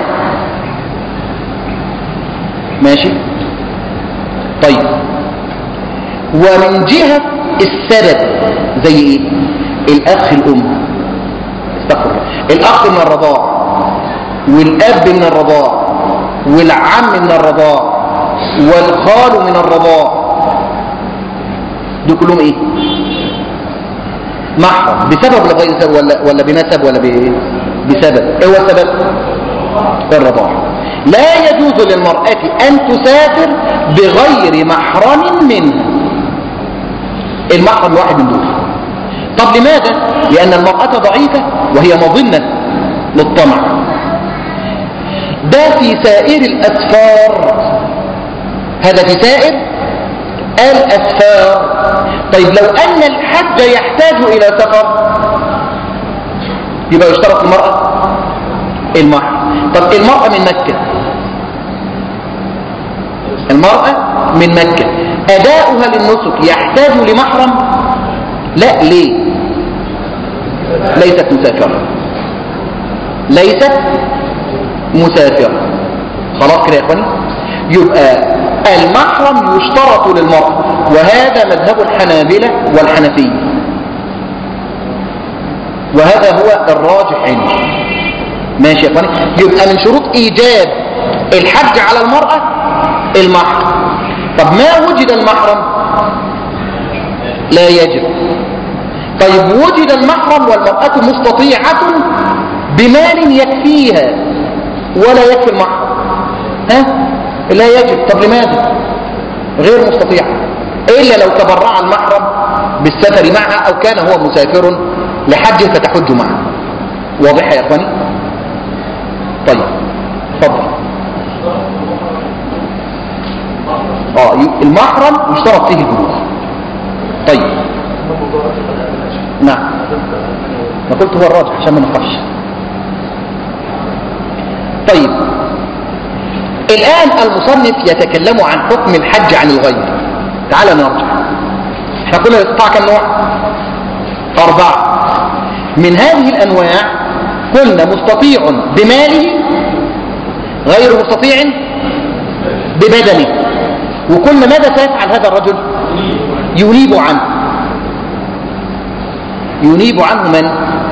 ماشي. طيب ومن جهة السبب زي ايه؟ الأخ الأم، استغفر الله، الأخ من الرضاع والأب من الرضاع والعم من الرضاع والخال من الرضاع، دول كلهم ايه؟ محرم بسبب ولا بنسب ولا بسبب. ايه هو السبب؟ الرضاع. لا يجوز للمرأة أن تسافر بغير محرم منها. المحرم واحد من دول. طب لماذا؟ لأن المرأة ضعيفة وهي مظنة للطمع. ده في سائر الأسفار، هذا في سائر الأسفار. طيب لو أن الحج يحتاج إلى سفر يبقى يشترط المرأة المحرم. طب المرأة من مكة، المرأة من مكة أداؤها للنسك يحتاج لمحرم؟ لا. ليه؟ ليست مسافرة، ليست مسافرة. خلاص كده يا اخواني. يبقى المحرم يشترط للمرأة، وهذا مذهب الحنابلة والحنفية، وهذا هو الراجح عندي. ماشي يا اخواني. يبقى من شروط ايجاب الحج على المرأة المحرم. طب ما وجد المحرم لا يجب. طيب وجد المحرم والمرأة مستطيعة بمال يكفيها ولا يكفي المحرم، ها؟ لا يجب. طب لماذا؟ غير مستطيعة إلا لو تبرع المحرم بالسفر معها أو كان هو مسافر لحج فتحج معه. واضح يا أخواني؟ طيب تفضل. المحرم يشترط فيه البلوغ. طيب نعم، ما قلت هو الراجح عشان ما نخافش. طيب الآن المصنف يتكلم عن حكم الحج عن الغير. تعال نرجع. احنا قلنا الاستطاعة كم نوع؟ 4. من هذه الأنواع قلنا مستطيع بماله غير مستطيع ببدنه. وقلنا ماذا سيفعل هذا الرجل؟ ينيب عنه. ينيب عنه من؟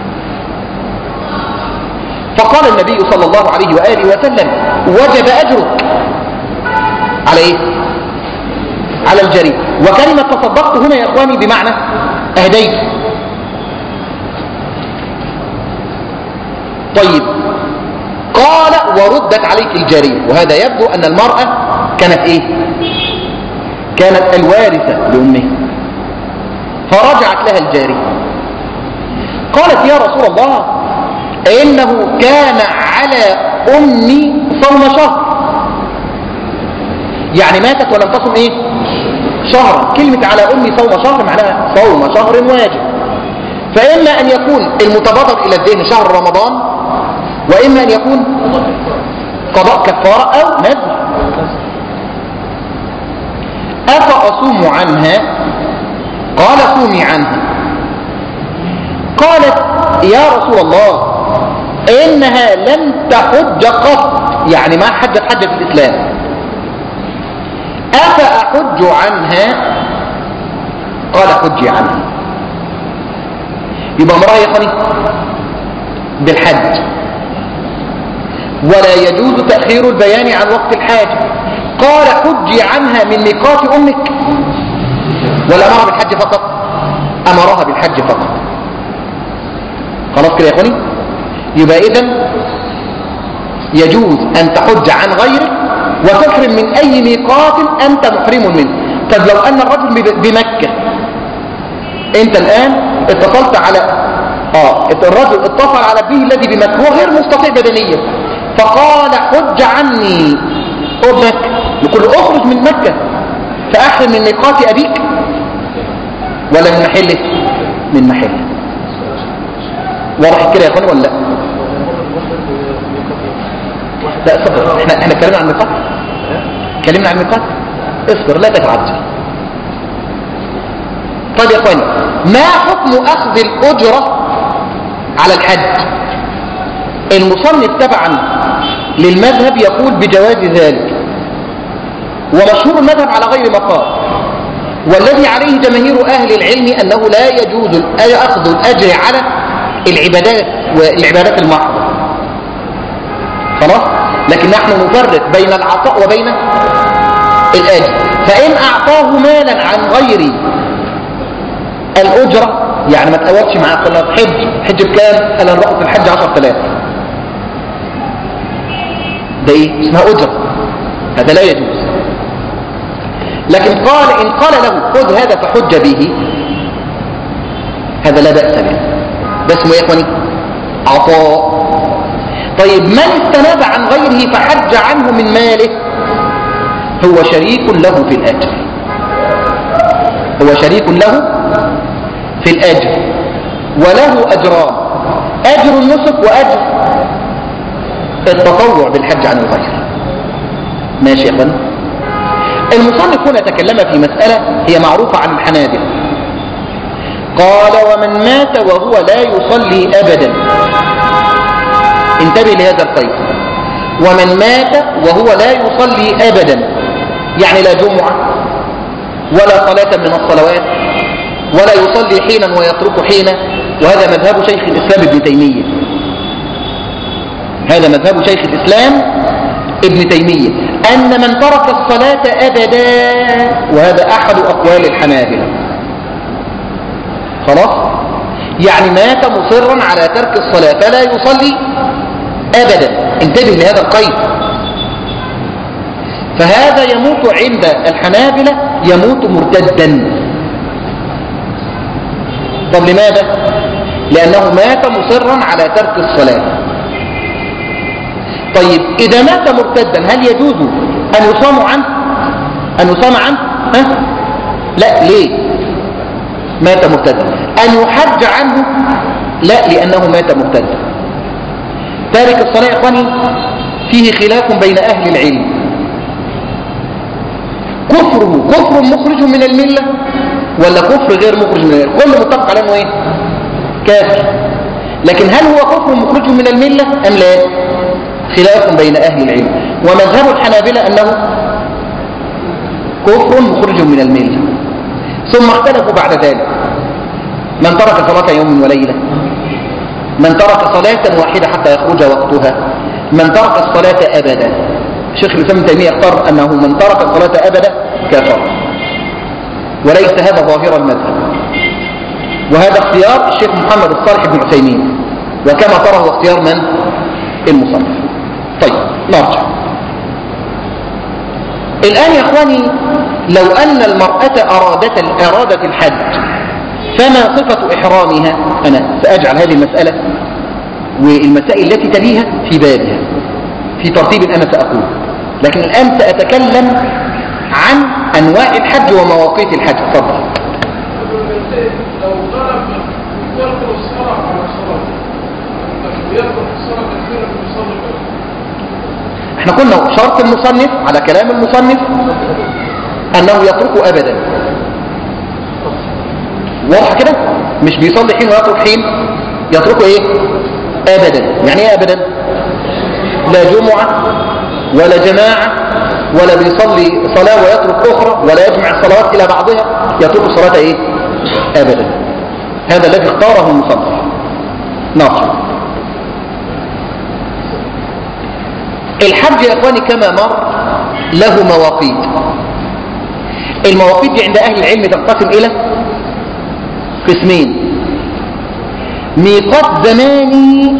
فقال النبي صلى الله عليه وآله وسلم وجب أجرك على إيه؟ على الجري. وكلمة تصدقت هنا يا إخواني بمعنى أهديت. طيب قال وردت عليك الجارية، وهذا يبدو أن المرأة كانت إيه؟ كانت الوارثة لأمها، فرجعت لها الجارية قالت يا رسول الله إنه كان على أمي صوم شهر، يعني ماتت ولم تصم إيه؟ شهرا. كلمة على أمي صوم شهر معناها صوم شهر واجب، فإما أن يكون المتبادر إلى الذهن شهر رمضان، وإما أن يكون قضاء كفارة أو نذر. أفأصوم عنها؟ قال صومي عنها. قالت يا رسول الله إنها لم تحج قط، يعني ما حجت حجة الإسلام، أفأحج عنها؟ قال حجي عنها. يبقى امرأة يا اخواني بالحج، ولا يجوز تأخير البيان عن وقت الحاجة. قال حجي عنها من ميقات أمك، ولا أمرها بالحج فقط؟ أمرها بالحج فقط. خلاص كده يا اخواني. يبقى إذن يجوز أن تحج عن غيرك وتحرم من أي ميقات أنت محرم منه. طب لو أن الرجل بمكة، أنت الآن اتصلت على الرجل اتصل على ابنه الذي بمكة، هو غير مستطيع بدنيا، فقال حج عني ابنك، يقول اخرج من مكة فأحرم من ميقات أبيك ولا من محله؟ من محله. واضح كده يا اخواني ولا لا؟ لا صبر، احنا اتكلمنا عن الميقات، اتكلمنا عن الميقات، اصبر لا تتعجل. طيب يا اخواني، ما حكم اخذ الاجرة على الحج؟ المصنف تبعا للمذهب يقول بجواز ذلك، ومشهور المذهب على غير مقال، والذي عليه جماهير اهل العلم انه لا يجوز اخذ الاجر على العبادات والعبادات المحضة. خلاص، لكن نحن نفرق بين العطاء وبين الأجر. فإن أعطاه مالا عن غير الأجرة، يعني ما تقوتش معاه قال له حج بكام؟ قال له نروح في الحج 10,000، ده ايه؟ اسمها أجرة، هذا لا يجوز. لكن قال إن قال له خذ هذا فحج به، هذا لا بأس به، ده اسمه يا اخواني عطاء. طيب من استناب عن غيره فحج عنه من ماله، هو شريك له في الأجر، هو شريك له في الأجر، وله أجران: أجر النسك وأجر التطوع بالحج عن الغير. ماشي يا اخوان. المصنف هنا تكلم في مسألة هي معروفة عن الحنابلة، قال ومن مات وهو لا يصلي أبدا، انتبه لهذا القيد، ومن مات وهو لا يصلي أبدا، يعني لا جمعة ولا صلاة من الصلوات، ولا يصلي حينا ويترك حينا. وهذا مذهب شيخ الإسلام ابن تيمية، هذا مذهب شيخ الإسلام ابن تيمية، أن من ترك الصلاة أبدا، وهذا أحد أقوال الحنابلة. خلاص، يعني مات مصرا على ترك الصلاة فلا يصلي أبدا، انتبه لهذا القيد. فهذا يموت عند الحنابلة يموت مرتدا. طب لماذا؟ لأنه مات مصرا على ترك الصلاة. طيب إذا مات مرتدا هل يجوز أن يصام عنه؟ أن يصام عنه؟ لا. ليه؟ مات مرتدا. أن يحج عنه؟ لا، لأنه مات مرتدا. تارك الصلاة يا إخواني فيه خلاف بين أهل العلم، كفره كفر مخرج من الملة ولا كفر غير مخرج من الملة؟ كل متفق على أنه إيه؟ كافر. لكن هل هو كفر مخرج من الملة أم لا؟ خلاف بين أهل العلم، ومذهب الحنابلة أنه كفر مخرج من الملة. ثم اختلفوا بعد ذلك: من ترك صلاة يوم وليلة، من ترك صلاة واحدة حتى يخرج وقتها، من ترك الصلاة أبدا. شيخ الإسلام ابن تيمية اختار أنه من ترك الصلاة أبدا كفر، وليس هذا ظاهر المذهب، وهذا اختيار الشيخ محمد الصالح بن عثيمين، وكما ترى هو اختيار من؟ المصنف. طيب نرجع الآن يا أخواني. لو أن المرأة أرادت الحج، فما صفة إحرامها؟ أنا سأجعل هذه المسألة والمسائل التي تليها في بابها في ترتيب أنا سأقول، لكن الآن سأتكلم عن أنواع الحج ومواقيت الحج. تفضل. لو طلب يذكر الصلاة على صلاة ويذكر الصلاة كثيرا ويصلي، احنا قلنا شرط المصنف على كلام المصنف أنه يتركه أبدا. واضح كده؟ مش بيصلي حين ويترك حين، يتركه ايه؟ أبدا. يعني ايه أبدا؟ لا جمعة ولا جماعة ولا بيصلي صلاة ويترك أخرى ولا يجمع الصلوات إلى بعضها، يترك الصلاة ايه؟ أبدا. هذا الذي اختاره المصنف. نرجع. الحج يا اخواني كما مر له مواقيت. المواقيت دي عند اهل العلم تنقسم الى قسمين: ميقات زماني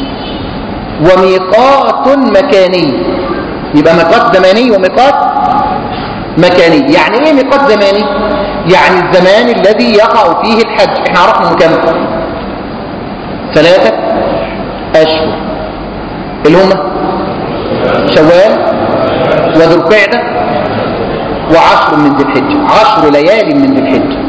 وميقات مكاني. يبقى ميقات زماني وميقات مكاني. يعني ايه ميقات زماني؟ يعني الزمان الذي يقع فيه الحج. احنا عرفنا كم؟ 3 أشهر اللي هم شوال وذو القعدة و10 من ذي الحجة، 10 ليال من ذي الحجة،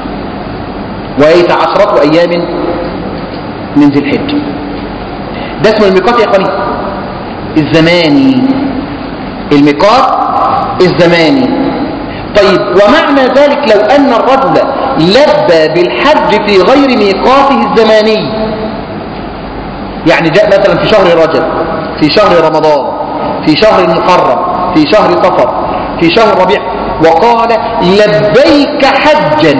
و10 أيام من ذي الحجة. ده اسمه الميقات يا اخواني الزماني، الميقات الزماني. طيب ومعنى ذلك لو أن الرجل لبى بالحج في غير ميقاته الزماني، يعني جاء مثلا في شهر رجب، في شهر رمضان، في شهر المحرم، في شهر صفر، في شهر ربيع، وقال لبيك حجا،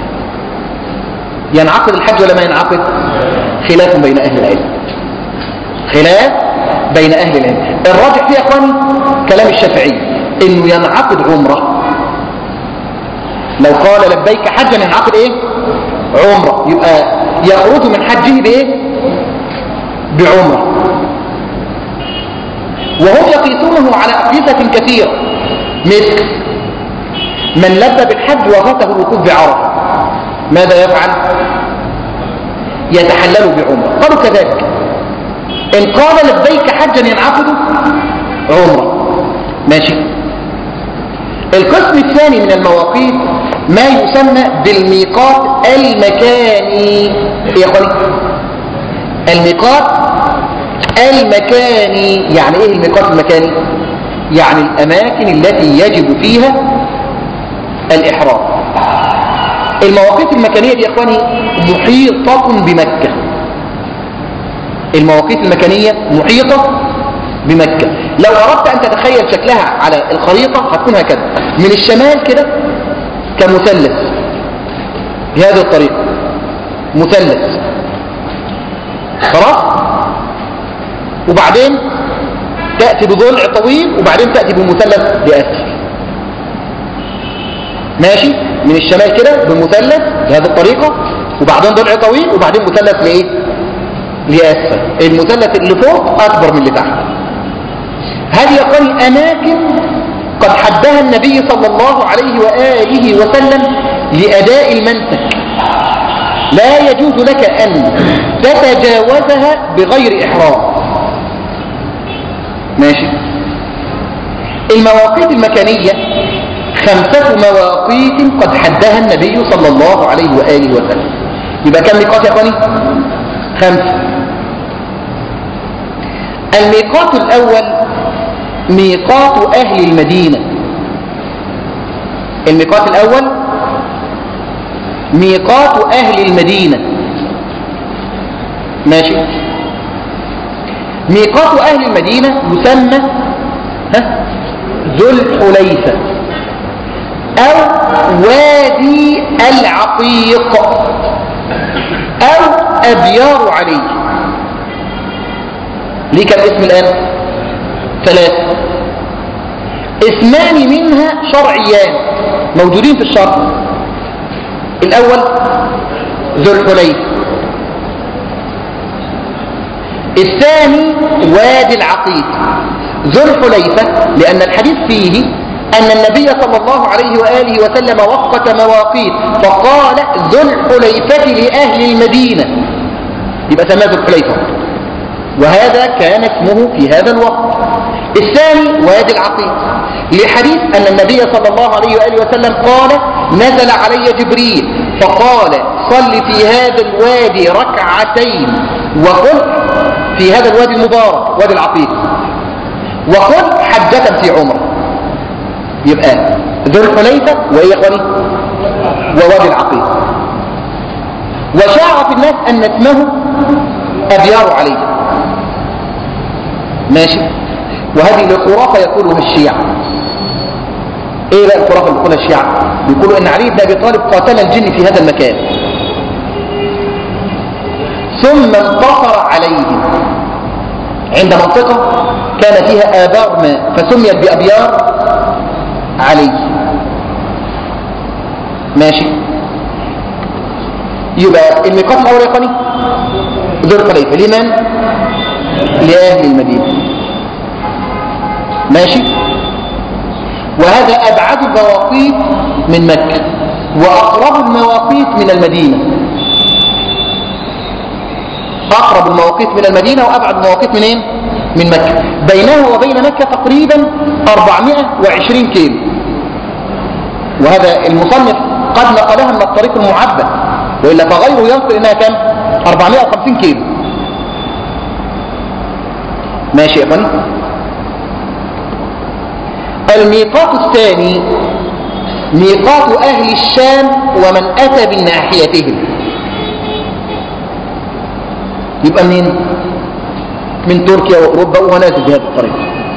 ينعقد الحج ولا ما ينعقد؟ خلاف بين أهل العلم، خلاف بين أهل العلم. الراجح فيه يا أخواني كلام الشافعي إنه ينعقد عمره. لو قال لبيك حجا ينعقد إيه؟ عمره. يبقى يخرج من حجه بإيه؟ بعمره. وهم يقيسونه على أقيسة كثيرة، مثل من لبى بالحج وفاته الوقوف بعرفة، ماذا يفعل؟ يتحلل بعمره. قالوا كذلك إن قال لبيك حجا ينعقد عمره. ماشي. القسم الثاني من المواقيت ما يسمى بالميقات المكاني. يا اخواني الميقات المكاني يعني ايه الميقات المكاني؟ يعني الاماكن التي يجب فيها الاحرام. المواقيت المكانية دي يا اخواني محيطة بمكة. المواقيت المكانية محيطة بمكة. لو اردت ان تتخيل شكلها على الخريطة هتكون هكذا، من الشمال كده كمثلث بهذه الطريقة، مثلث خلاص، وبعدين تأتي بضلع طويل، وبعدين تأتي بمثلث بأسفل. ماشي، من الشمال كده بمثلث بهذه الطريقة، وبعدين ضلع طويل، وبعدين مثلث لإيه؟ لأسفل. المثلث اللي فوق أكبر من اللي تحت. هذه يا اخواني أماكن قد حدها النبي صلى الله عليه وآله وسلم لأداء المنسك، لا يجوز لك أن تتجاوزها بغير إحرام. ماشي. المواقيت المكانية 5 مواقيت قد حدها النبي صلى الله عليه وآله وسلم. يبقى كم ميقات يا اخواني؟ 5. الميقات الأول ميقات أهل المدينة. الميقات الأول ميقات أهل المدينة. ماشي. ميقات أهل المدينة يسمى ذو الحليفة أو وادي العقيق أو أبيار علي. ليه كم اسم الآن؟ 3. اسمان منها شرعيان موجودين في الشرع. الأول ذو الحليفة، الثاني وادي العقيق. ذو الحليفة لأن الحديث فيه أن النبي صلى الله عليه وآله وسلم وقت مواقيت فقال ذو الحليفة لأهل المدينة، يبقى سماه ذو الحليفة، وهذا كان اسمه في هذا الوقت. الثاني وادي العقيق لحديث أن النبي صلى الله عليه وآله وسلم قال نزل علي جبريل فقال صل في هذا الوادي ركعتين وقل في هذا الوادي المبارك وادي العقيق وقل حجة في عمره. يبقى ذو الحليفة وإيه يا اخواني؟ ووادي العقيق. وشاع في الناس أن اسمه أبيار عليه. ماشي. وهذه الخرافة يقولها الشيعة. ايه بقى الخرافة اللي يقولها الشيعة؟ يقولوا ان علي بن ابي طالب قاتل الجن في هذا المكان ثم انتصر عليهم عند منطقة كان فيها آبار ماء فسميت بأبيار علي. ماشي. يبقى الميقات الأول يا اخواني ذو الحليفة لمن؟ لأهل المدينة. ماشي. وهذا أبعد المواقيت من مكة وأقرب المواقيت من المدينة. أقرب المواقيت من المدينة وأبعد المواقيت منين؟ من مكة. بينها وبين مكة تقريبا 420 كيلو، وهذا المصنف قد نقلها من الطريق المعبد، وإلا فغيره ينقل إنها كم؟ 450 كيلو. ماشي يا أخواني. الميقات الثاني ميقات أهل الشام ومن أتى من ناحيتهم. يبقى منين؟ من تركيا وأوروبا ونازل بهذا الطريق.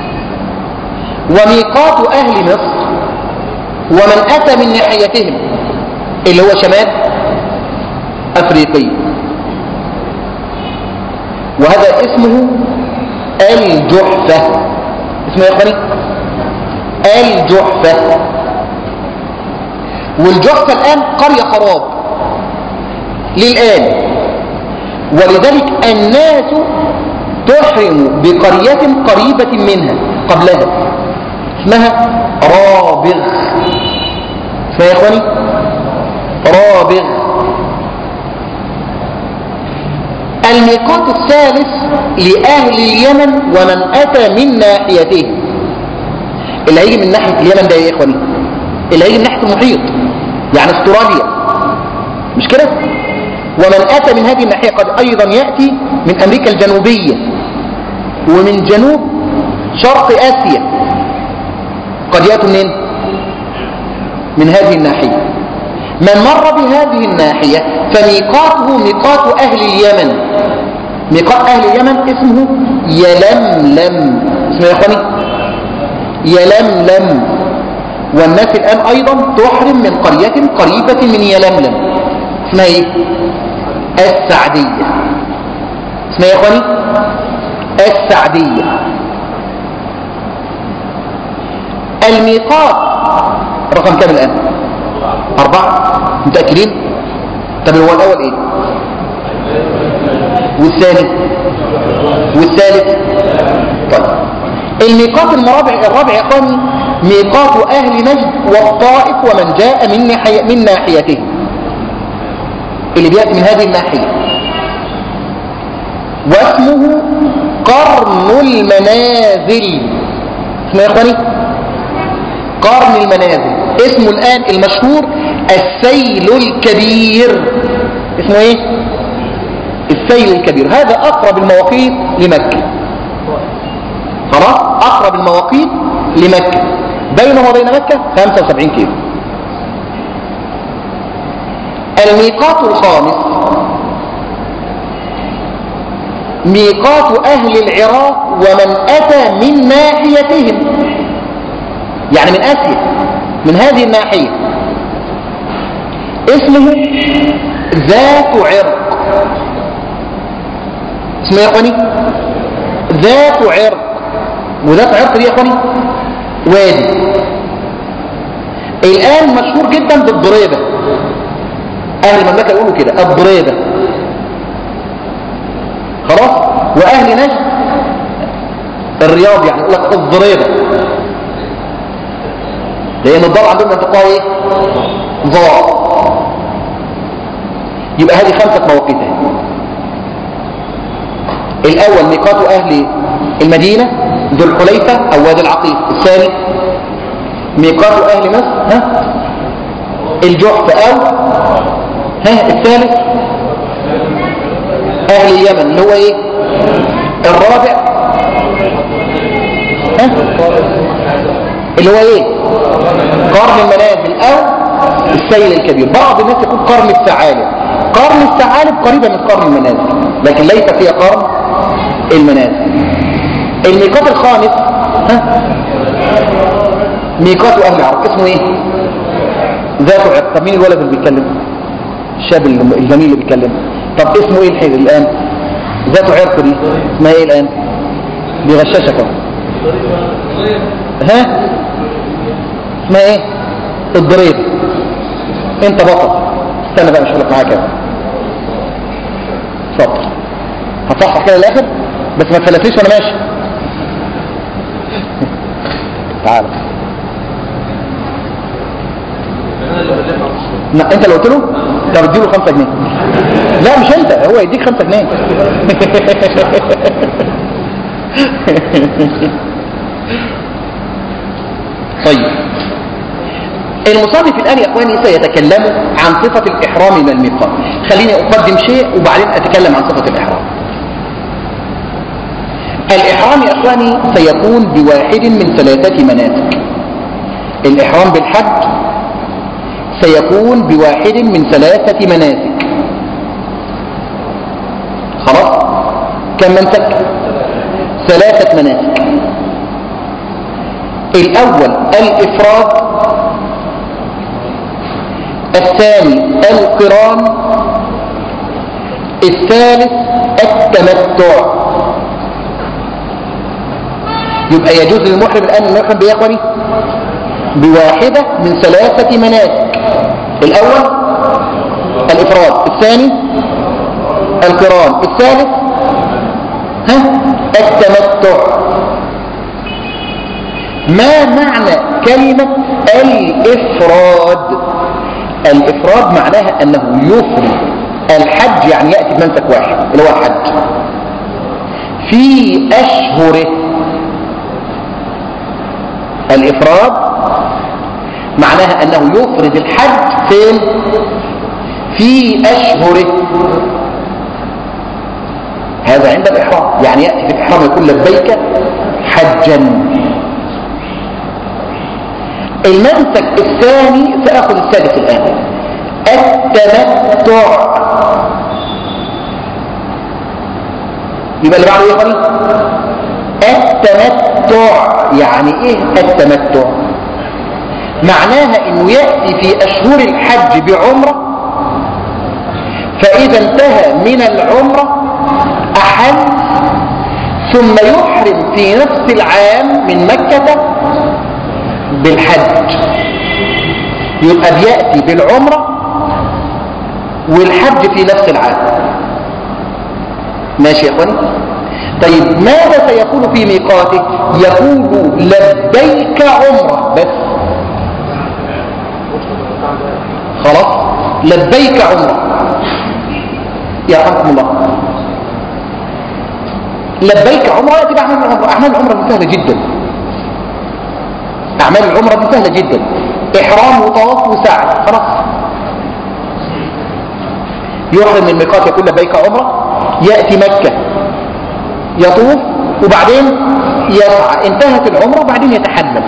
وميقات أهل مصر ومن أتى من ناحيتهم اللي هو شمال أفريقيا، وهذا اسمه الجحفة. اسمه يا أخواني الجحفة. والجحفة الآن قرية خراب للآن، ولذلك الناس تحرم بقرية قريبة منها قبلها اسمها رابغ. اسمها يا إخواني رابغ. الميقات الثالث لأهل اليمن ومن أتى من ناحيتهم. اللي هيجي من ناحية اليمن ده يا إخواني اللي هيجي من ناحية المحيط يعني استراليا، مش كده؟ ومن أتى من هذه الناحية قد أيضا يأتي من أمريكا الجنوبية ومن جنوب شرق آسيا قد يأتوا منين؟ من هذه الناحية. من مر بهذه الناحية فميقاته ميقات أهل اليمن. ميقات أهل اليمن اسمه يلملم. اسمه يا أخواني يلملم. والناس الآن أيضا تحرم من قرية قريبة من يلملم اسمها ايه؟ السعدية. اسمها يا اخواني السعدية. الميقات رقم كام الآن؟ 4. متأكدين؟ طب هو الأول ايه؟ والثاني والثالث؟ طيب الميقات الرابع يا اخواني ميقات أهل نجد والطائف ومن جاء من ناحيته اللي بيأتي من هذه الناحية، واسمه قرن المنازل. اسمه يا اخواني قرن المنازل. اسمه الآن المشهور السيل الكبير. اسمه ايه؟ السيل الكبير. هذا أقرب المواقيت لمكة. خلاص أقرب المواقيت لمكة، بينه وبين مكة 75 كيلو. الميقات الخامس ميقات أهل العراق ومن أتى من ناحيتهم يعني من آسيا من هذه الناحية اسمه ذات عرق. اسمه يا اخواني ذات عرق. وذات عرق دي يا اخواني وادي. الآن مشهور جدا بالضريبة، أهل المملكة يقولوا كده الضريبة، خلاص. وأهل نجد الرياض يعني يقول لك الضريبة، لأن الضاد عندهم منطقها ايه؟ ضاء. يبقى هذه 5 مواقيت. الأول ميقات أهل المدينة ذو الحليفة أو وادي العقيق. الثاني ميقات أهل مصر الجحف أو الثالث أهل اليمن اللي هو إيه؟ الرابع اللي هو إيه؟ قرن المنازل أو السيل الكبير. بعض الناس يقول قرن الثعالب. قرن الثعالب قريبة من قرن المنازل لكن ليس فيها قرن المنازل. الميقات الخامس ميقات أهل العرق اسمه إيه؟ ذات عرق. طب مين الولد اللي بيتكلم؟ الشاب الجميل اللي بيتكلم. طب اسمه إيه الحين الآن؟ ذات عرق دي اسمها إيه الآن؟ بيغششك اهو. اسمها إيه؟ الضريب. أنت بطل. استنى بقى مش هقولك معاك كده. اتفضل. هتصحح كده للآخر بس ما تفلتليش وأنا ماشي. تعال. لا انت اللي قلت له؟ طب اديله 5 جنيه. لا مش انت، هو يديك 5 جنيه. طيب المصنف الآن يا اخواني سيتكلم عن صفة الإحرام من الميقات. خليني أقدم شيء وبعدين أتكلم عن صفة الإحرام. الإحرام يا اخواني سيكون بواحد من 3 مناسك. الإحرام بالحج سيكون بواحد من 3 مناسك. خلاص؟ كم منسك؟ 3 مناسك. الأول الإفراد، الثاني القران، الثالث التمتع. يبقى يجوز للمحرم الآن أن يحرم يا اخواني بواحدة من 3 مناسك. الأول الإفراد، الثاني القران، الثالث التمتع. ما معنى كلمة الإفراد؟ الإفراد معناها أنه يفرد الحج، يعني يأتي بمنسك واحد اللي هو الحج في أشهره. الإفراد معناها أنه يفرد الحج فين؟ في أشهره. هذا عند الإحرام، يعني يأتي في الإحرام يقول لبيك حجا. المنسك الثاني سأخذ السادس الآن، التمتع. يبقى اللي بعده ايه يا اخواني؟ التمتع. يعني ايه التمتع؟ معناها انه يأتي في اشهر الحج بعمرة، فاذا انتهى من العمرة احل، ثم يحرم في نفس العام من مكة بالحج. يبقى بيأتي بالعمرة والحج في نفس العام. ماشي يا اخواني؟ طيب ماذا سيقول في ميقاته؟ يقول لبيك عمرة بس. خلاص لبيك عمرة. يرحمكم الله. لبيك عمرة يأتي بأعمال العمرة. أعمال العمرة سهلة جدا. أعمال العمرة سهلة جدا. إحرام وطواف وسعي. خلاص يحرم من ميقات يقول لبيك عمرة، يأتي مكة يطوف وبعدين يسعى، انتهت العمرة وبعدين يتحلل.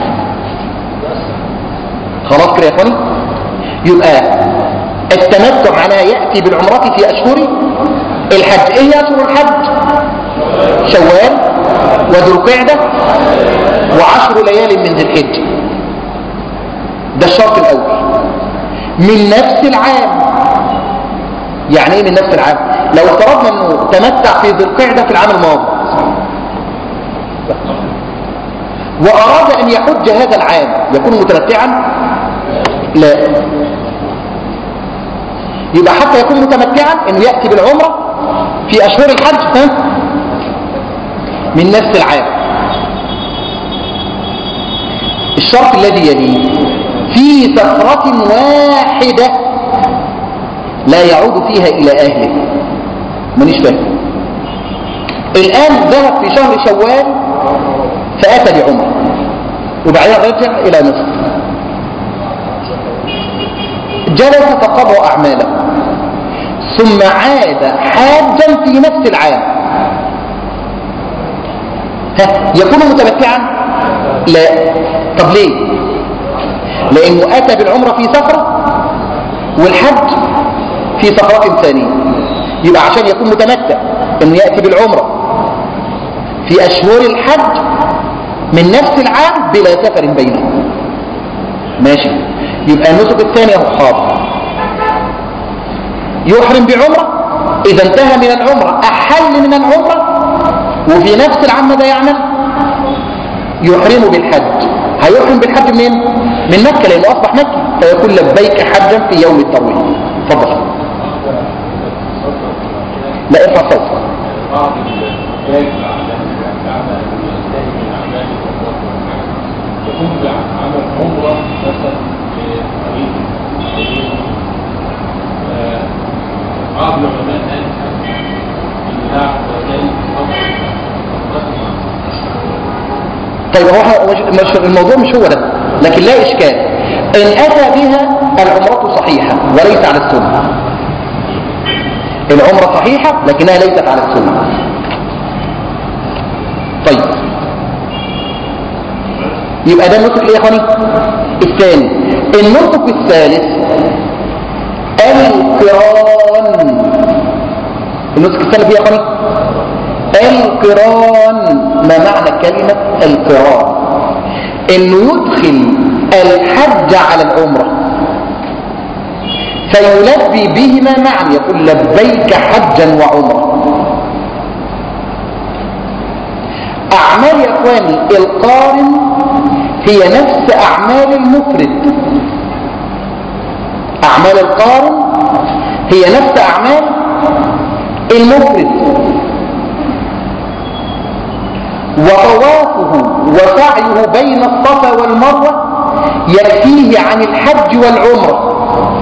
خلاص كده يا اخواني؟ يبقى التمتع معناها يأتي بالعمرة في أشهر الحج. ايه أشهر الحج؟ شوال وذو القعدة و10 ليال من ذي الحجة. ده الشرط الأول. من نفس العام. يعني ايه من نفس العام؟ لو افترضنا انه تمتع في ذي القعدة في العام الماضي وأراد أن يحج هذا العام يكون متمتعا؟ لا. يبقى حتى يكون متمتعا انه يأتي بالعمرة في أشهر الحج من نفس العام. الشرط الذي يليه في سفرة واحدة لا يعود فيها إلى أهله. منيش فاهم. الآن ذهب في شهر شوال فأتى بعمرة وبعدين رجع إلى مصر، جلس فقضى أعماله ثم عاد حاجا في نفس العام، يكون متمتعا؟ لا. طب ليه؟ لأنه أتى بالعمرة في سفرة والحج في سفرة ثانية. يبقى عشان يكون متمتع انه يأتي بالعمرة في أشهر الحج من نفس العام بلا سفر بينهم. ماشي. يبقى النسك الثاني هو حاضر، يحرم بعمرة، إذا انتهى من العمرة أحل من العمرة وفي نفس العام ماذا يعمل؟ يحرم بالحج. هيحرم بالحج منين؟ من مكة لأنه أصبح مكي، فيقول لبيك حجا في يوم التروية. تفضل. لا ارفع صوتك. يكون بعمل عمرة مثلا بعض العلماء طيب هو مش الموضوع مش هو ده، لكن لا إشكال إن أتى بها العمرة صحيحة وليس على السنة. العمرة صحيحة لكنها ليست على السنة. طيب يبقى ده النسك ايه يا اخواني؟ الثاني. النسك الثالث القران. النسك الثالث ايه يا اخواني؟ القران. ما معنى كلمة القران؟ انه يدخل الحج على العمرة فيلبي بهما معا، يقول لبيك حجا وعمرة. أعمال يا أخواني القارن هي نفس أعمال المفرد. أعمال القارن هي نفس أعمال المفرد، وطوافه وسعيه بين الصفا والمروة يكفيه عن الحج والعمرة.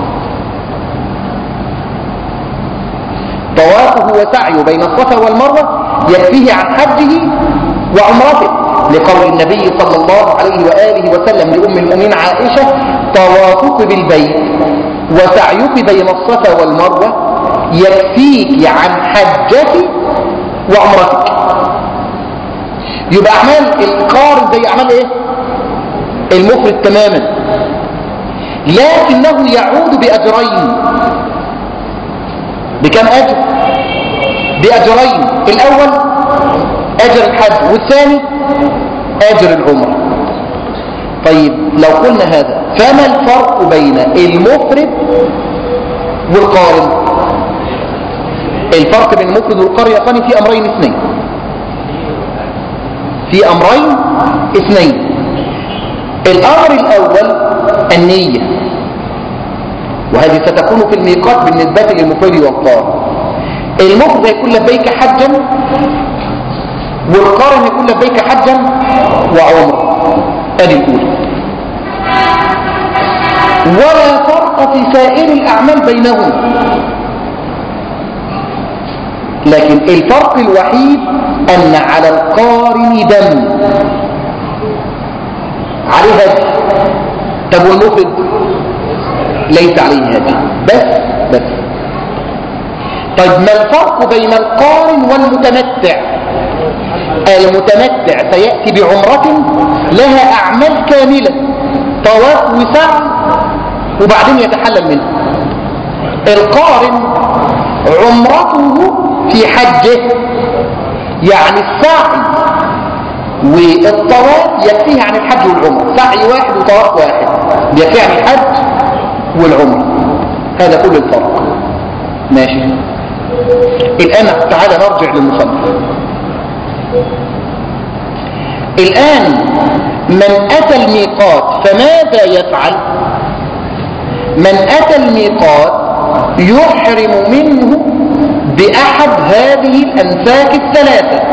طوافه وسعيه بين الصفا والمروة يكفيه عن حجه وعمرته، لقول النبي صلى الله عليه وآله وسلم لأم المؤمنين عائشة: طوافك بالبيت وسعيك بين الصفا والمروة يكفيك عن حجك وعمرتك. يبقى أعمال القارن زي أعمال إيه؟ المفرد تماما، لكنه يعود بأجرين. بكم أجر؟ بأجرين. الأول أجر الحج والثاني أجر العمرة. طيب لو قلنا هذا فما الفرق بين المفرد والقارن؟ الفرق بين المفرد والقارن يا أخواني في أمرين اثنين. في أمرين اثنين. الأمر الأول النية، وهذه ستكون في الميقات بالنسبة للمفرد والقارن. المفرد يكون لبيك حجا، والقارن يكون لبيك حجا وعمرة. ادي الاولى. ولا فرق في سائر الاعمال بينهم، لكن الفرق الوحيد ان على القارن دم، عليه هدي. طب والمفرد ليس عليه هدي بس. طيب ما الفرق بين القارن والمتمتع؟ المتمتع سيأتي بعمرة لها أعمال كاملة، طواف وسعي وبعدين يتحلل منها. القارن عمرته في حجه، يعني السعي والطواف يكفيه عن الحج والعمرة. سعي واحد وطواف واحد يكفيه عن الحج والعمرة. هذا كل الفرق. ماشي. الآن تعالى نرجع للمصنف. الآن من أتى الميقات فماذا يفعل؟ من أتى الميقات يحرم منه بأحد هذه الأنساك الثلاثة.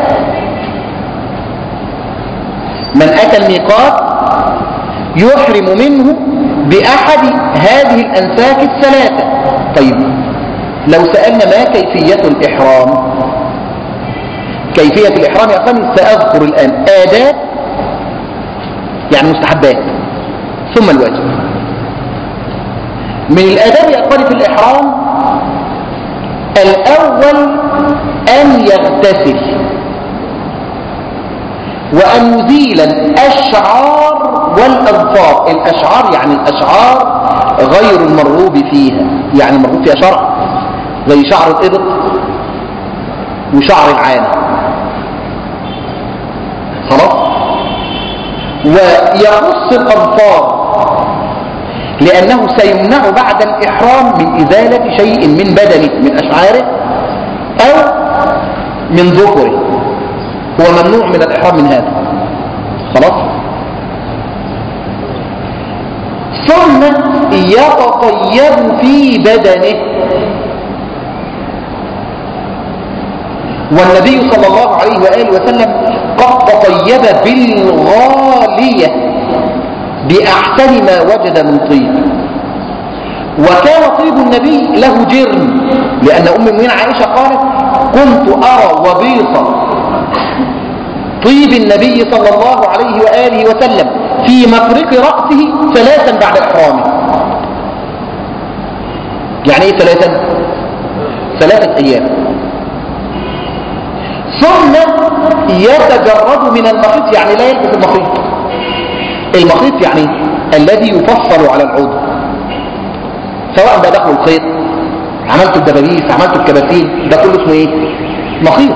من أتى الميقات يحرم منه بأحد هذه الأنساك الثلاثة. طيب لو سألنا ما كيفية الإحرام؟ كيفية الإحرام يا أخواني سأذكر الآن آداب يعني مستحبات ثم الواجب. من الآداب يا أخواني في الإحرام الأول أن يغتسل وأن يزيل الأشعار والأظفار. الأشعار يعني الأشعار غير المرغوب فيها، يعني المرغوب فيها شرع زي شعر الإبط وشعر العانة. خلاص. ويقص الأظفار لأنه سيمنع بعد الإحرام من إزالة شيء من بدنه من أشعاره أو من ذكره، هو ممنوع من الإحرام من هذا. خلاص. ثم يتطيب في بدنه، والنبي صلى الله عليه وآله وسلم قد تطيب بالغالية بأحسن ما وجد من طيب، وكان طيب النبي له جرم، لأن أم المؤمنين عائشة قالت كنت أرى وبيص طيب النبي صلى الله عليه وآله وسلم في مفرق رأسه 3 بعد إحرامه. يعني إيه 3؟ 3 أيام. ثم يتجرد من المخيط، يعني لا يلبس المخيط. المخيط يعني الذي يفصل على العضو، سواء بقى دخلوا الخيط، عملتوا الدبابيس، عملتوا الكباسين، ده كله اسمه ايه؟ مخيط.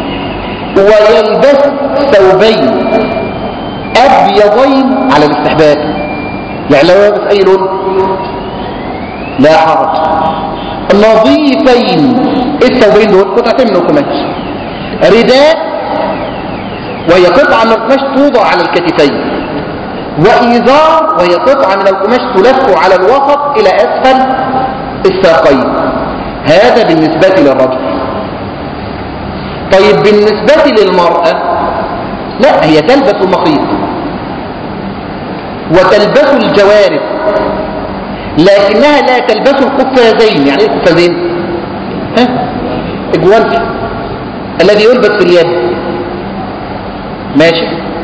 ويلبس ثوبين ابيضين على الاستحباب، يعني لو يلبس اي لون لا حرج. نظيفين، الثوبين دول قطعتين من القماش، رداء وهي قطعه من القماش توضع على الكتفين، وإزار وهي قطعة من القماش تلف على الوسط إلى أسفل الساقين. هذا بالنسبة للرجل. طيب بالنسبة للمرأة لا، هي تلبس المخيط وتلبس الجوارب، لكنها لا تلبس القفازين. يعني ايه القفازين؟ الجوانتي الذي يلبس في اليد، ماشي.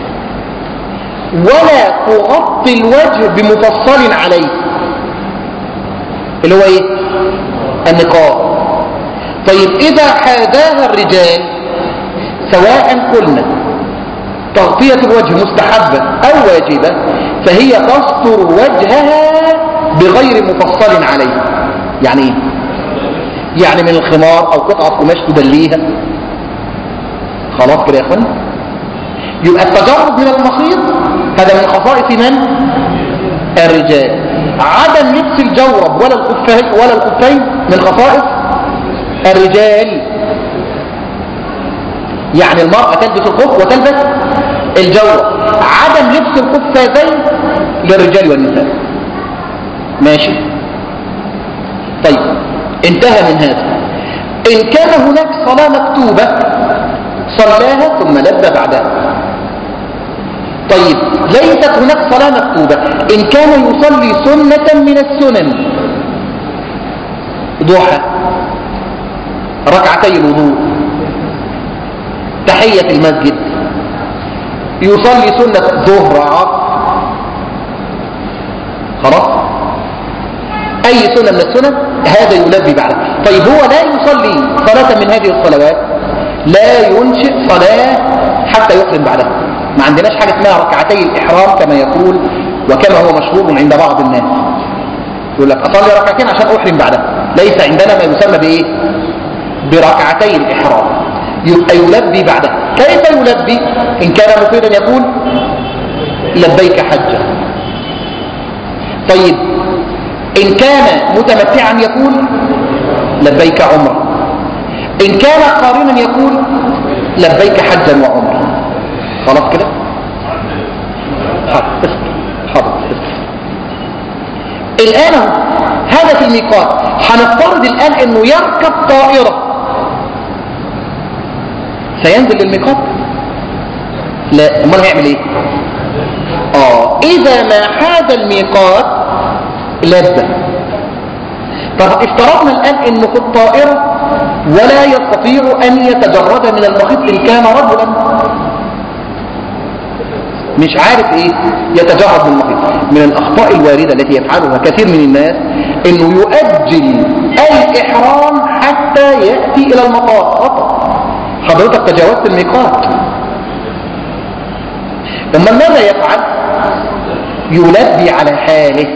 ولا تغطي الوجه بمفصل عليه، اللي هو ايه؟ النقاب. طيب اذا حاذاها الرجال، سواء قلنا تغطية الوجه مستحبة او واجبة، فهي تستر وجهها بغير مفصل عليه. يعني ايه؟ يعني من الخمار او قطعة قماش تدليها. خلاص كده يا اخوان. يبقى التجرد من المخيط هذا من خصائص من؟ الرجال. عدم لبس الجورب ولا الخفين من خصائص الرجال. يعني المرأة تلبس الخف وتلبس الجورب. عدم لبس القفازين للرجال والنساء. ماشي. طيب انتهى من هذا. إن كان هناك صلاة مكتوبة صلاها ثم لبى بعدها. طيب ليست هناك صلاة مكتوبة، إن كان يصلي سنة من السنن، ضحى، ركعتي الوضوء، تحية المسجد، يصلي سنة ظهر عصر، خلاص، أي سنة من السنن هذا يلبي بعده. طيب هو لا يصلي صلاة من هذه الصلوات، لا ينشئ صلاة حتى يحرم بعدها. ما عندناش حاجة اسمها ركعتي الإحرام كما يقول وكما هو مشهور عند بعض الناس، يقول لك أصلي ركعتين عشان أحرم بعدها. ليس عندنا ما يسمى بإيه؟ بركعتي الإحرام. يبقى يلبي بعدها. كيف يلبي؟ إن كان مفيدا يقول لبيك حجة. طيب إن كان متمتعا يقول لبيك عمرة. إن كان قارنا يقول لبيك حجا وعمرة. خلاص كده. حاضر. الآن هذا في الميقات. هنفترض الآن انه يركب طائرة، سينزل للميقات؟ لا. امال هيعمل ايه؟ اذا ما حاد الميقات لبى. طب افترضنا الآن انه في الطائرة ولا يستطيع ان يتجرد من المخيط ان كان رجلا، مش عارف ايه يتجرد من المخيط. من الاخطاء الواردة التي يفعلها كثير من الناس انه يؤجل الاحرام حتى يأتي الى المطار. خطأ، حضرتك تجاوزت الميقات. ثم ماذا يفعل؟ يلبي على حاله.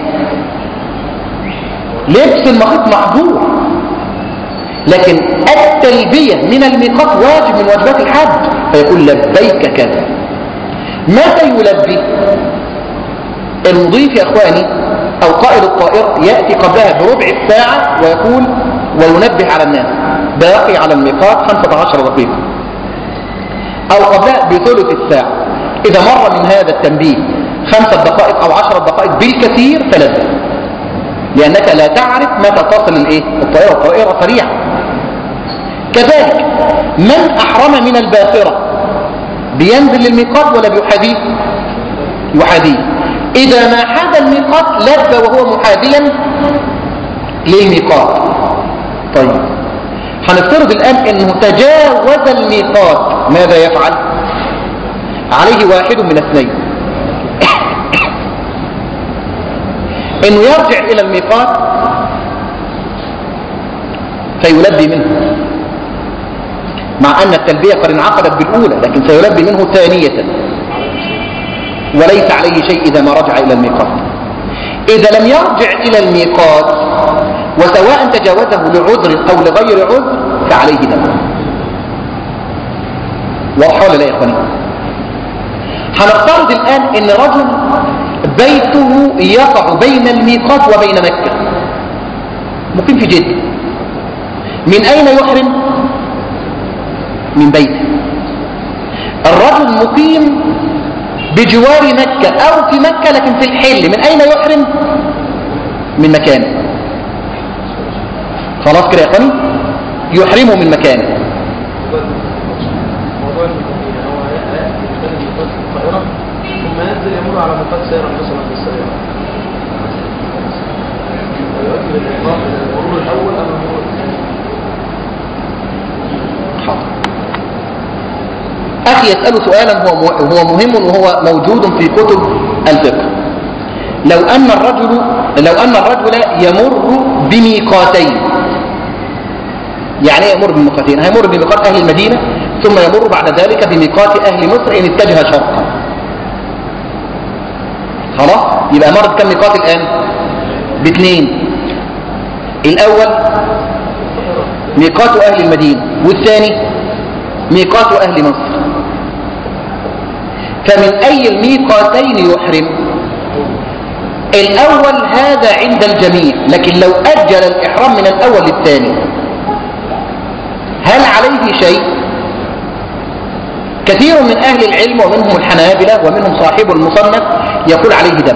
لبس المخيط محظور، لكن التلبية من الميقات واجب من واجبات الحج، فيقول لبيك كذا. متى يلبي؟ المضيف يا اخواني او قائد الطائرة يأتي قبلها بربع الساعة ويقول وينبه على الناس باقي على الميقات 15 دقيقة، او قبلها بثلث الساعة. اذا مر من هذا التنبيه 5 دقائق او 10 دقائق بالكثير فلبي، لانك لا تعرف متى تصل الطائرة سريعة. كذلك من احرم من الباخرة بينزل للميقات ولا بيحاذيه؟ يحاذيه. اذا ما حاد الميقات لبى وهو محاذيا للميقات. طيب هنفترض الان انه تجاوز الميقات، ماذا يفعل؟ عليه واحد من اثنين: انه يرجع الى الميقات فيلبي منه، مع ان التلبية قد انعقدت بالاولى، لكن سيلبي منه ثانية وليس عليه شيء اذا ما رجع الى الميقات. اذا لم يرجع الى الميقات وسواء تجاوزه لعذر او لغير عذر فعليه دم. واضح ولا لا يا اخواني؟ هنفترض الان ان رجل بيته يقع بين الميقات وبين مكة، مقيم في جدة. من اين يحرم؟ من بيته. الرجل مقيم بجوار مكة او في مكة لكن في الحل، من اين يحرم؟ من مكانه. خلاص كده يا اخواني؟ يحرمه من مكانه. ثم ينزل يمر على ميقات سيارة مثلا بالسيارة، ويؤدي بالإحرام من المرور الأول أم المرور الثاني؟ أخي يسأل سؤالا هو مهم وهو موجود في كتب الفقه. لو أن الرجل يمر بميقاتين، يعني يمر بميقاتين؟ هيمر بميقات أهل المدينة ثم يمر بعد ذلك بميقات أهل مصر إن اتجه شرقا. خلاص، يبقى مر بكم ميقات الآن؟ باثنين. الأول ميقات أهل المدينة، والثاني ميقات أهل مصر. فمن أي الميقاتين يحرم؟ الأول هذا عند الجميع، لكن لو أجل الإحرام من الأول للثاني هل عليه شيء؟ كثير من أهل العلم ومنهم الحنابلة ومنهم صاحب المصنف يقول عليه دم،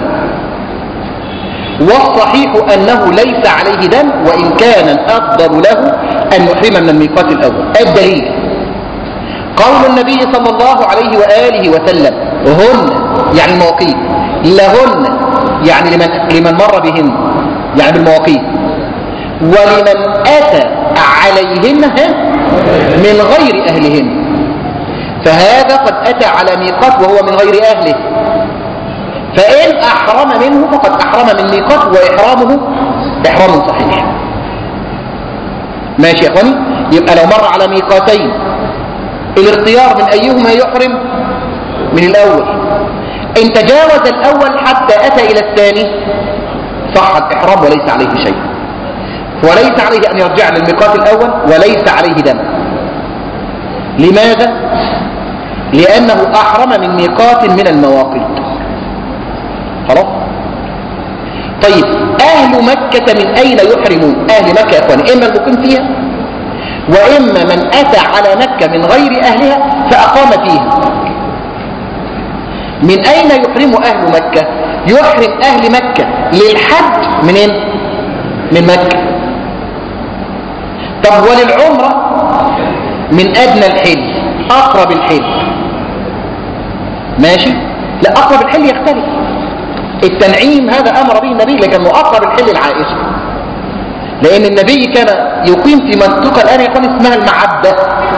والصحيح أنه ليس عليه دم، وإن كان الأفضل له أن يحرم من الميقات الأول. الدليل قول النبي صلى الله عليه وآله وسلم: هن يعني المواقيت، لهن يعني لمن مر بهن يعني بالمواقيت، ولمن أتى عليهن من غير أهلهن. فهذا قد أتى على ميقات وهو من غير أهله، فإن أحرم منه فقد أحرم من ميقات وإحرامه إحرام صحيح. ماشي يا أخواني؟ يبقى لو مر على ميقاتين الاختيار من أيهما يحرم؟ من الأول. إن تجاوز الأول حتى أتى إلى الثاني صح الإحرام وليس عليه شيء، وليس عليه أن يرجع للميقات الأول وليس عليه دم. لماذا؟ لأنه أحرم من ميقات من المواقيت. خلاص؟ طيب أهل مكة من أين يحرمون؟ أهل مكة يا أخواني إما المقيم فيها وإما من أتى على مكة من غير أهلها فأقام فيها. من أين يحرم أهل مكة؟ يحرم أهل مكة للحج منين؟ من مكة. طب وللعمرة من أدنى الحل، أقرب الحل. ماشي؟ لا، أقرب الحل يختلف. التنعيم هذا أمر به النبي، لكنه أقرب الحل العائشة، لأن النبي كان يقيم في منطقة الآن يكون اسمها المعبدة.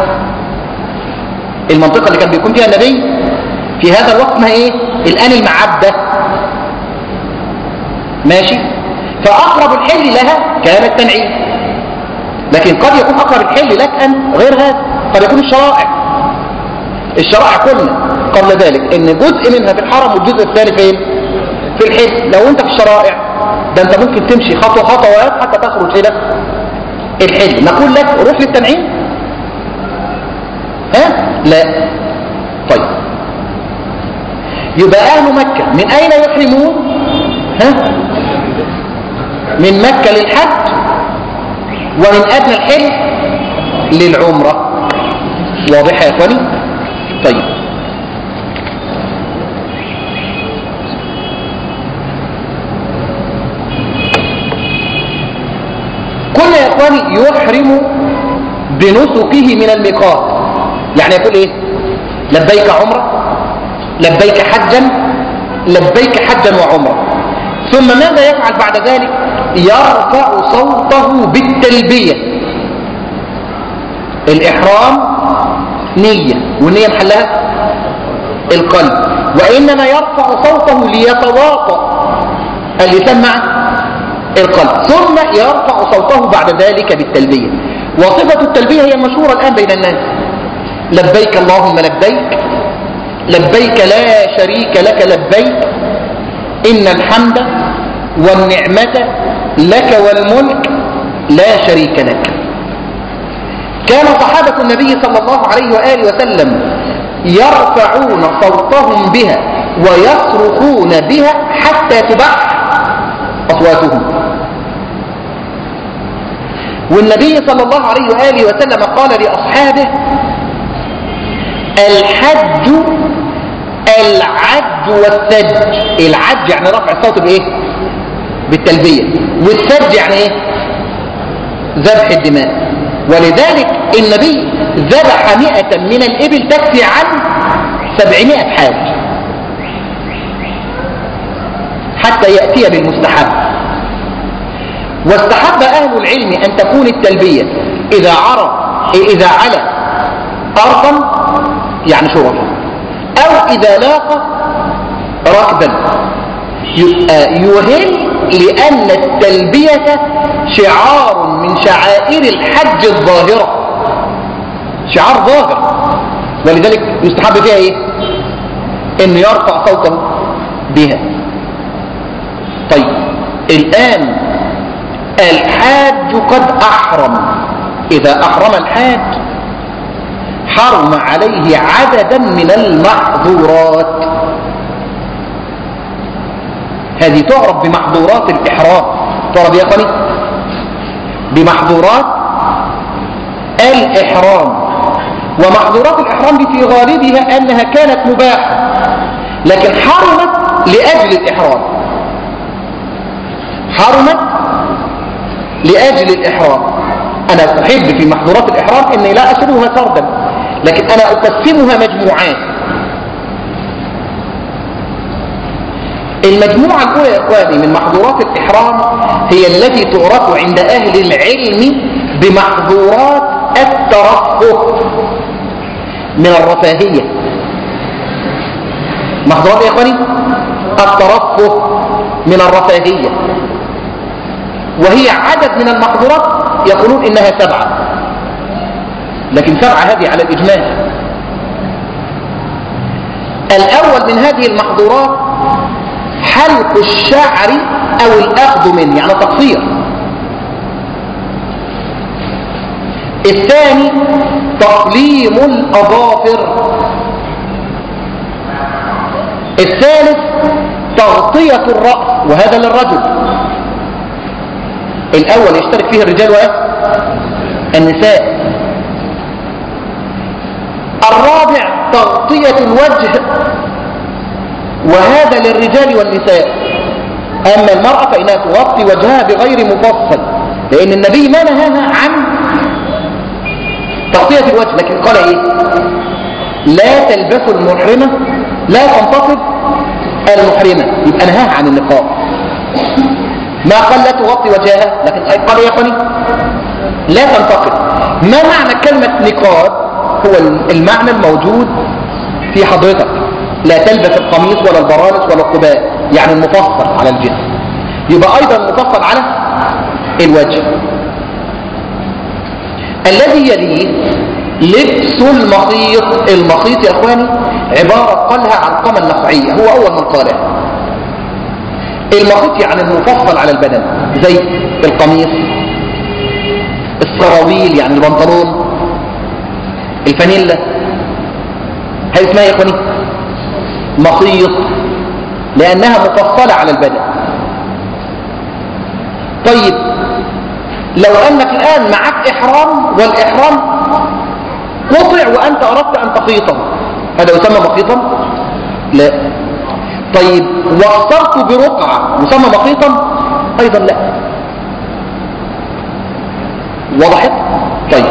المنطقة اللي كان بيقيم فيها النبي في هذا الوقت اسمها إيه؟ الآن المعبدة. ماشي؟ فأقرب الحل لها كان التنعيم، لكن قد يكون أقرب الحل لك أن غير هذا، قد يكون الشرائع قلنا قبل ذلك إن جزء منها في الحرم والجزء الثاني فين؟ في الحل. لو أنت في الشرائع ده أنت ممكن تمشي خطوة خطوات حتى تخرج إلى الحل. نقول لك روح للتنعيم؟ ها؟ لا. طيب، يبقى أهل مكة من أين يحرمون؟ ها؟ من مكة للحج، ومن أدنى الحل للعمرة. واضح يا أخواني؟ طيب، كل يا أخواني يحرم بنسكه من الميقات. يعني يقول إيه؟ لبيك عمرة، لبيك حجا، لبيك حجا وعمرة. ثم ماذا يفعل بعد ذلك؟ يرفع صوته بالتلبية. الإحرام نية، والنية محلها القلب، وإنما يرفع صوته ليتواطأ اللسان مع القلب، ثم يرفع صوته بعد ذلك بالتلبية. وصفة التلبية هي المشهورة الآن بين الناس: لبيك اللهم لبيك، لبيك لا شريك لك لبيك، إن الحمد والنعمة لك والملك لا شريك لك. كان صحابة النبي صلى الله عليه وآله وسلم يرفعون صوتهم بها ويصرخون بها حتى تبح أصواتهم. والنبي صلى الله عليه وآله وسلم قال لأصحابه: الحج العج والثج. العج يعني رفع الصوت بإيه؟ بالتلبية. والثج يعني إيه؟ ذبح الدماء. ولذلك النبي ذبح 100 من الإبل تكفي عن 700 حاج حتى يأتي بالمستحب. واستحب أهل العلم أن تكون التلبية إذا على أرضا يعني شرفا، أو إذا لاقى ركبا يهل، لأن التلبية شعار من شعائر الحج الظاهرة، شعار ظاهر، ولذلك يستحب فيها إيه؟ إنه يرفع صوته بها. طيب، الآن الحاج قد أحرم. إذا أحرم الحاج حرم عليه عددا من المحظورات. هذه تعرف بمحظورات الإحرام. تعرف يا أخواني بمحظورات الإحرام. ومحظورات الإحرام دي في غالبها أنها كانت مباحة، لكن حرمت لأجل الإحرام. حرمت لأجل الإحرام. أنا أحب في محظورات الإحرام أني لا أسردها فردا، لكن أنا أقسمها مجموعات. المجموعة الأولى يا إخواني من محظورات الإحرام هي التي تعرف عند أهل العلم بمحظورات الترفه من الرفاهية. محظورات يا إخواني الترفه من الرفاهية، وهي عدد من المحظورات يقولون إنها 7، لكن 7 هذه على الإجمال. الأول من هذه المحظورات حلق الشعر أو الأخذ منه، يعني تقصير. الثاني تقليم الأظافر. الثالث تغطية الرأس، وهذا للرجل. الأول يشترك فيه الرجال والنساء. الرابع تغطية الوجه وهذا للرجال والنساء. أما المرأة فإنها تغطي وجهها بغير مفصل، لأن النبي ما نهاها عن تغطية الوجه، لكن قال إيه؟ لا تلبسوا المحرمة، لا تنتقب المحرمة، يبقى نهاها عن النقاب. ما قال لا تغطي وجهها، لكن قال يا أخواني لا تنتقب. ما معنى كلمة نقاب؟ هو المعنى الموجود في حضرتك، لا تلبس القميص ولا البرانس ولا القباء، يعني المفصل على الجسم، يبقى أيضا المفصل على الوجه. الذي يليه لبس المخيط. المخيط يا أخواني عبارة قالها علقمة النخعية، هو أول من قالها. المخيط يعني المفصل على البدن، زي القميص، السراويل يعني البنطلون، الفانيلا، هي اسمها يا أخواني مخيط، لأنها مفصلة على البدن. طيب لو أنك الآن معك إحرام والإحرام قطع وأنت أردت أن تخيطه، هذا يسمى مخيطا؟ لا. طيب واخترت برقعة يسمى مخيطا؟ أيضا لا. وضحت؟ طيب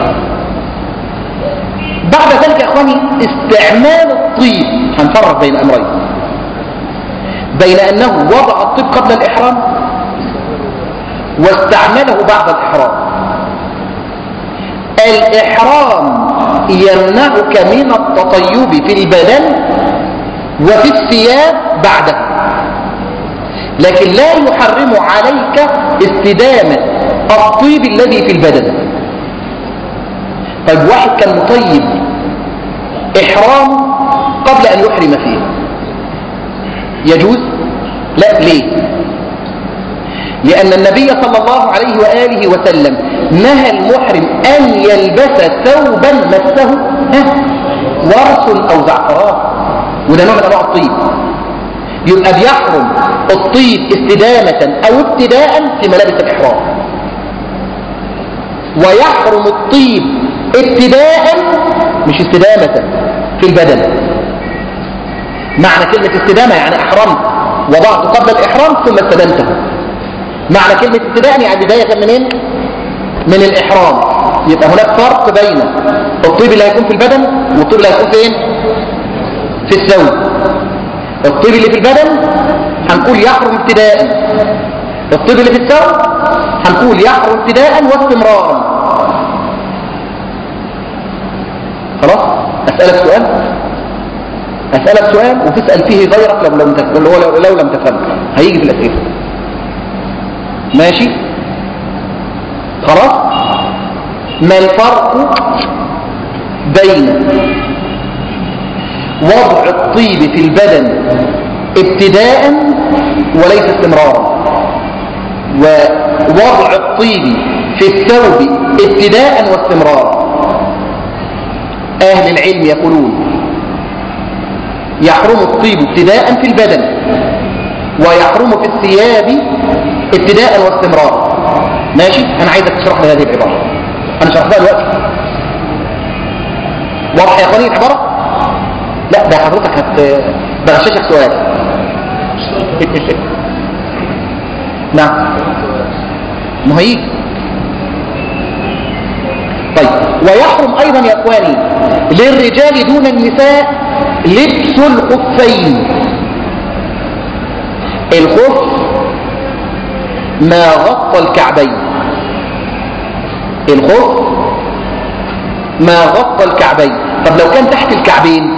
بعد ذلك يا أخواني استعمال الطيب، هنفرق بين أمرين، بين أنه وضع الطيب قبل الإحرام واستعمله بعد الإحرام. الإحرام يمنعك من التطيب في البدن وفي الثياب بعده، لكن لا يحرم عليك استدامة الطيب الذي في البدن. طيب واحد كان مطيب إحرام قبل أن يحرم فيه، يجوز؟ لا. ليه؟ لأن النبي صلى الله عليه وآله وسلم نهى المحرم أن يلبس ثوبا مسه ورس أو زعفران، وده نوع من أنواع الطيب. يبقى بيحرم الطيب استدامة أو ابتداء في ملابس الإحرام، ويحرم الطيب ابتداء مش استدامة في البدن. معنى كلمة استدامة يعني أحرمت وضعته قبل الإحرام ثم استدمته. معنى كلمة ابتداء يعني بداية منين؟ من الإحرام. يبقى هناك فرق بين الطيب اللي هيكون في البدن والطيب اللي هيكون فين؟ في الثوب. الطيب اللي في البدن هنقول يحرم ابتداء، الطيب اللي في الثوب هنقول يحرم ابتداء واستمرارا. خلاص؟ أسألك سؤال وتسأل فيه غيرك لو لم تفهم، هيجي في الأسئلة. ماشي؟ خلاص؟ ما الفرق بين وضع الطيب في البدن ابتداء وليس استمرارا، ووضع الطيب في الثوب ابتداء واستمرارا؟ أهل العلم يقولون يحرم الطيب ابتداء في البدن ويحرم في الثياب ابتداء واستمرارا. ماشي؟ أنا عايزك تشرح لي هذه العبارة، أنا شرحتها دلوقتي. واضح يا أخواني العبارة؟ لا ده حضرتك بغششك سؤال. نعم ما هيك. طيب ويحرم أيضا يا أخواني للرجال دون النساء لبس الخفين. الخف ما غطى الكعبين، الخف ما غطى الكعبين. طب لو كان تحت الكعبين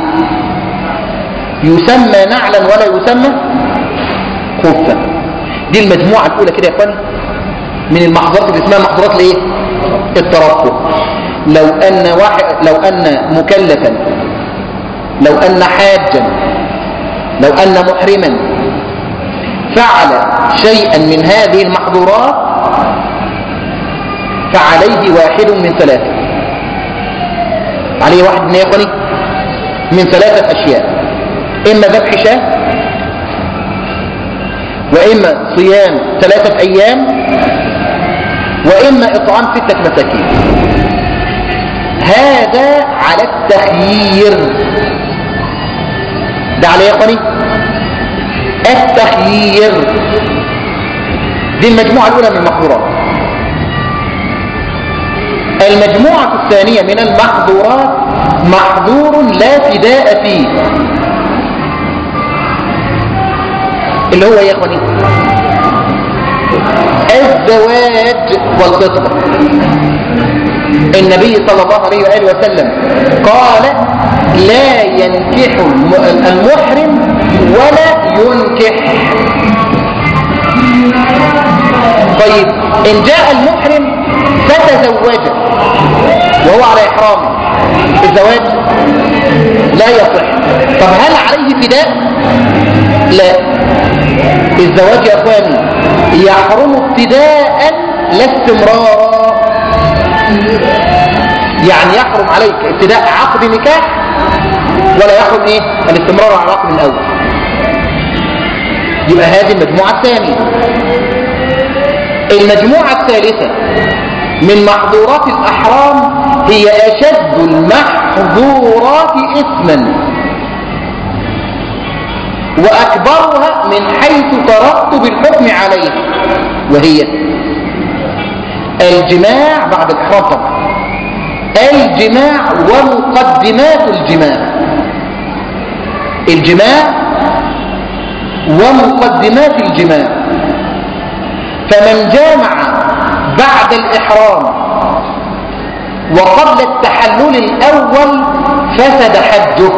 يسمى نعلا ولا يسمى خفا. دي المجموعة الأولى كده يا اخواني من المحظورات اللي اسمها محظورات الايه؟ الترقب. لو أن مكلفا، لو أن حاجا، لو أن محرما فعل شيئا من هذه المحظورات فعليه واحد من ثلاثة. عليه واحد من يا اخواني من ثلاثة أشياء: إما ذبح شاة، وإما صيام 3 أيام، وإما إطعام 6 مساكين. هذا على التخيير. ده على يا اخواني التخيير. دي المجموعة الأولى من المحظورات. المجموعة الثانية من المحظورات محظور لا فداء فيه، اللي هو يا اخواني الزواج والخطبة. النبي صلى الله عليه وآله وسلم قال لا ينكح المحرم ولا ينكح. طيب إن جاء المحرم فتزوج وهو على إحرامه، الزواج لا يصح. طب هل عليه فداء؟ لا. الزواج يا أخواني يحرم ابتداء لا استمرارا. يعني يحرم عليك ابتداء عقد نكاح ولا يحرم ايه الاستمرار على العقد الأول. يبقى هذه المجموعة الثانية. المجموعة الثالثة من محظورات الأحرام هي أشد المحظورات إثما وأكبرها من حيث ترتب الحكم عليه، وهي الجماع بعد الإحرام. طبعا الجماع ومقدمات الجماع، الجماع ومقدمات الجماع. فمن جامع بعد الإحرام وقبل التحلل الأول فسد حجه،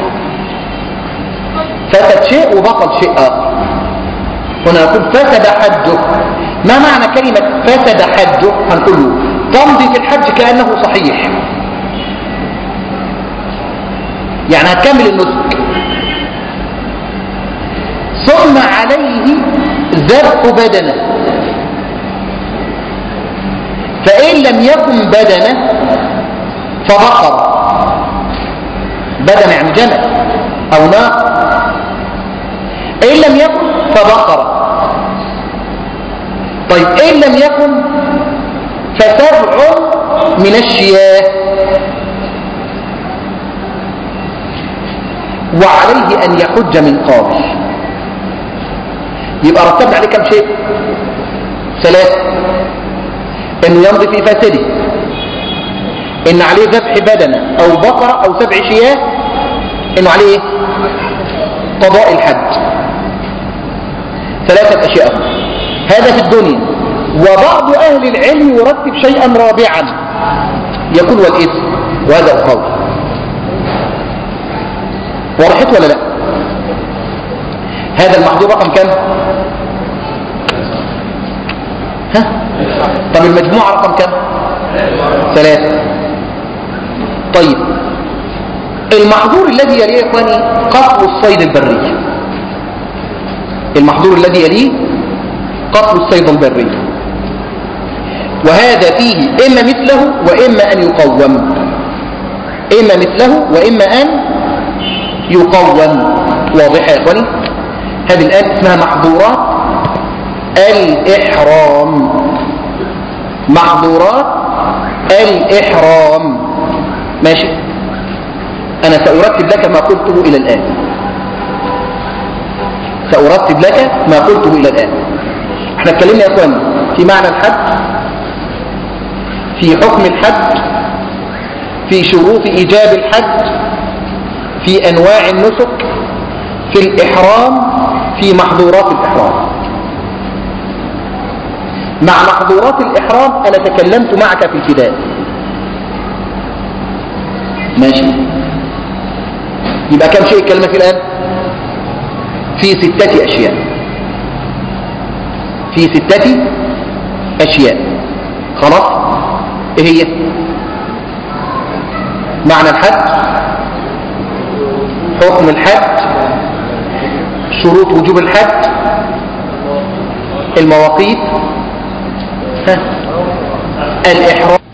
فسد شيء وبطل شيء آخر. هنا نقول فسد حجه. ما معنى كلمة فسد حجه؟ هنقول له تمضي في الحج كأنه صحيح، يعني هتكمل النسك، ثم عليه ذبح بدنه، فإن لم يكن بدنه فبقر. بدن يعني جمل أو ناقة. إن لم يكن فبقر. طيب إن لم يكن فسبع من الشياه. وعليه أن يحج من قابل. يبقى رتبنا عليه كم شيء؟ 3. إنه يمضي في فاسده، إن عليه ذبح بدنة أو بقرة أو 7 شياه، إنه عليه قضاء الحج. 3 أشياء. هذا في الدنيا. وبعض أهل العلم يرتب شيئا رابعا يقول والإثم، وهذا القول. وضحت ولا لا؟ هذا المحظور رقم كم؟ ها؟ طب المجموعة رقم كم؟ 3. طيب المحظور الذي يليه يا إخواني قتل الصيد البري. المحظور الذي يليه قتل الصيد البري، وهذا فيه إما مثله وإما أن يقوم. إما مثله وإما أن يقوم. واضح يا إخواني؟ هذه الآن اسمها محظورات الإحرام. محظورات الإحرام. ماشي. أنا سأرتب لك ما قلته إلى الآن. سأرتب لك ما قلته إلى الآن. احنا اتكلمنا يا اخواني في معنى الحج، في حكم الحج، في شروط إيجاب الحج، في أنواع النسك، في الإحرام، في محظورات الإحرام. مع محظورات الإحرام أنا تكلمت معك في الفداء. ماشي. يبقى كم شيء الكلمة في الآن؟ في 6 أشياء. في 6 أشياء. خلاص؟ إيه هي؟ معنى الحج، حكم الحج، شروط وجوب الحج، المواقيت، الإحرام.